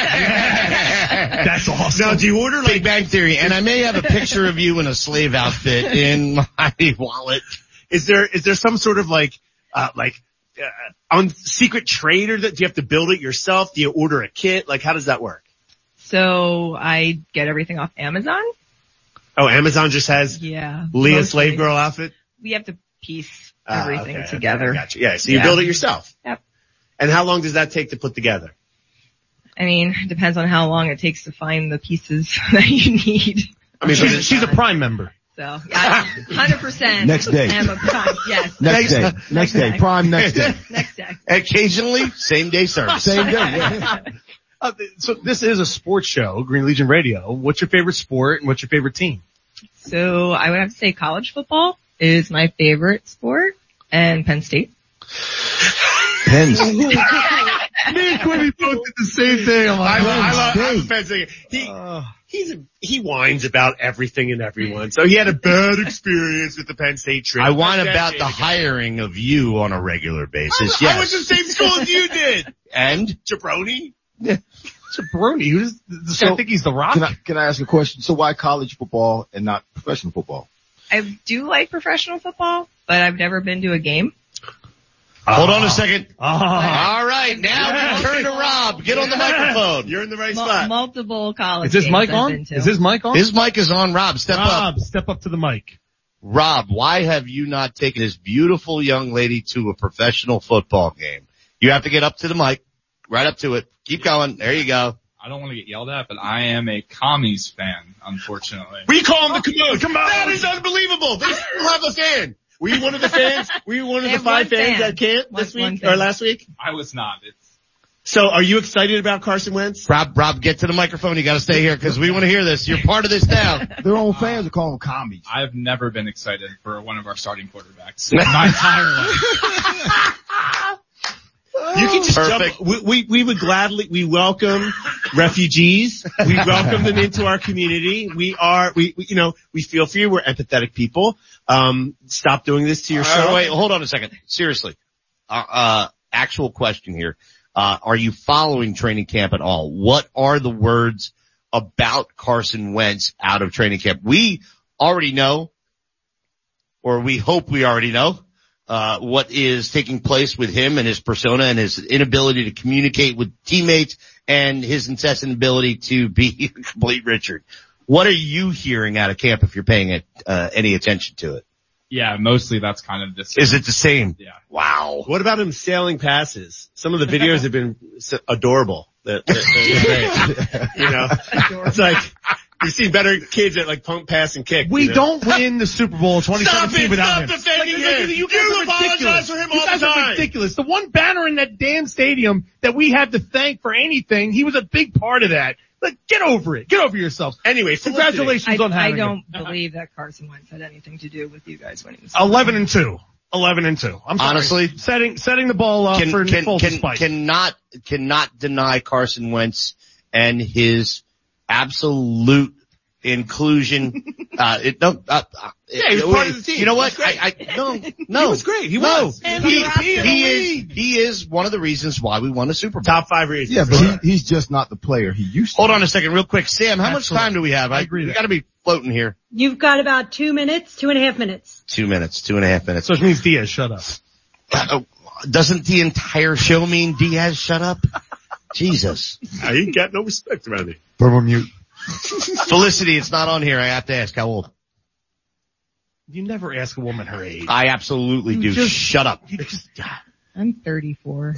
[SPEAKER 6] yeah!
[SPEAKER 4] That's awesome.
[SPEAKER 6] Now, do you order like,
[SPEAKER 2] Big Bang Theory, and I may have a picture of you in a slave outfit in my wallet.
[SPEAKER 6] is there, is there some sort of like, uh, like, uh, on secret trade or that, do you have to build it yourself? Do you order a kit? Like, how does that work?
[SPEAKER 9] So I get everything off Amazon.
[SPEAKER 6] Oh, Amazon just has
[SPEAKER 9] Yeah.
[SPEAKER 6] Leah
[SPEAKER 9] mostly.
[SPEAKER 6] slave girl outfit?
[SPEAKER 9] We have to piece
[SPEAKER 6] Ah,
[SPEAKER 9] everything
[SPEAKER 6] okay,
[SPEAKER 9] together.
[SPEAKER 6] okay, gotcha. Yeah, so you
[SPEAKER 9] Yeah.
[SPEAKER 6] build it yourself.
[SPEAKER 9] Yep.
[SPEAKER 6] And how long does that take to put together?
[SPEAKER 9] I mean, it depends on how long it takes to find the pieces that you need.
[SPEAKER 6] I mean,
[SPEAKER 4] She's, she's a Prime member.
[SPEAKER 9] So, yeah, one hundred percent.
[SPEAKER 3] Next day.
[SPEAKER 9] am a prime. Yes.
[SPEAKER 3] Next day. Next day.
[SPEAKER 9] day.
[SPEAKER 3] Prime next day.
[SPEAKER 9] Next day.
[SPEAKER 2] Occasionally, same day service.
[SPEAKER 3] Same day. Yeah.
[SPEAKER 4] Uh, so this is a sports show, Green Legion Radio. What's your favorite sport and what's your favorite team?
[SPEAKER 9] So I would have to say college football is my favorite sport, and Penn State.
[SPEAKER 3] Pens.
[SPEAKER 4] Me and Quimby both did the same thing. I'm
[SPEAKER 6] I,
[SPEAKER 4] like,
[SPEAKER 6] I love,
[SPEAKER 3] State.
[SPEAKER 6] I'm a Penn State. He,
[SPEAKER 4] uh,
[SPEAKER 6] he's a, he whines about everything and everyone. So he had a bad experience with the Penn State trip.
[SPEAKER 2] I whine
[SPEAKER 6] That's
[SPEAKER 2] about the
[SPEAKER 6] decade ago.
[SPEAKER 2] hiring of you on a regular basis.
[SPEAKER 6] I went to the
[SPEAKER 2] Yes.
[SPEAKER 6] same school as you did.
[SPEAKER 2] And
[SPEAKER 6] Jabroni.
[SPEAKER 4] Jabroni. Who's,
[SPEAKER 3] So-
[SPEAKER 4] I think he's the Rock.
[SPEAKER 3] Can I, can I ask a question? So why college football and not professional football?
[SPEAKER 9] I do like professional football, but I've never been to a game.
[SPEAKER 2] hold on a second.
[SPEAKER 4] Ah.
[SPEAKER 2] All right, now
[SPEAKER 4] Yes.
[SPEAKER 2] we turn to Rob. Get on the microphone.
[SPEAKER 6] You're in the right
[SPEAKER 9] Mul-
[SPEAKER 6] spot.
[SPEAKER 9] multiple college
[SPEAKER 4] Is his
[SPEAKER 9] games
[SPEAKER 4] mic
[SPEAKER 9] I've
[SPEAKER 4] on?
[SPEAKER 9] been to.
[SPEAKER 4] Is his mic on?
[SPEAKER 2] His mic is on. Rob, step up.
[SPEAKER 4] Rob, step up to the mic.
[SPEAKER 2] Rob, why have you not taken this beautiful young lady to a professional football game? You have to get up to the mic, right up to it. Keep going. There you go.
[SPEAKER 10] I don't want to get yelled at, but I am a commies fan, unfortunately.
[SPEAKER 6] We call him the commode. Come on. That is unbelievable. They still have a fan. Were you one of the fans? Were you one of
[SPEAKER 9] They
[SPEAKER 6] the
[SPEAKER 9] have
[SPEAKER 6] five
[SPEAKER 9] one
[SPEAKER 6] fans
[SPEAKER 9] fan.
[SPEAKER 6] at camp
[SPEAKER 9] One-
[SPEAKER 6] this
[SPEAKER 9] one
[SPEAKER 6] week
[SPEAKER 9] fan.
[SPEAKER 6] or last week?
[SPEAKER 10] I was not. It's
[SPEAKER 6] So are you excited about Carson Wentz?
[SPEAKER 2] Rob, Rob, get to the microphone. You gotta stay here because we want to hear this. You're part of this now.
[SPEAKER 3] Their own fans are calling them commies.
[SPEAKER 10] I've never been excited for one of our starting quarterbacks my entire life.
[SPEAKER 6] You can just
[SPEAKER 2] Perfect.
[SPEAKER 6] jump. We, we, we would gladly, we welcome refugees. We welcome them into our community. We are, we, we you know, we feel for you. We're empathetic people. Um, stop doing this to your
[SPEAKER 2] Uh,
[SPEAKER 6] show.
[SPEAKER 2] wait, hold on a second. Seriously. Uh, uh, actual question here. Uh, are you following training camp at all? What are the words about Carson Wentz out of training camp? We already know, or we hope we already know, uh, what is taking place with him and his persona and his inability to communicate with teammates and his incessant ability to be a complete Richard. What are you hearing out of camp if you're paying it, uh, any attention to it?
[SPEAKER 10] Yeah, mostly that's kind of this.
[SPEAKER 2] Is it the same?
[SPEAKER 10] Yeah.
[SPEAKER 2] Wow.
[SPEAKER 6] What about him sailing passes? Some of the videos have been s- adorable. They're, they're, they're great. You know, it's like you've seen better kids at like punk, pass, and kick.
[SPEAKER 4] We
[SPEAKER 6] you know?
[SPEAKER 4] don't win the Super Bowl twenty seventeen
[SPEAKER 6] Stop it,
[SPEAKER 4] without
[SPEAKER 6] stop
[SPEAKER 4] him.
[SPEAKER 6] defending
[SPEAKER 4] Like,
[SPEAKER 6] him.
[SPEAKER 4] You, guys
[SPEAKER 6] You
[SPEAKER 4] are
[SPEAKER 6] apologize
[SPEAKER 4] ridiculous.
[SPEAKER 6] for him
[SPEAKER 4] you
[SPEAKER 6] all
[SPEAKER 4] guys
[SPEAKER 6] the
[SPEAKER 4] are
[SPEAKER 6] time.
[SPEAKER 4] ridiculous. The one banner in that damn stadium that we had to thank for anything, he was a big part of that. Like, get over it. Get over yourself.
[SPEAKER 6] Anyway,
[SPEAKER 4] Congratulations
[SPEAKER 9] I,
[SPEAKER 4] on
[SPEAKER 9] I
[SPEAKER 4] having
[SPEAKER 9] don't
[SPEAKER 4] him.
[SPEAKER 9] believe that Carson Wentz had anything to do with you guys winning. The
[SPEAKER 4] Eleven and two. Eleven and two. I'm sorry.
[SPEAKER 2] Honestly,
[SPEAKER 4] setting setting the ball up
[SPEAKER 2] can,
[SPEAKER 4] for
[SPEAKER 2] can,
[SPEAKER 4] full
[SPEAKER 2] can,
[SPEAKER 4] spike.
[SPEAKER 2] cannot, cannot deny Carson Wentz and his absolute inclusion. Uh, it, no, uh, uh,
[SPEAKER 6] Yeah, he was
[SPEAKER 2] it-
[SPEAKER 6] part of the team.
[SPEAKER 2] You know what?
[SPEAKER 6] That's
[SPEAKER 2] I, I, no, no.
[SPEAKER 6] He was great. He
[SPEAKER 2] no.
[SPEAKER 6] was.
[SPEAKER 2] He,
[SPEAKER 6] And
[SPEAKER 2] he,
[SPEAKER 6] he was in the
[SPEAKER 2] he is,
[SPEAKER 6] league.
[SPEAKER 2] he is one of the reasons why we won a Super Bowl.
[SPEAKER 6] Top five reasons.
[SPEAKER 3] Yeah, but he, he's just not the player he used to.
[SPEAKER 2] Hold on a second real quick. Sam, how much
[SPEAKER 4] Absolutely.
[SPEAKER 2] time do we have? I,
[SPEAKER 4] I agree
[SPEAKER 2] We
[SPEAKER 4] with
[SPEAKER 2] gotta be floating here.
[SPEAKER 5] You've got about two minutes, two and a half minutes.
[SPEAKER 2] Two minutes, two and a half minutes.
[SPEAKER 4] So it means Diaz, shut up.
[SPEAKER 2] Uh, doesn't the entire show mean Diaz shut up? Jesus.
[SPEAKER 6] I ain't got no respect around here.
[SPEAKER 7] Put him on mute.
[SPEAKER 2] Felicity, it's not on here. I have to ask how old.
[SPEAKER 4] You never ask a woman her age.
[SPEAKER 2] I absolutely do.
[SPEAKER 4] Just-
[SPEAKER 2] Shut up.
[SPEAKER 4] You just,
[SPEAKER 9] I'm thirty-four.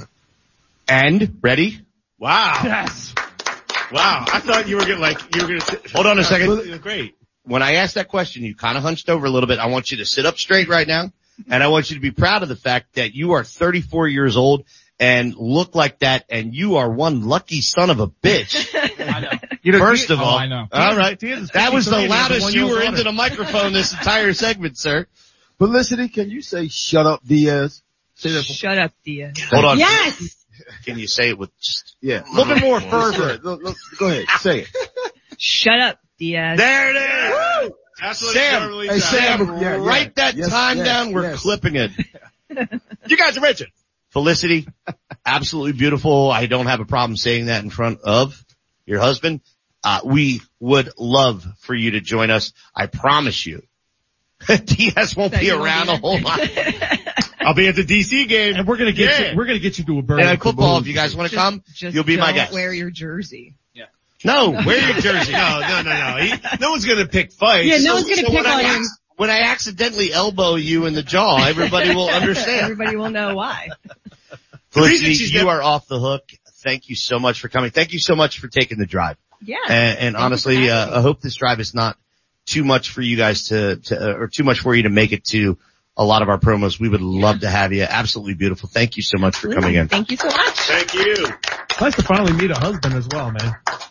[SPEAKER 2] And, ready?
[SPEAKER 6] Wow.
[SPEAKER 4] yes.
[SPEAKER 6] Wow. I thought you were gonna like, you were gonna sit.
[SPEAKER 2] Hold on a second.
[SPEAKER 6] Great.
[SPEAKER 2] When I asked that question, you kind of hunched over a little bit. I want you to sit up straight right now. And I want you to be proud of the fact that you are thirty-four years old and look like that, and you are one lucky son of a bitch.
[SPEAKER 10] I know.
[SPEAKER 2] You know, First of
[SPEAKER 10] oh,
[SPEAKER 2] all,
[SPEAKER 10] I know.
[SPEAKER 2] all right,
[SPEAKER 4] Diaz is
[SPEAKER 2] that was the
[SPEAKER 4] fifty-three and has a
[SPEAKER 2] loudest you
[SPEAKER 4] one-year-old
[SPEAKER 2] were
[SPEAKER 4] daughter.
[SPEAKER 2] into the microphone this entire segment, sir.
[SPEAKER 3] Felicity, can you say shut up, Diaz? Say that.
[SPEAKER 9] Shut up, Diaz.
[SPEAKER 2] Hold on.
[SPEAKER 5] Yes!
[SPEAKER 2] Can you say it with just
[SPEAKER 3] Yeah.
[SPEAKER 2] a little bit more
[SPEAKER 3] Say
[SPEAKER 2] fervor?
[SPEAKER 3] it. Look, look, go ahead. Say it.
[SPEAKER 9] Shut up, Diaz.
[SPEAKER 2] There it is.
[SPEAKER 6] That's what
[SPEAKER 2] Sam,
[SPEAKER 6] it normally
[SPEAKER 3] hey,
[SPEAKER 6] does.
[SPEAKER 3] Sam,
[SPEAKER 2] Sam,
[SPEAKER 3] yeah, yeah.
[SPEAKER 2] write that
[SPEAKER 3] Yes,
[SPEAKER 2] time
[SPEAKER 3] yes,
[SPEAKER 2] down. We're
[SPEAKER 3] yes.
[SPEAKER 2] clipping it.
[SPEAKER 6] You guys are mentioned.
[SPEAKER 2] Felicity, absolutely beautiful. I don't have a problem saying that in front of your husband. Uh, we would love for you to join us. I promise you. Diaz won't
[SPEAKER 9] That
[SPEAKER 2] be
[SPEAKER 9] you won't
[SPEAKER 2] around
[SPEAKER 9] be
[SPEAKER 2] a whole lot.
[SPEAKER 6] I'll be at the D C game.
[SPEAKER 4] And we're gonna get
[SPEAKER 6] Yeah.
[SPEAKER 4] you, we're gonna get you to a birthday.
[SPEAKER 2] And at football, if you guys want to
[SPEAKER 9] Just-
[SPEAKER 2] come,
[SPEAKER 9] just
[SPEAKER 2] you'll be my
[SPEAKER 9] don't
[SPEAKER 2] guest.
[SPEAKER 9] wear your jersey.
[SPEAKER 2] No, wear your jersey.
[SPEAKER 6] No, no, no, no. He, no one's gonna pick fights.
[SPEAKER 5] Yeah, no one's gonna
[SPEAKER 2] So
[SPEAKER 5] pick
[SPEAKER 2] when I,
[SPEAKER 5] on him.
[SPEAKER 2] ac- when I accidentally elbow you in the jaw, everybody will understand.
[SPEAKER 9] Everybody will know why.
[SPEAKER 2] Felicity,
[SPEAKER 6] reason she's
[SPEAKER 2] you
[SPEAKER 6] never-
[SPEAKER 2] are off the hook. Thank you so much for coming. Thank you so much for taking the drive.
[SPEAKER 9] Yeah.
[SPEAKER 2] And, and
[SPEAKER 9] Thank you
[SPEAKER 2] honestly,
[SPEAKER 9] for having
[SPEAKER 2] uh, I hope this drive is not too much for you guys to, to, uh, or too much for you to make it to a lot of our promos. We would love to have you. Absolutely beautiful. Thank you so much for coming in.
[SPEAKER 9] Thank you so much.
[SPEAKER 6] Thank you.
[SPEAKER 4] Nice to finally meet a husband as well, man.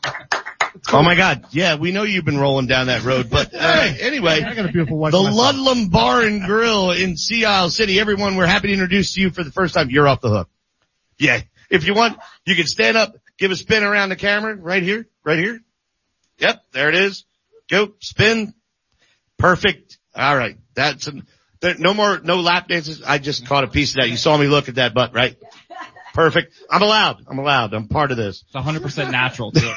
[SPEAKER 2] Oh my God. Yeah, we know you've been rolling down that road, but uh, anyway.
[SPEAKER 4] I got a beautiful wife.
[SPEAKER 2] The
[SPEAKER 4] myself.
[SPEAKER 2] Ludlam Bar and Grill in Sea Isle City. Everyone, we're happy to introduce to you for the first time. You're off the hook. Yeah. If you want, you can stand up, give a spin around the camera right here, right here. Yep, there it is. Go, spin. Perfect. All right. That's, an, there, no more, no lap dances. I just caught a piece of that. You saw me look at that butt, right? Perfect. I'm allowed. I'm allowed. I'm part of this.
[SPEAKER 10] It's one hundred percent natural too.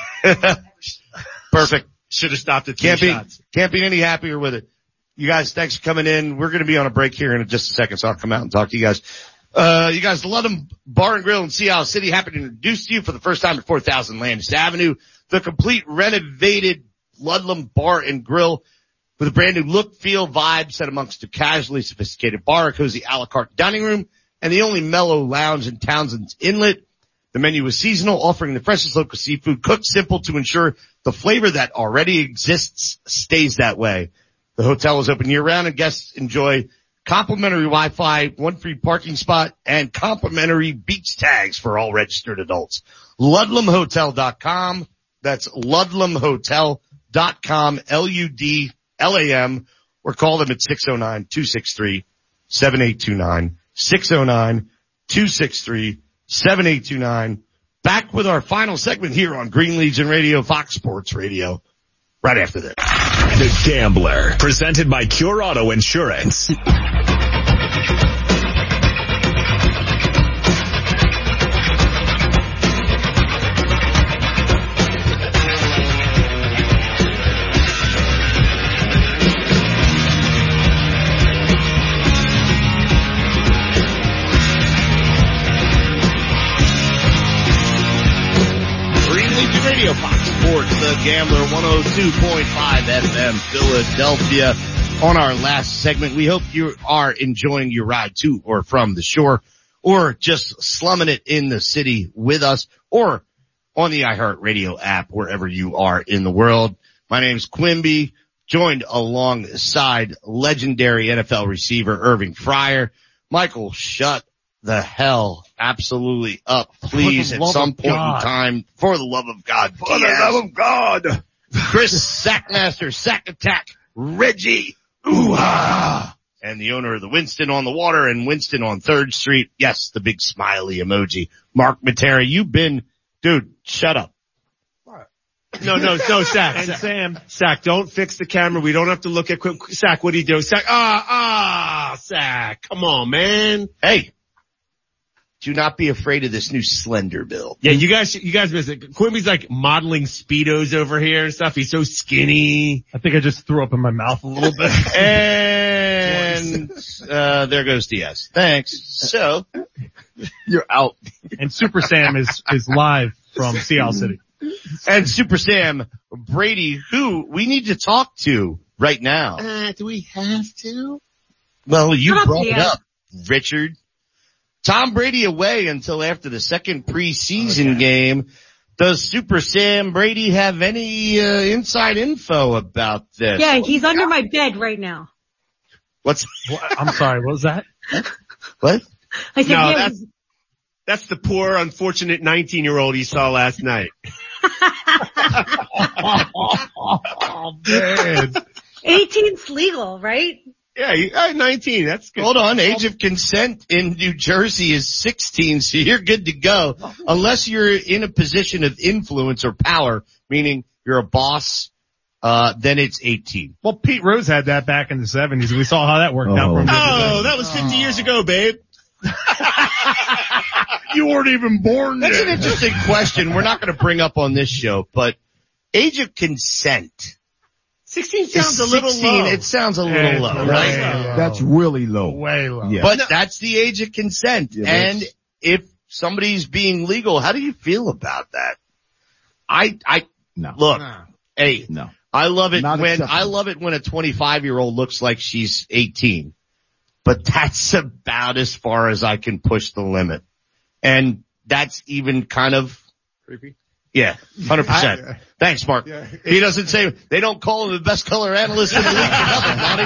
[SPEAKER 2] Perfect.
[SPEAKER 6] Should have stopped at two
[SPEAKER 2] Can't be,
[SPEAKER 6] shots.
[SPEAKER 2] can't be any happier with it. You guys, thanks for coming in. We're going to be on a break here in just a second, so I'll come out and talk to you guys. Uh, you guys, Ludlam Bar and Grill in Sea Isle City, happy to introduce to you for the first time at four thousand Landis Avenue, the complete renovated Ludlam Bar and Grill with a brand new look, feel, vibe set amongst a casually sophisticated bar, a cozy a la carte dining room, and the only mellow lounge in Townsend's Inlet. The menu is seasonal, offering the freshest local seafood, cooked simple to ensure the flavor that already exists stays that way. The hotel is open year-round, and guests enjoy complimentary Wi-Fi, one free parking spot, and complimentary beach tags for all registered adults. Ludlam Hotel dot com. That's Ludlam Hotel dot com, L U D L A M, or call them at six oh nine, two six three, seven eight two nine, six oh nine, two six three, seven eight two nine. Back with our final segment here on Green Legion Radio, Fox Sports Radio, right after this.
[SPEAKER 1] The Gambler, presented by Cure Auto Insurance.
[SPEAKER 2] Green Legion Radio, Fox Sports, The Gambler, one oh two point five F M, Philadelphia. On our last segment, we hope you are enjoying your ride to or from the shore, or just slumming it in the city with us, or on the iHeartRadio app, wherever you are in the world. My name's Quimby, joined alongside legendary N F L receiver Irving Fryer. Michael, shut the hell absolutely up, please,
[SPEAKER 4] For the
[SPEAKER 2] at
[SPEAKER 4] love
[SPEAKER 2] some
[SPEAKER 4] of
[SPEAKER 2] point
[SPEAKER 4] God.
[SPEAKER 2] in time. For the love of God.
[SPEAKER 6] For the love of God.
[SPEAKER 2] Chris Sackmaster, Sack Attack, Reggie, ooh-ah, and the owner of the Winston on the Water and Winston on third Street. Yes, the big smiley emoji. Mark Matera, you've been, dude, shut up.
[SPEAKER 6] No, no, no, Sack.
[SPEAKER 4] And
[SPEAKER 6] Sack.
[SPEAKER 4] Sam.
[SPEAKER 6] Sack, don't fix the camera. We don't have to look at quick. Sack, what are you doing? Sack, ah, ah, Sack. Come on, man.
[SPEAKER 2] Hey. Do not be afraid of this new Slender build.
[SPEAKER 6] Yeah, you guys, you guys miss it. Quimby's like modeling Speedos over here and stuff. He's so skinny.
[SPEAKER 4] I think I just threw up in my mouth a little bit.
[SPEAKER 2] And, uh, there goes Diaz. Thanks. So,
[SPEAKER 3] You're out.
[SPEAKER 4] And Super Sam is, is live from Sea Isle City.
[SPEAKER 2] and Super Sam Brady, who we need to talk to right now.
[SPEAKER 6] Uh, do we have to?
[SPEAKER 2] Well, you
[SPEAKER 5] Come on,
[SPEAKER 2] brought it
[SPEAKER 5] Diaz.
[SPEAKER 2] up, Richard. Tom Brady away until after the second preseason okay. game. Does Super Sam Brady have any uh, inside info about this?
[SPEAKER 5] Yeah, he's under my bed right now.
[SPEAKER 2] What's?
[SPEAKER 4] What? I'm sorry, what was that?
[SPEAKER 2] What?
[SPEAKER 5] I said,
[SPEAKER 6] no,
[SPEAKER 5] yeah,
[SPEAKER 6] that's, that's the poor, unfortunate nineteen-year-old he saw last night.
[SPEAKER 4] Oh, man.
[SPEAKER 5] eighteen's legal, right?
[SPEAKER 6] Yeah, you, uh, nineteen, that's good.
[SPEAKER 2] Hold on, age of consent in New Jersey is sixteen, so you're good to go. Unless you're in a position of influence or power, meaning you're a boss, uh, then it's eighteen.
[SPEAKER 4] Well, Pete Rose had that back in the seventies, and we saw how that worked
[SPEAKER 3] Oh.
[SPEAKER 4] out for him.
[SPEAKER 6] Oh, that was fifty years ago, babe.
[SPEAKER 4] You weren't even born
[SPEAKER 2] That's
[SPEAKER 4] yet.
[SPEAKER 2] an interesting question we're not going to bring up on this show, but age of consent.
[SPEAKER 6] sixteen sounds a little
[SPEAKER 2] sixteen,
[SPEAKER 6] low.
[SPEAKER 2] It sounds a little
[SPEAKER 4] Yeah,
[SPEAKER 2] low,
[SPEAKER 4] way
[SPEAKER 2] right?
[SPEAKER 4] low.
[SPEAKER 3] That's really low.
[SPEAKER 4] Way low.
[SPEAKER 3] Yeah.
[SPEAKER 2] But that's the age of consent.
[SPEAKER 3] Yeah,
[SPEAKER 2] and
[SPEAKER 3] that's-
[SPEAKER 2] if somebody's being legal, how do you feel about that? I, I,
[SPEAKER 3] No.
[SPEAKER 2] look,
[SPEAKER 7] Nah.
[SPEAKER 2] hey,
[SPEAKER 3] No.
[SPEAKER 2] I love it
[SPEAKER 3] Not
[SPEAKER 2] when,
[SPEAKER 3] acceptable.
[SPEAKER 2] I love it when a twenty-five year old looks like she's eighteen. But that's about as far as I can push the limit. And that's even kind of
[SPEAKER 7] Creepy.
[SPEAKER 2] Yeah, one hundred percent.
[SPEAKER 7] I-
[SPEAKER 2] Thanks, Mark.
[SPEAKER 7] Yeah.
[SPEAKER 2] He doesn't say, they don't call him the best color analyst in the league for nothing, Monty.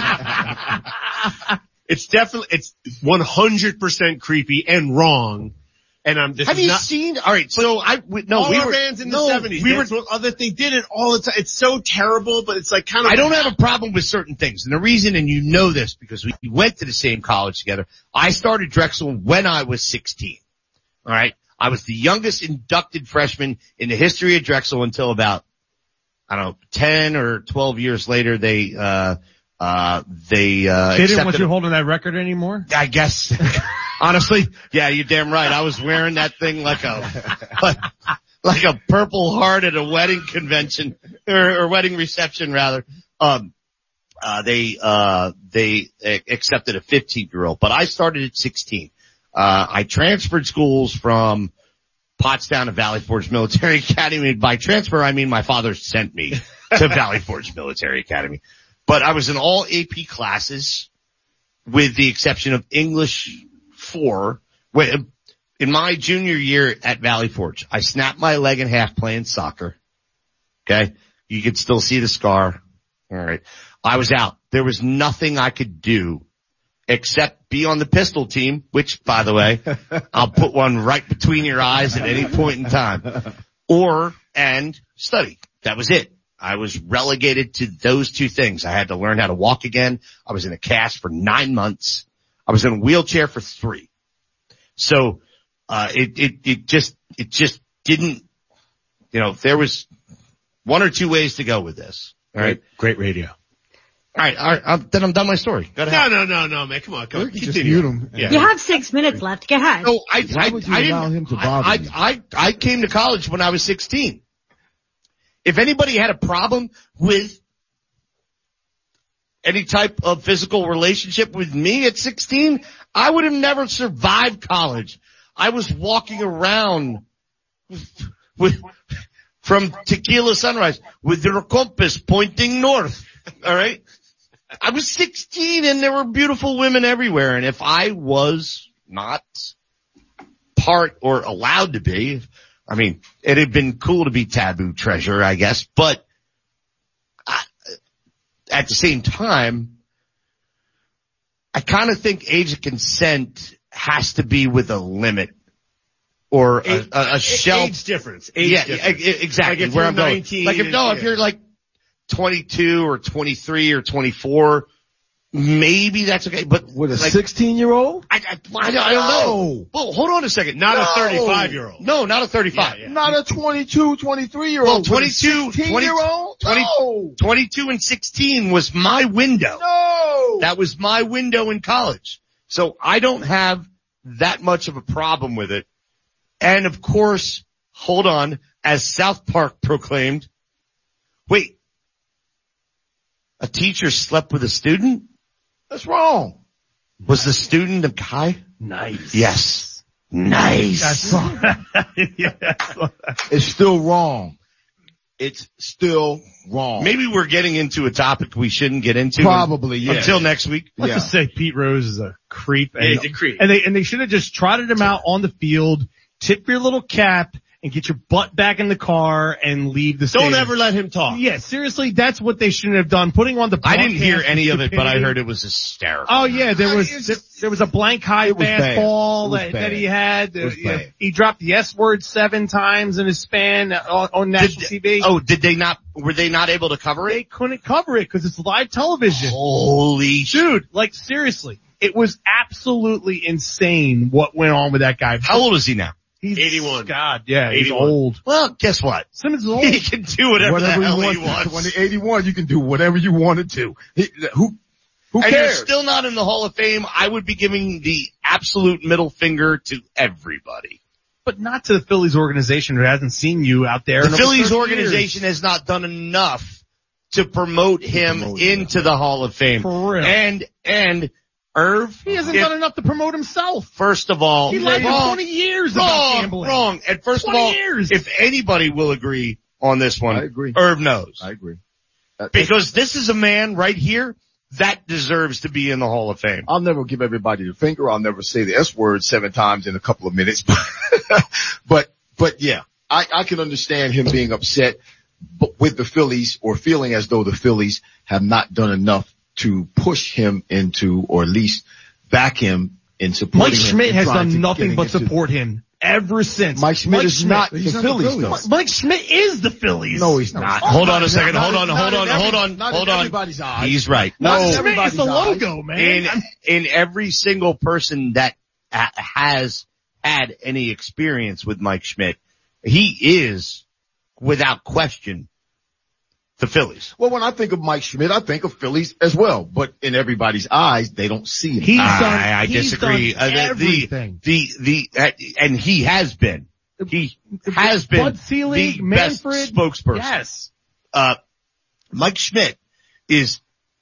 [SPEAKER 6] It's definitely, it's one hundred percent creepy and wrong. And I'm just
[SPEAKER 2] Have you
[SPEAKER 6] not,
[SPEAKER 2] seen, alright, so I, we, no,
[SPEAKER 6] all
[SPEAKER 2] we
[SPEAKER 6] our
[SPEAKER 2] were,
[SPEAKER 6] bands in the
[SPEAKER 2] no,
[SPEAKER 6] seventies.
[SPEAKER 2] we were,
[SPEAKER 6] That's what other, they did it all the time. It's so terrible, but it's like kind of.
[SPEAKER 2] I don't have a problem with certain things. And the reason, and you know this because we went to the same college together, I started Drexel when I was sixteen. Alright? I was the youngest inducted freshman in the history of Drexel until about, I don't know, ten or twelve years later, they, uh, uh, they, uh,
[SPEAKER 4] They didn't want
[SPEAKER 2] accepted
[SPEAKER 4] you holding that record anymore?
[SPEAKER 2] I guess, honestly, yeah, you're damn right. I was wearing that thing like a, like, like a purple heart at a wedding convention, or, or wedding reception rather. Um, uh, they, uh, they accepted a fifteen year old, but I started at sixteen. Uh, I transferred schools from Pottstown to Valley Forge Military Academy. By transfer, I mean my father sent me to Valley Forge Military Academy. But I was in all A P classes with the exception of English four. In my junior year at Valley Forge, I snapped my leg in half playing soccer. Okay. You could still see the scar. All right. I was out. There was nothing I could do except be on the pistol team, which, by the way, I'll put one right between your eyes at any point in time, or, and study. That was it. I was relegated to those two things. I had to learn how to walk again. I was in a cast for nine months. I was in a wheelchair for three. So, uh, it, it, it just, it just didn't, you know, there was one or two ways to go with this. All right.
[SPEAKER 6] Great radio.
[SPEAKER 2] All right, all right, I'm, then I'm done my story. Go ahead.
[SPEAKER 6] No, no, no, no, man. Come on, come on.
[SPEAKER 7] You just
[SPEAKER 6] Continue.
[SPEAKER 7] mute him.
[SPEAKER 6] Yeah.
[SPEAKER 5] You have six minutes left. Go ahead.
[SPEAKER 2] No, I,
[SPEAKER 3] Why
[SPEAKER 2] I,
[SPEAKER 3] would you
[SPEAKER 2] I
[SPEAKER 3] allow
[SPEAKER 2] didn't,
[SPEAKER 3] him to bother
[SPEAKER 2] I,
[SPEAKER 3] you?
[SPEAKER 2] I, I, I came to college when I was sixteen. If anybody had a problem with any type of physical relationship with me at sixteen, I would have never survived college. I was walking around with, with from Tequila Sunrise with the compass pointing north. All right. I was sixteen and there were beautiful women everywhere. And if I was not part or allowed to be, I mean, it had been cool to be taboo treasure, I guess, but I, at the same time, I kind of think age of consent has to be with a limit or a,
[SPEAKER 6] Age,
[SPEAKER 2] a, a shelf.
[SPEAKER 6] Age difference. Age
[SPEAKER 2] yeah,
[SPEAKER 6] difference.
[SPEAKER 2] e- exactly.
[SPEAKER 6] Like if
[SPEAKER 2] where
[SPEAKER 6] you're
[SPEAKER 2] I'm going.
[SPEAKER 6] nineteen
[SPEAKER 2] Like if no,
[SPEAKER 6] and-
[SPEAKER 2] if you're like twenty-two or twenty-three or twenty-four, maybe that's okay, but
[SPEAKER 3] with a
[SPEAKER 2] like,
[SPEAKER 3] sixteen year old?
[SPEAKER 2] I, I, I, I don't know. Well, hold on a second.
[SPEAKER 6] Not
[SPEAKER 3] No.
[SPEAKER 6] a thirty-five year old.
[SPEAKER 2] No, not a thirty-five.
[SPEAKER 6] Yeah, yeah.
[SPEAKER 3] Not a twenty-two, twenty-three year
[SPEAKER 2] Well,
[SPEAKER 3] old.
[SPEAKER 2] twenty-two,
[SPEAKER 3] sixteen year old?
[SPEAKER 2] twenty,
[SPEAKER 3] No.
[SPEAKER 2] twenty-two and sixteen was my window.
[SPEAKER 3] No.
[SPEAKER 2] That was my window in college. So I don't have that much of a problem with it. And of course, hold on, as South Park proclaimed, wait, a teacher slept with a student?
[SPEAKER 3] That's wrong.
[SPEAKER 2] Was the student a guy?
[SPEAKER 4] Nice.
[SPEAKER 2] Yes. Nice.
[SPEAKER 4] That's yeah.
[SPEAKER 3] It's still wrong. It's still wrong.
[SPEAKER 2] Maybe we're getting into a topic we shouldn't get into.
[SPEAKER 3] Probably, yeah.
[SPEAKER 2] Until next week.
[SPEAKER 4] Let's
[SPEAKER 3] Yeah.
[SPEAKER 4] just say Pete Rose is a creep. And,
[SPEAKER 6] Yeah, he's a creep.
[SPEAKER 4] And they, and they should have just trotted him out on the field, tip your little cap, and get your butt back in the car and leave the
[SPEAKER 6] Don't
[SPEAKER 4] stadium.
[SPEAKER 6] ever let him talk.
[SPEAKER 4] Yeah, seriously, that's what they shouldn't have done. Putting on the
[SPEAKER 2] I didn't hear
[SPEAKER 4] broadcast
[SPEAKER 2] any of it, but I
[SPEAKER 4] stupidity.
[SPEAKER 2] heard it was hysterical.
[SPEAKER 4] Oh yeah, there was
[SPEAKER 3] It's-
[SPEAKER 4] there, there was a blank high
[SPEAKER 3] It was bad.
[SPEAKER 4] fastball
[SPEAKER 3] It was
[SPEAKER 4] that,
[SPEAKER 3] bad.
[SPEAKER 4] that he had.
[SPEAKER 3] It was
[SPEAKER 4] Uh, yeah,
[SPEAKER 3] bad.
[SPEAKER 4] he dropped the S word seven times in his span on, on national
[SPEAKER 2] Did-
[SPEAKER 4] T V.
[SPEAKER 2] Oh, did they not, were they not able to cover
[SPEAKER 4] They
[SPEAKER 2] it?
[SPEAKER 4] couldn't cover it because it's live television.
[SPEAKER 2] Holy shit.
[SPEAKER 4] Dude, like seriously, it was absolutely insane what went on with that guy.
[SPEAKER 2] How old is he now?
[SPEAKER 4] He's
[SPEAKER 6] eighty-one.
[SPEAKER 4] God, yeah, he's
[SPEAKER 6] eighty-one.
[SPEAKER 4] old.
[SPEAKER 2] Well, guess what?
[SPEAKER 4] Simmons is old.
[SPEAKER 2] He can do whatever,
[SPEAKER 3] Whatever
[SPEAKER 2] the hell
[SPEAKER 3] you
[SPEAKER 2] he
[SPEAKER 3] want.
[SPEAKER 2] wants.
[SPEAKER 3] When you're eighty-one, you can do whatever you wanted to. He, who, who
[SPEAKER 2] and
[SPEAKER 3] cares?
[SPEAKER 2] you're still not in the Hall of Fame. I would be giving the absolute middle finger to everybody.
[SPEAKER 4] But not to the Phillies organization who hasn't seen you out there.
[SPEAKER 2] The
[SPEAKER 4] in over
[SPEAKER 2] Phillies
[SPEAKER 4] thirty
[SPEAKER 2] organization
[SPEAKER 4] years.
[SPEAKER 2] has not done enough to promote him
[SPEAKER 3] promote him.
[SPEAKER 2] into the Hall of Fame.
[SPEAKER 4] For real.
[SPEAKER 2] And, and Irv,
[SPEAKER 4] He hasn't
[SPEAKER 2] if-
[SPEAKER 4] done enough to promote himself.
[SPEAKER 2] first of all,
[SPEAKER 4] He lied for
[SPEAKER 2] wrong,
[SPEAKER 4] twenty years about
[SPEAKER 2] wrong,
[SPEAKER 4] gambling.
[SPEAKER 2] wrong. And first of
[SPEAKER 4] twenty
[SPEAKER 2] all,
[SPEAKER 4] years.
[SPEAKER 2] if anybody will agree on this one,
[SPEAKER 3] I agree.
[SPEAKER 2] Irv knows.
[SPEAKER 3] I agree. Uh,
[SPEAKER 2] Because this is a man right here that deserves to be in the Hall of Fame.
[SPEAKER 3] I'll never give everybody the finger. I'll never say the S word seven times in a couple of minutes. but, but yeah, I, I can understand him being upset but with the Phillies or feeling as though the Phillies have not done enough to push him into, or at least back him in supporting
[SPEAKER 4] Mike
[SPEAKER 3] him
[SPEAKER 4] Schmidt
[SPEAKER 3] and
[SPEAKER 4] has
[SPEAKER 3] trying to
[SPEAKER 4] done nothing
[SPEAKER 3] getting
[SPEAKER 4] but
[SPEAKER 3] into-
[SPEAKER 4] support him ever since.
[SPEAKER 3] Mike Schmidt is not the
[SPEAKER 7] He's not the
[SPEAKER 3] Phillies,
[SPEAKER 7] Phillies.
[SPEAKER 3] though.
[SPEAKER 4] Mike Schmidt is the Phillies.
[SPEAKER 3] No, he's not.
[SPEAKER 2] Hold on a second.
[SPEAKER 3] Not-
[SPEAKER 2] Hold on.
[SPEAKER 3] not
[SPEAKER 2] Hold
[SPEAKER 3] in
[SPEAKER 2] on.
[SPEAKER 3] every-
[SPEAKER 2] Hold on.
[SPEAKER 3] not in
[SPEAKER 2] Hold on.
[SPEAKER 3] everybody's eyes.
[SPEAKER 2] He's right.
[SPEAKER 3] Not
[SPEAKER 4] Mike
[SPEAKER 3] in
[SPEAKER 4] Schmidt is
[SPEAKER 3] everybody's
[SPEAKER 4] the
[SPEAKER 3] eyes.
[SPEAKER 4] logo, man.
[SPEAKER 2] In,
[SPEAKER 4] I'm-
[SPEAKER 2] in every single person that ha- has had any experience with Mike Schmidt, he is, without question, the Phillies.
[SPEAKER 3] Well, when I think of Mike Schmidt, I think of Phillies as well. But in everybody's eyes, they don't see it.
[SPEAKER 4] He's done,
[SPEAKER 2] I, I
[SPEAKER 4] he's
[SPEAKER 2] disagree.
[SPEAKER 4] done
[SPEAKER 2] Uh, the,
[SPEAKER 4] everything.
[SPEAKER 2] the, the, the, uh, and he has been. He has been
[SPEAKER 4] Bud Selig,
[SPEAKER 2] the best
[SPEAKER 4] Manfred,
[SPEAKER 2] spokesperson.
[SPEAKER 4] Yes.
[SPEAKER 2] Uh, Mike Schmidt is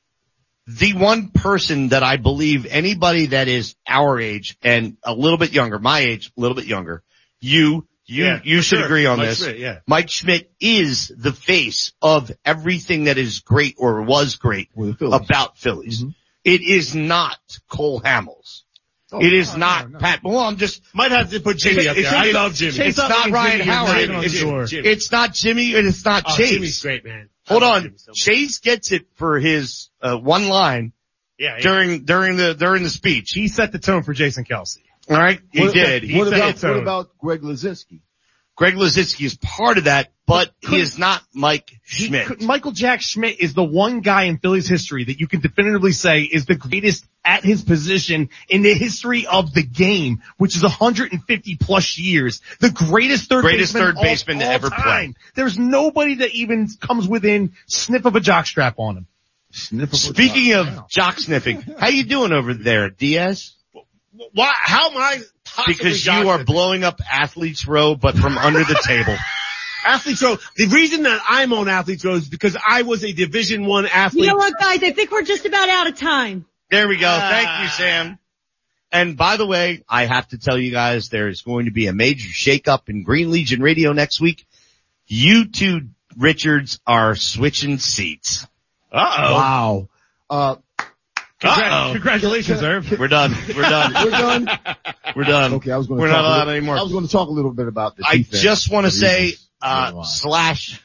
[SPEAKER 2] the one person that I believe anybody that is our age and a little bit younger, my age, a little bit younger, you, you,
[SPEAKER 6] Yeah,
[SPEAKER 2] you
[SPEAKER 6] for
[SPEAKER 2] should
[SPEAKER 6] sure.
[SPEAKER 2] agree on
[SPEAKER 6] Mike
[SPEAKER 2] this.
[SPEAKER 6] Schmidt, yeah.
[SPEAKER 2] Mike Schmidt is the face of everything that is great or was great
[SPEAKER 3] With the Phillies.
[SPEAKER 2] about Phillies.
[SPEAKER 3] Mhm.
[SPEAKER 2] It is not Cole Hamels.
[SPEAKER 3] Oh,
[SPEAKER 2] it is
[SPEAKER 3] no,
[SPEAKER 2] not
[SPEAKER 3] no, no.
[SPEAKER 2] Pat. Well, I'm just,
[SPEAKER 6] Might have to put Jimmy up there.
[SPEAKER 2] It's-
[SPEAKER 6] I
[SPEAKER 2] it's-
[SPEAKER 6] love Jimmy.
[SPEAKER 4] Chase
[SPEAKER 2] it's
[SPEAKER 4] up
[SPEAKER 2] not
[SPEAKER 4] and
[SPEAKER 2] Ryan
[SPEAKER 4] Jimmy, you're
[SPEAKER 2] Howard.
[SPEAKER 4] knocking on
[SPEAKER 2] It's,
[SPEAKER 4] the door.
[SPEAKER 6] Jimmy.
[SPEAKER 2] it's not Jimmy and it's not
[SPEAKER 6] Oh,
[SPEAKER 2] Chase.
[SPEAKER 6] Jimmy's great, man. I
[SPEAKER 2] Hold
[SPEAKER 6] love
[SPEAKER 2] on.
[SPEAKER 6] Jimmy so much.
[SPEAKER 2] Chase gets it for his, uh, one line
[SPEAKER 6] Yeah, yeah.
[SPEAKER 2] during, during the, during the speech.
[SPEAKER 4] He set the tone for Jason Kelsey.
[SPEAKER 2] All right. He
[SPEAKER 3] What-
[SPEAKER 2] did. He
[SPEAKER 3] What
[SPEAKER 2] said
[SPEAKER 3] about,
[SPEAKER 2] it.
[SPEAKER 3] what about Greg Lazinski?
[SPEAKER 2] Greg Lazinski is part of that, but he
[SPEAKER 4] Couldn't-
[SPEAKER 2] is not Mike
[SPEAKER 4] He
[SPEAKER 2] Schmidt.
[SPEAKER 4] could- Michael Jack Schmidt is the one guy in Phillies history that you can definitively say is the greatest at his position in the history of the game, which is one hundred fifty plus years. The greatest third
[SPEAKER 2] Greatest
[SPEAKER 4] baseman
[SPEAKER 2] third
[SPEAKER 4] of
[SPEAKER 2] baseman to
[SPEAKER 4] all
[SPEAKER 2] ever play.
[SPEAKER 4] time. There's nobody that even comes within sniff of a jockstrap on him.
[SPEAKER 3] Sniff
[SPEAKER 2] Speaking of jock sniffing, how you doing over there, Diaz?
[SPEAKER 6] Why, how am I possibly
[SPEAKER 2] Because you
[SPEAKER 6] Josh
[SPEAKER 2] are
[SPEAKER 6] Smith?
[SPEAKER 2] blowing up Athletes Row, but from under the table.
[SPEAKER 6] Athletes Row. The reason that I'm on Athletes Row is because I was a Division One athlete.
[SPEAKER 5] You know what, guys? I think we're just about out of time.
[SPEAKER 2] There we go.
[SPEAKER 6] Ah.
[SPEAKER 2] Thank you, Sam. And by the way, I have to tell you guys, there's going to be a major shakeup in Green Legion Radio next week. You two Richards are switching seats.
[SPEAKER 6] Uh-oh.
[SPEAKER 3] Wow. Uh,
[SPEAKER 4] Congra-
[SPEAKER 2] Uh-oh.
[SPEAKER 4] Congratulations, Irv.
[SPEAKER 2] We're done. We're done.
[SPEAKER 3] we're done.
[SPEAKER 2] We're done.
[SPEAKER 3] Okay, I was going to
[SPEAKER 2] We're
[SPEAKER 3] talk
[SPEAKER 2] not
[SPEAKER 3] a
[SPEAKER 2] allowed
[SPEAKER 3] little-
[SPEAKER 2] anymore.
[SPEAKER 3] I was going to talk a little bit about the
[SPEAKER 2] I
[SPEAKER 3] defense.
[SPEAKER 2] just want to
[SPEAKER 3] The
[SPEAKER 2] say,
[SPEAKER 3] reasons
[SPEAKER 2] uh,
[SPEAKER 3] why.
[SPEAKER 2] slash,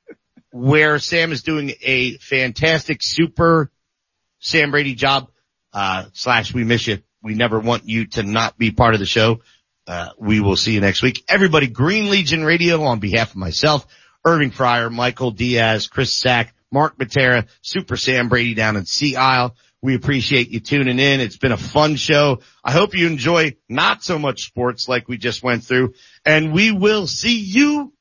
[SPEAKER 2] where Sam is doing a fantastic super Sam Brady job, uh, slash we miss you. We never want you to not be part of the show. Uh, we will see you next week. Everybody, Green Legion Radio on behalf of myself, Irving Fryer, Michael Diaz, Chris Sack, Mark Matera, Super Sam Brady down in Sea Isle. We appreciate you tuning in. It's been a fun show. I hope you enjoy not so much sports like we just went through, and we will see you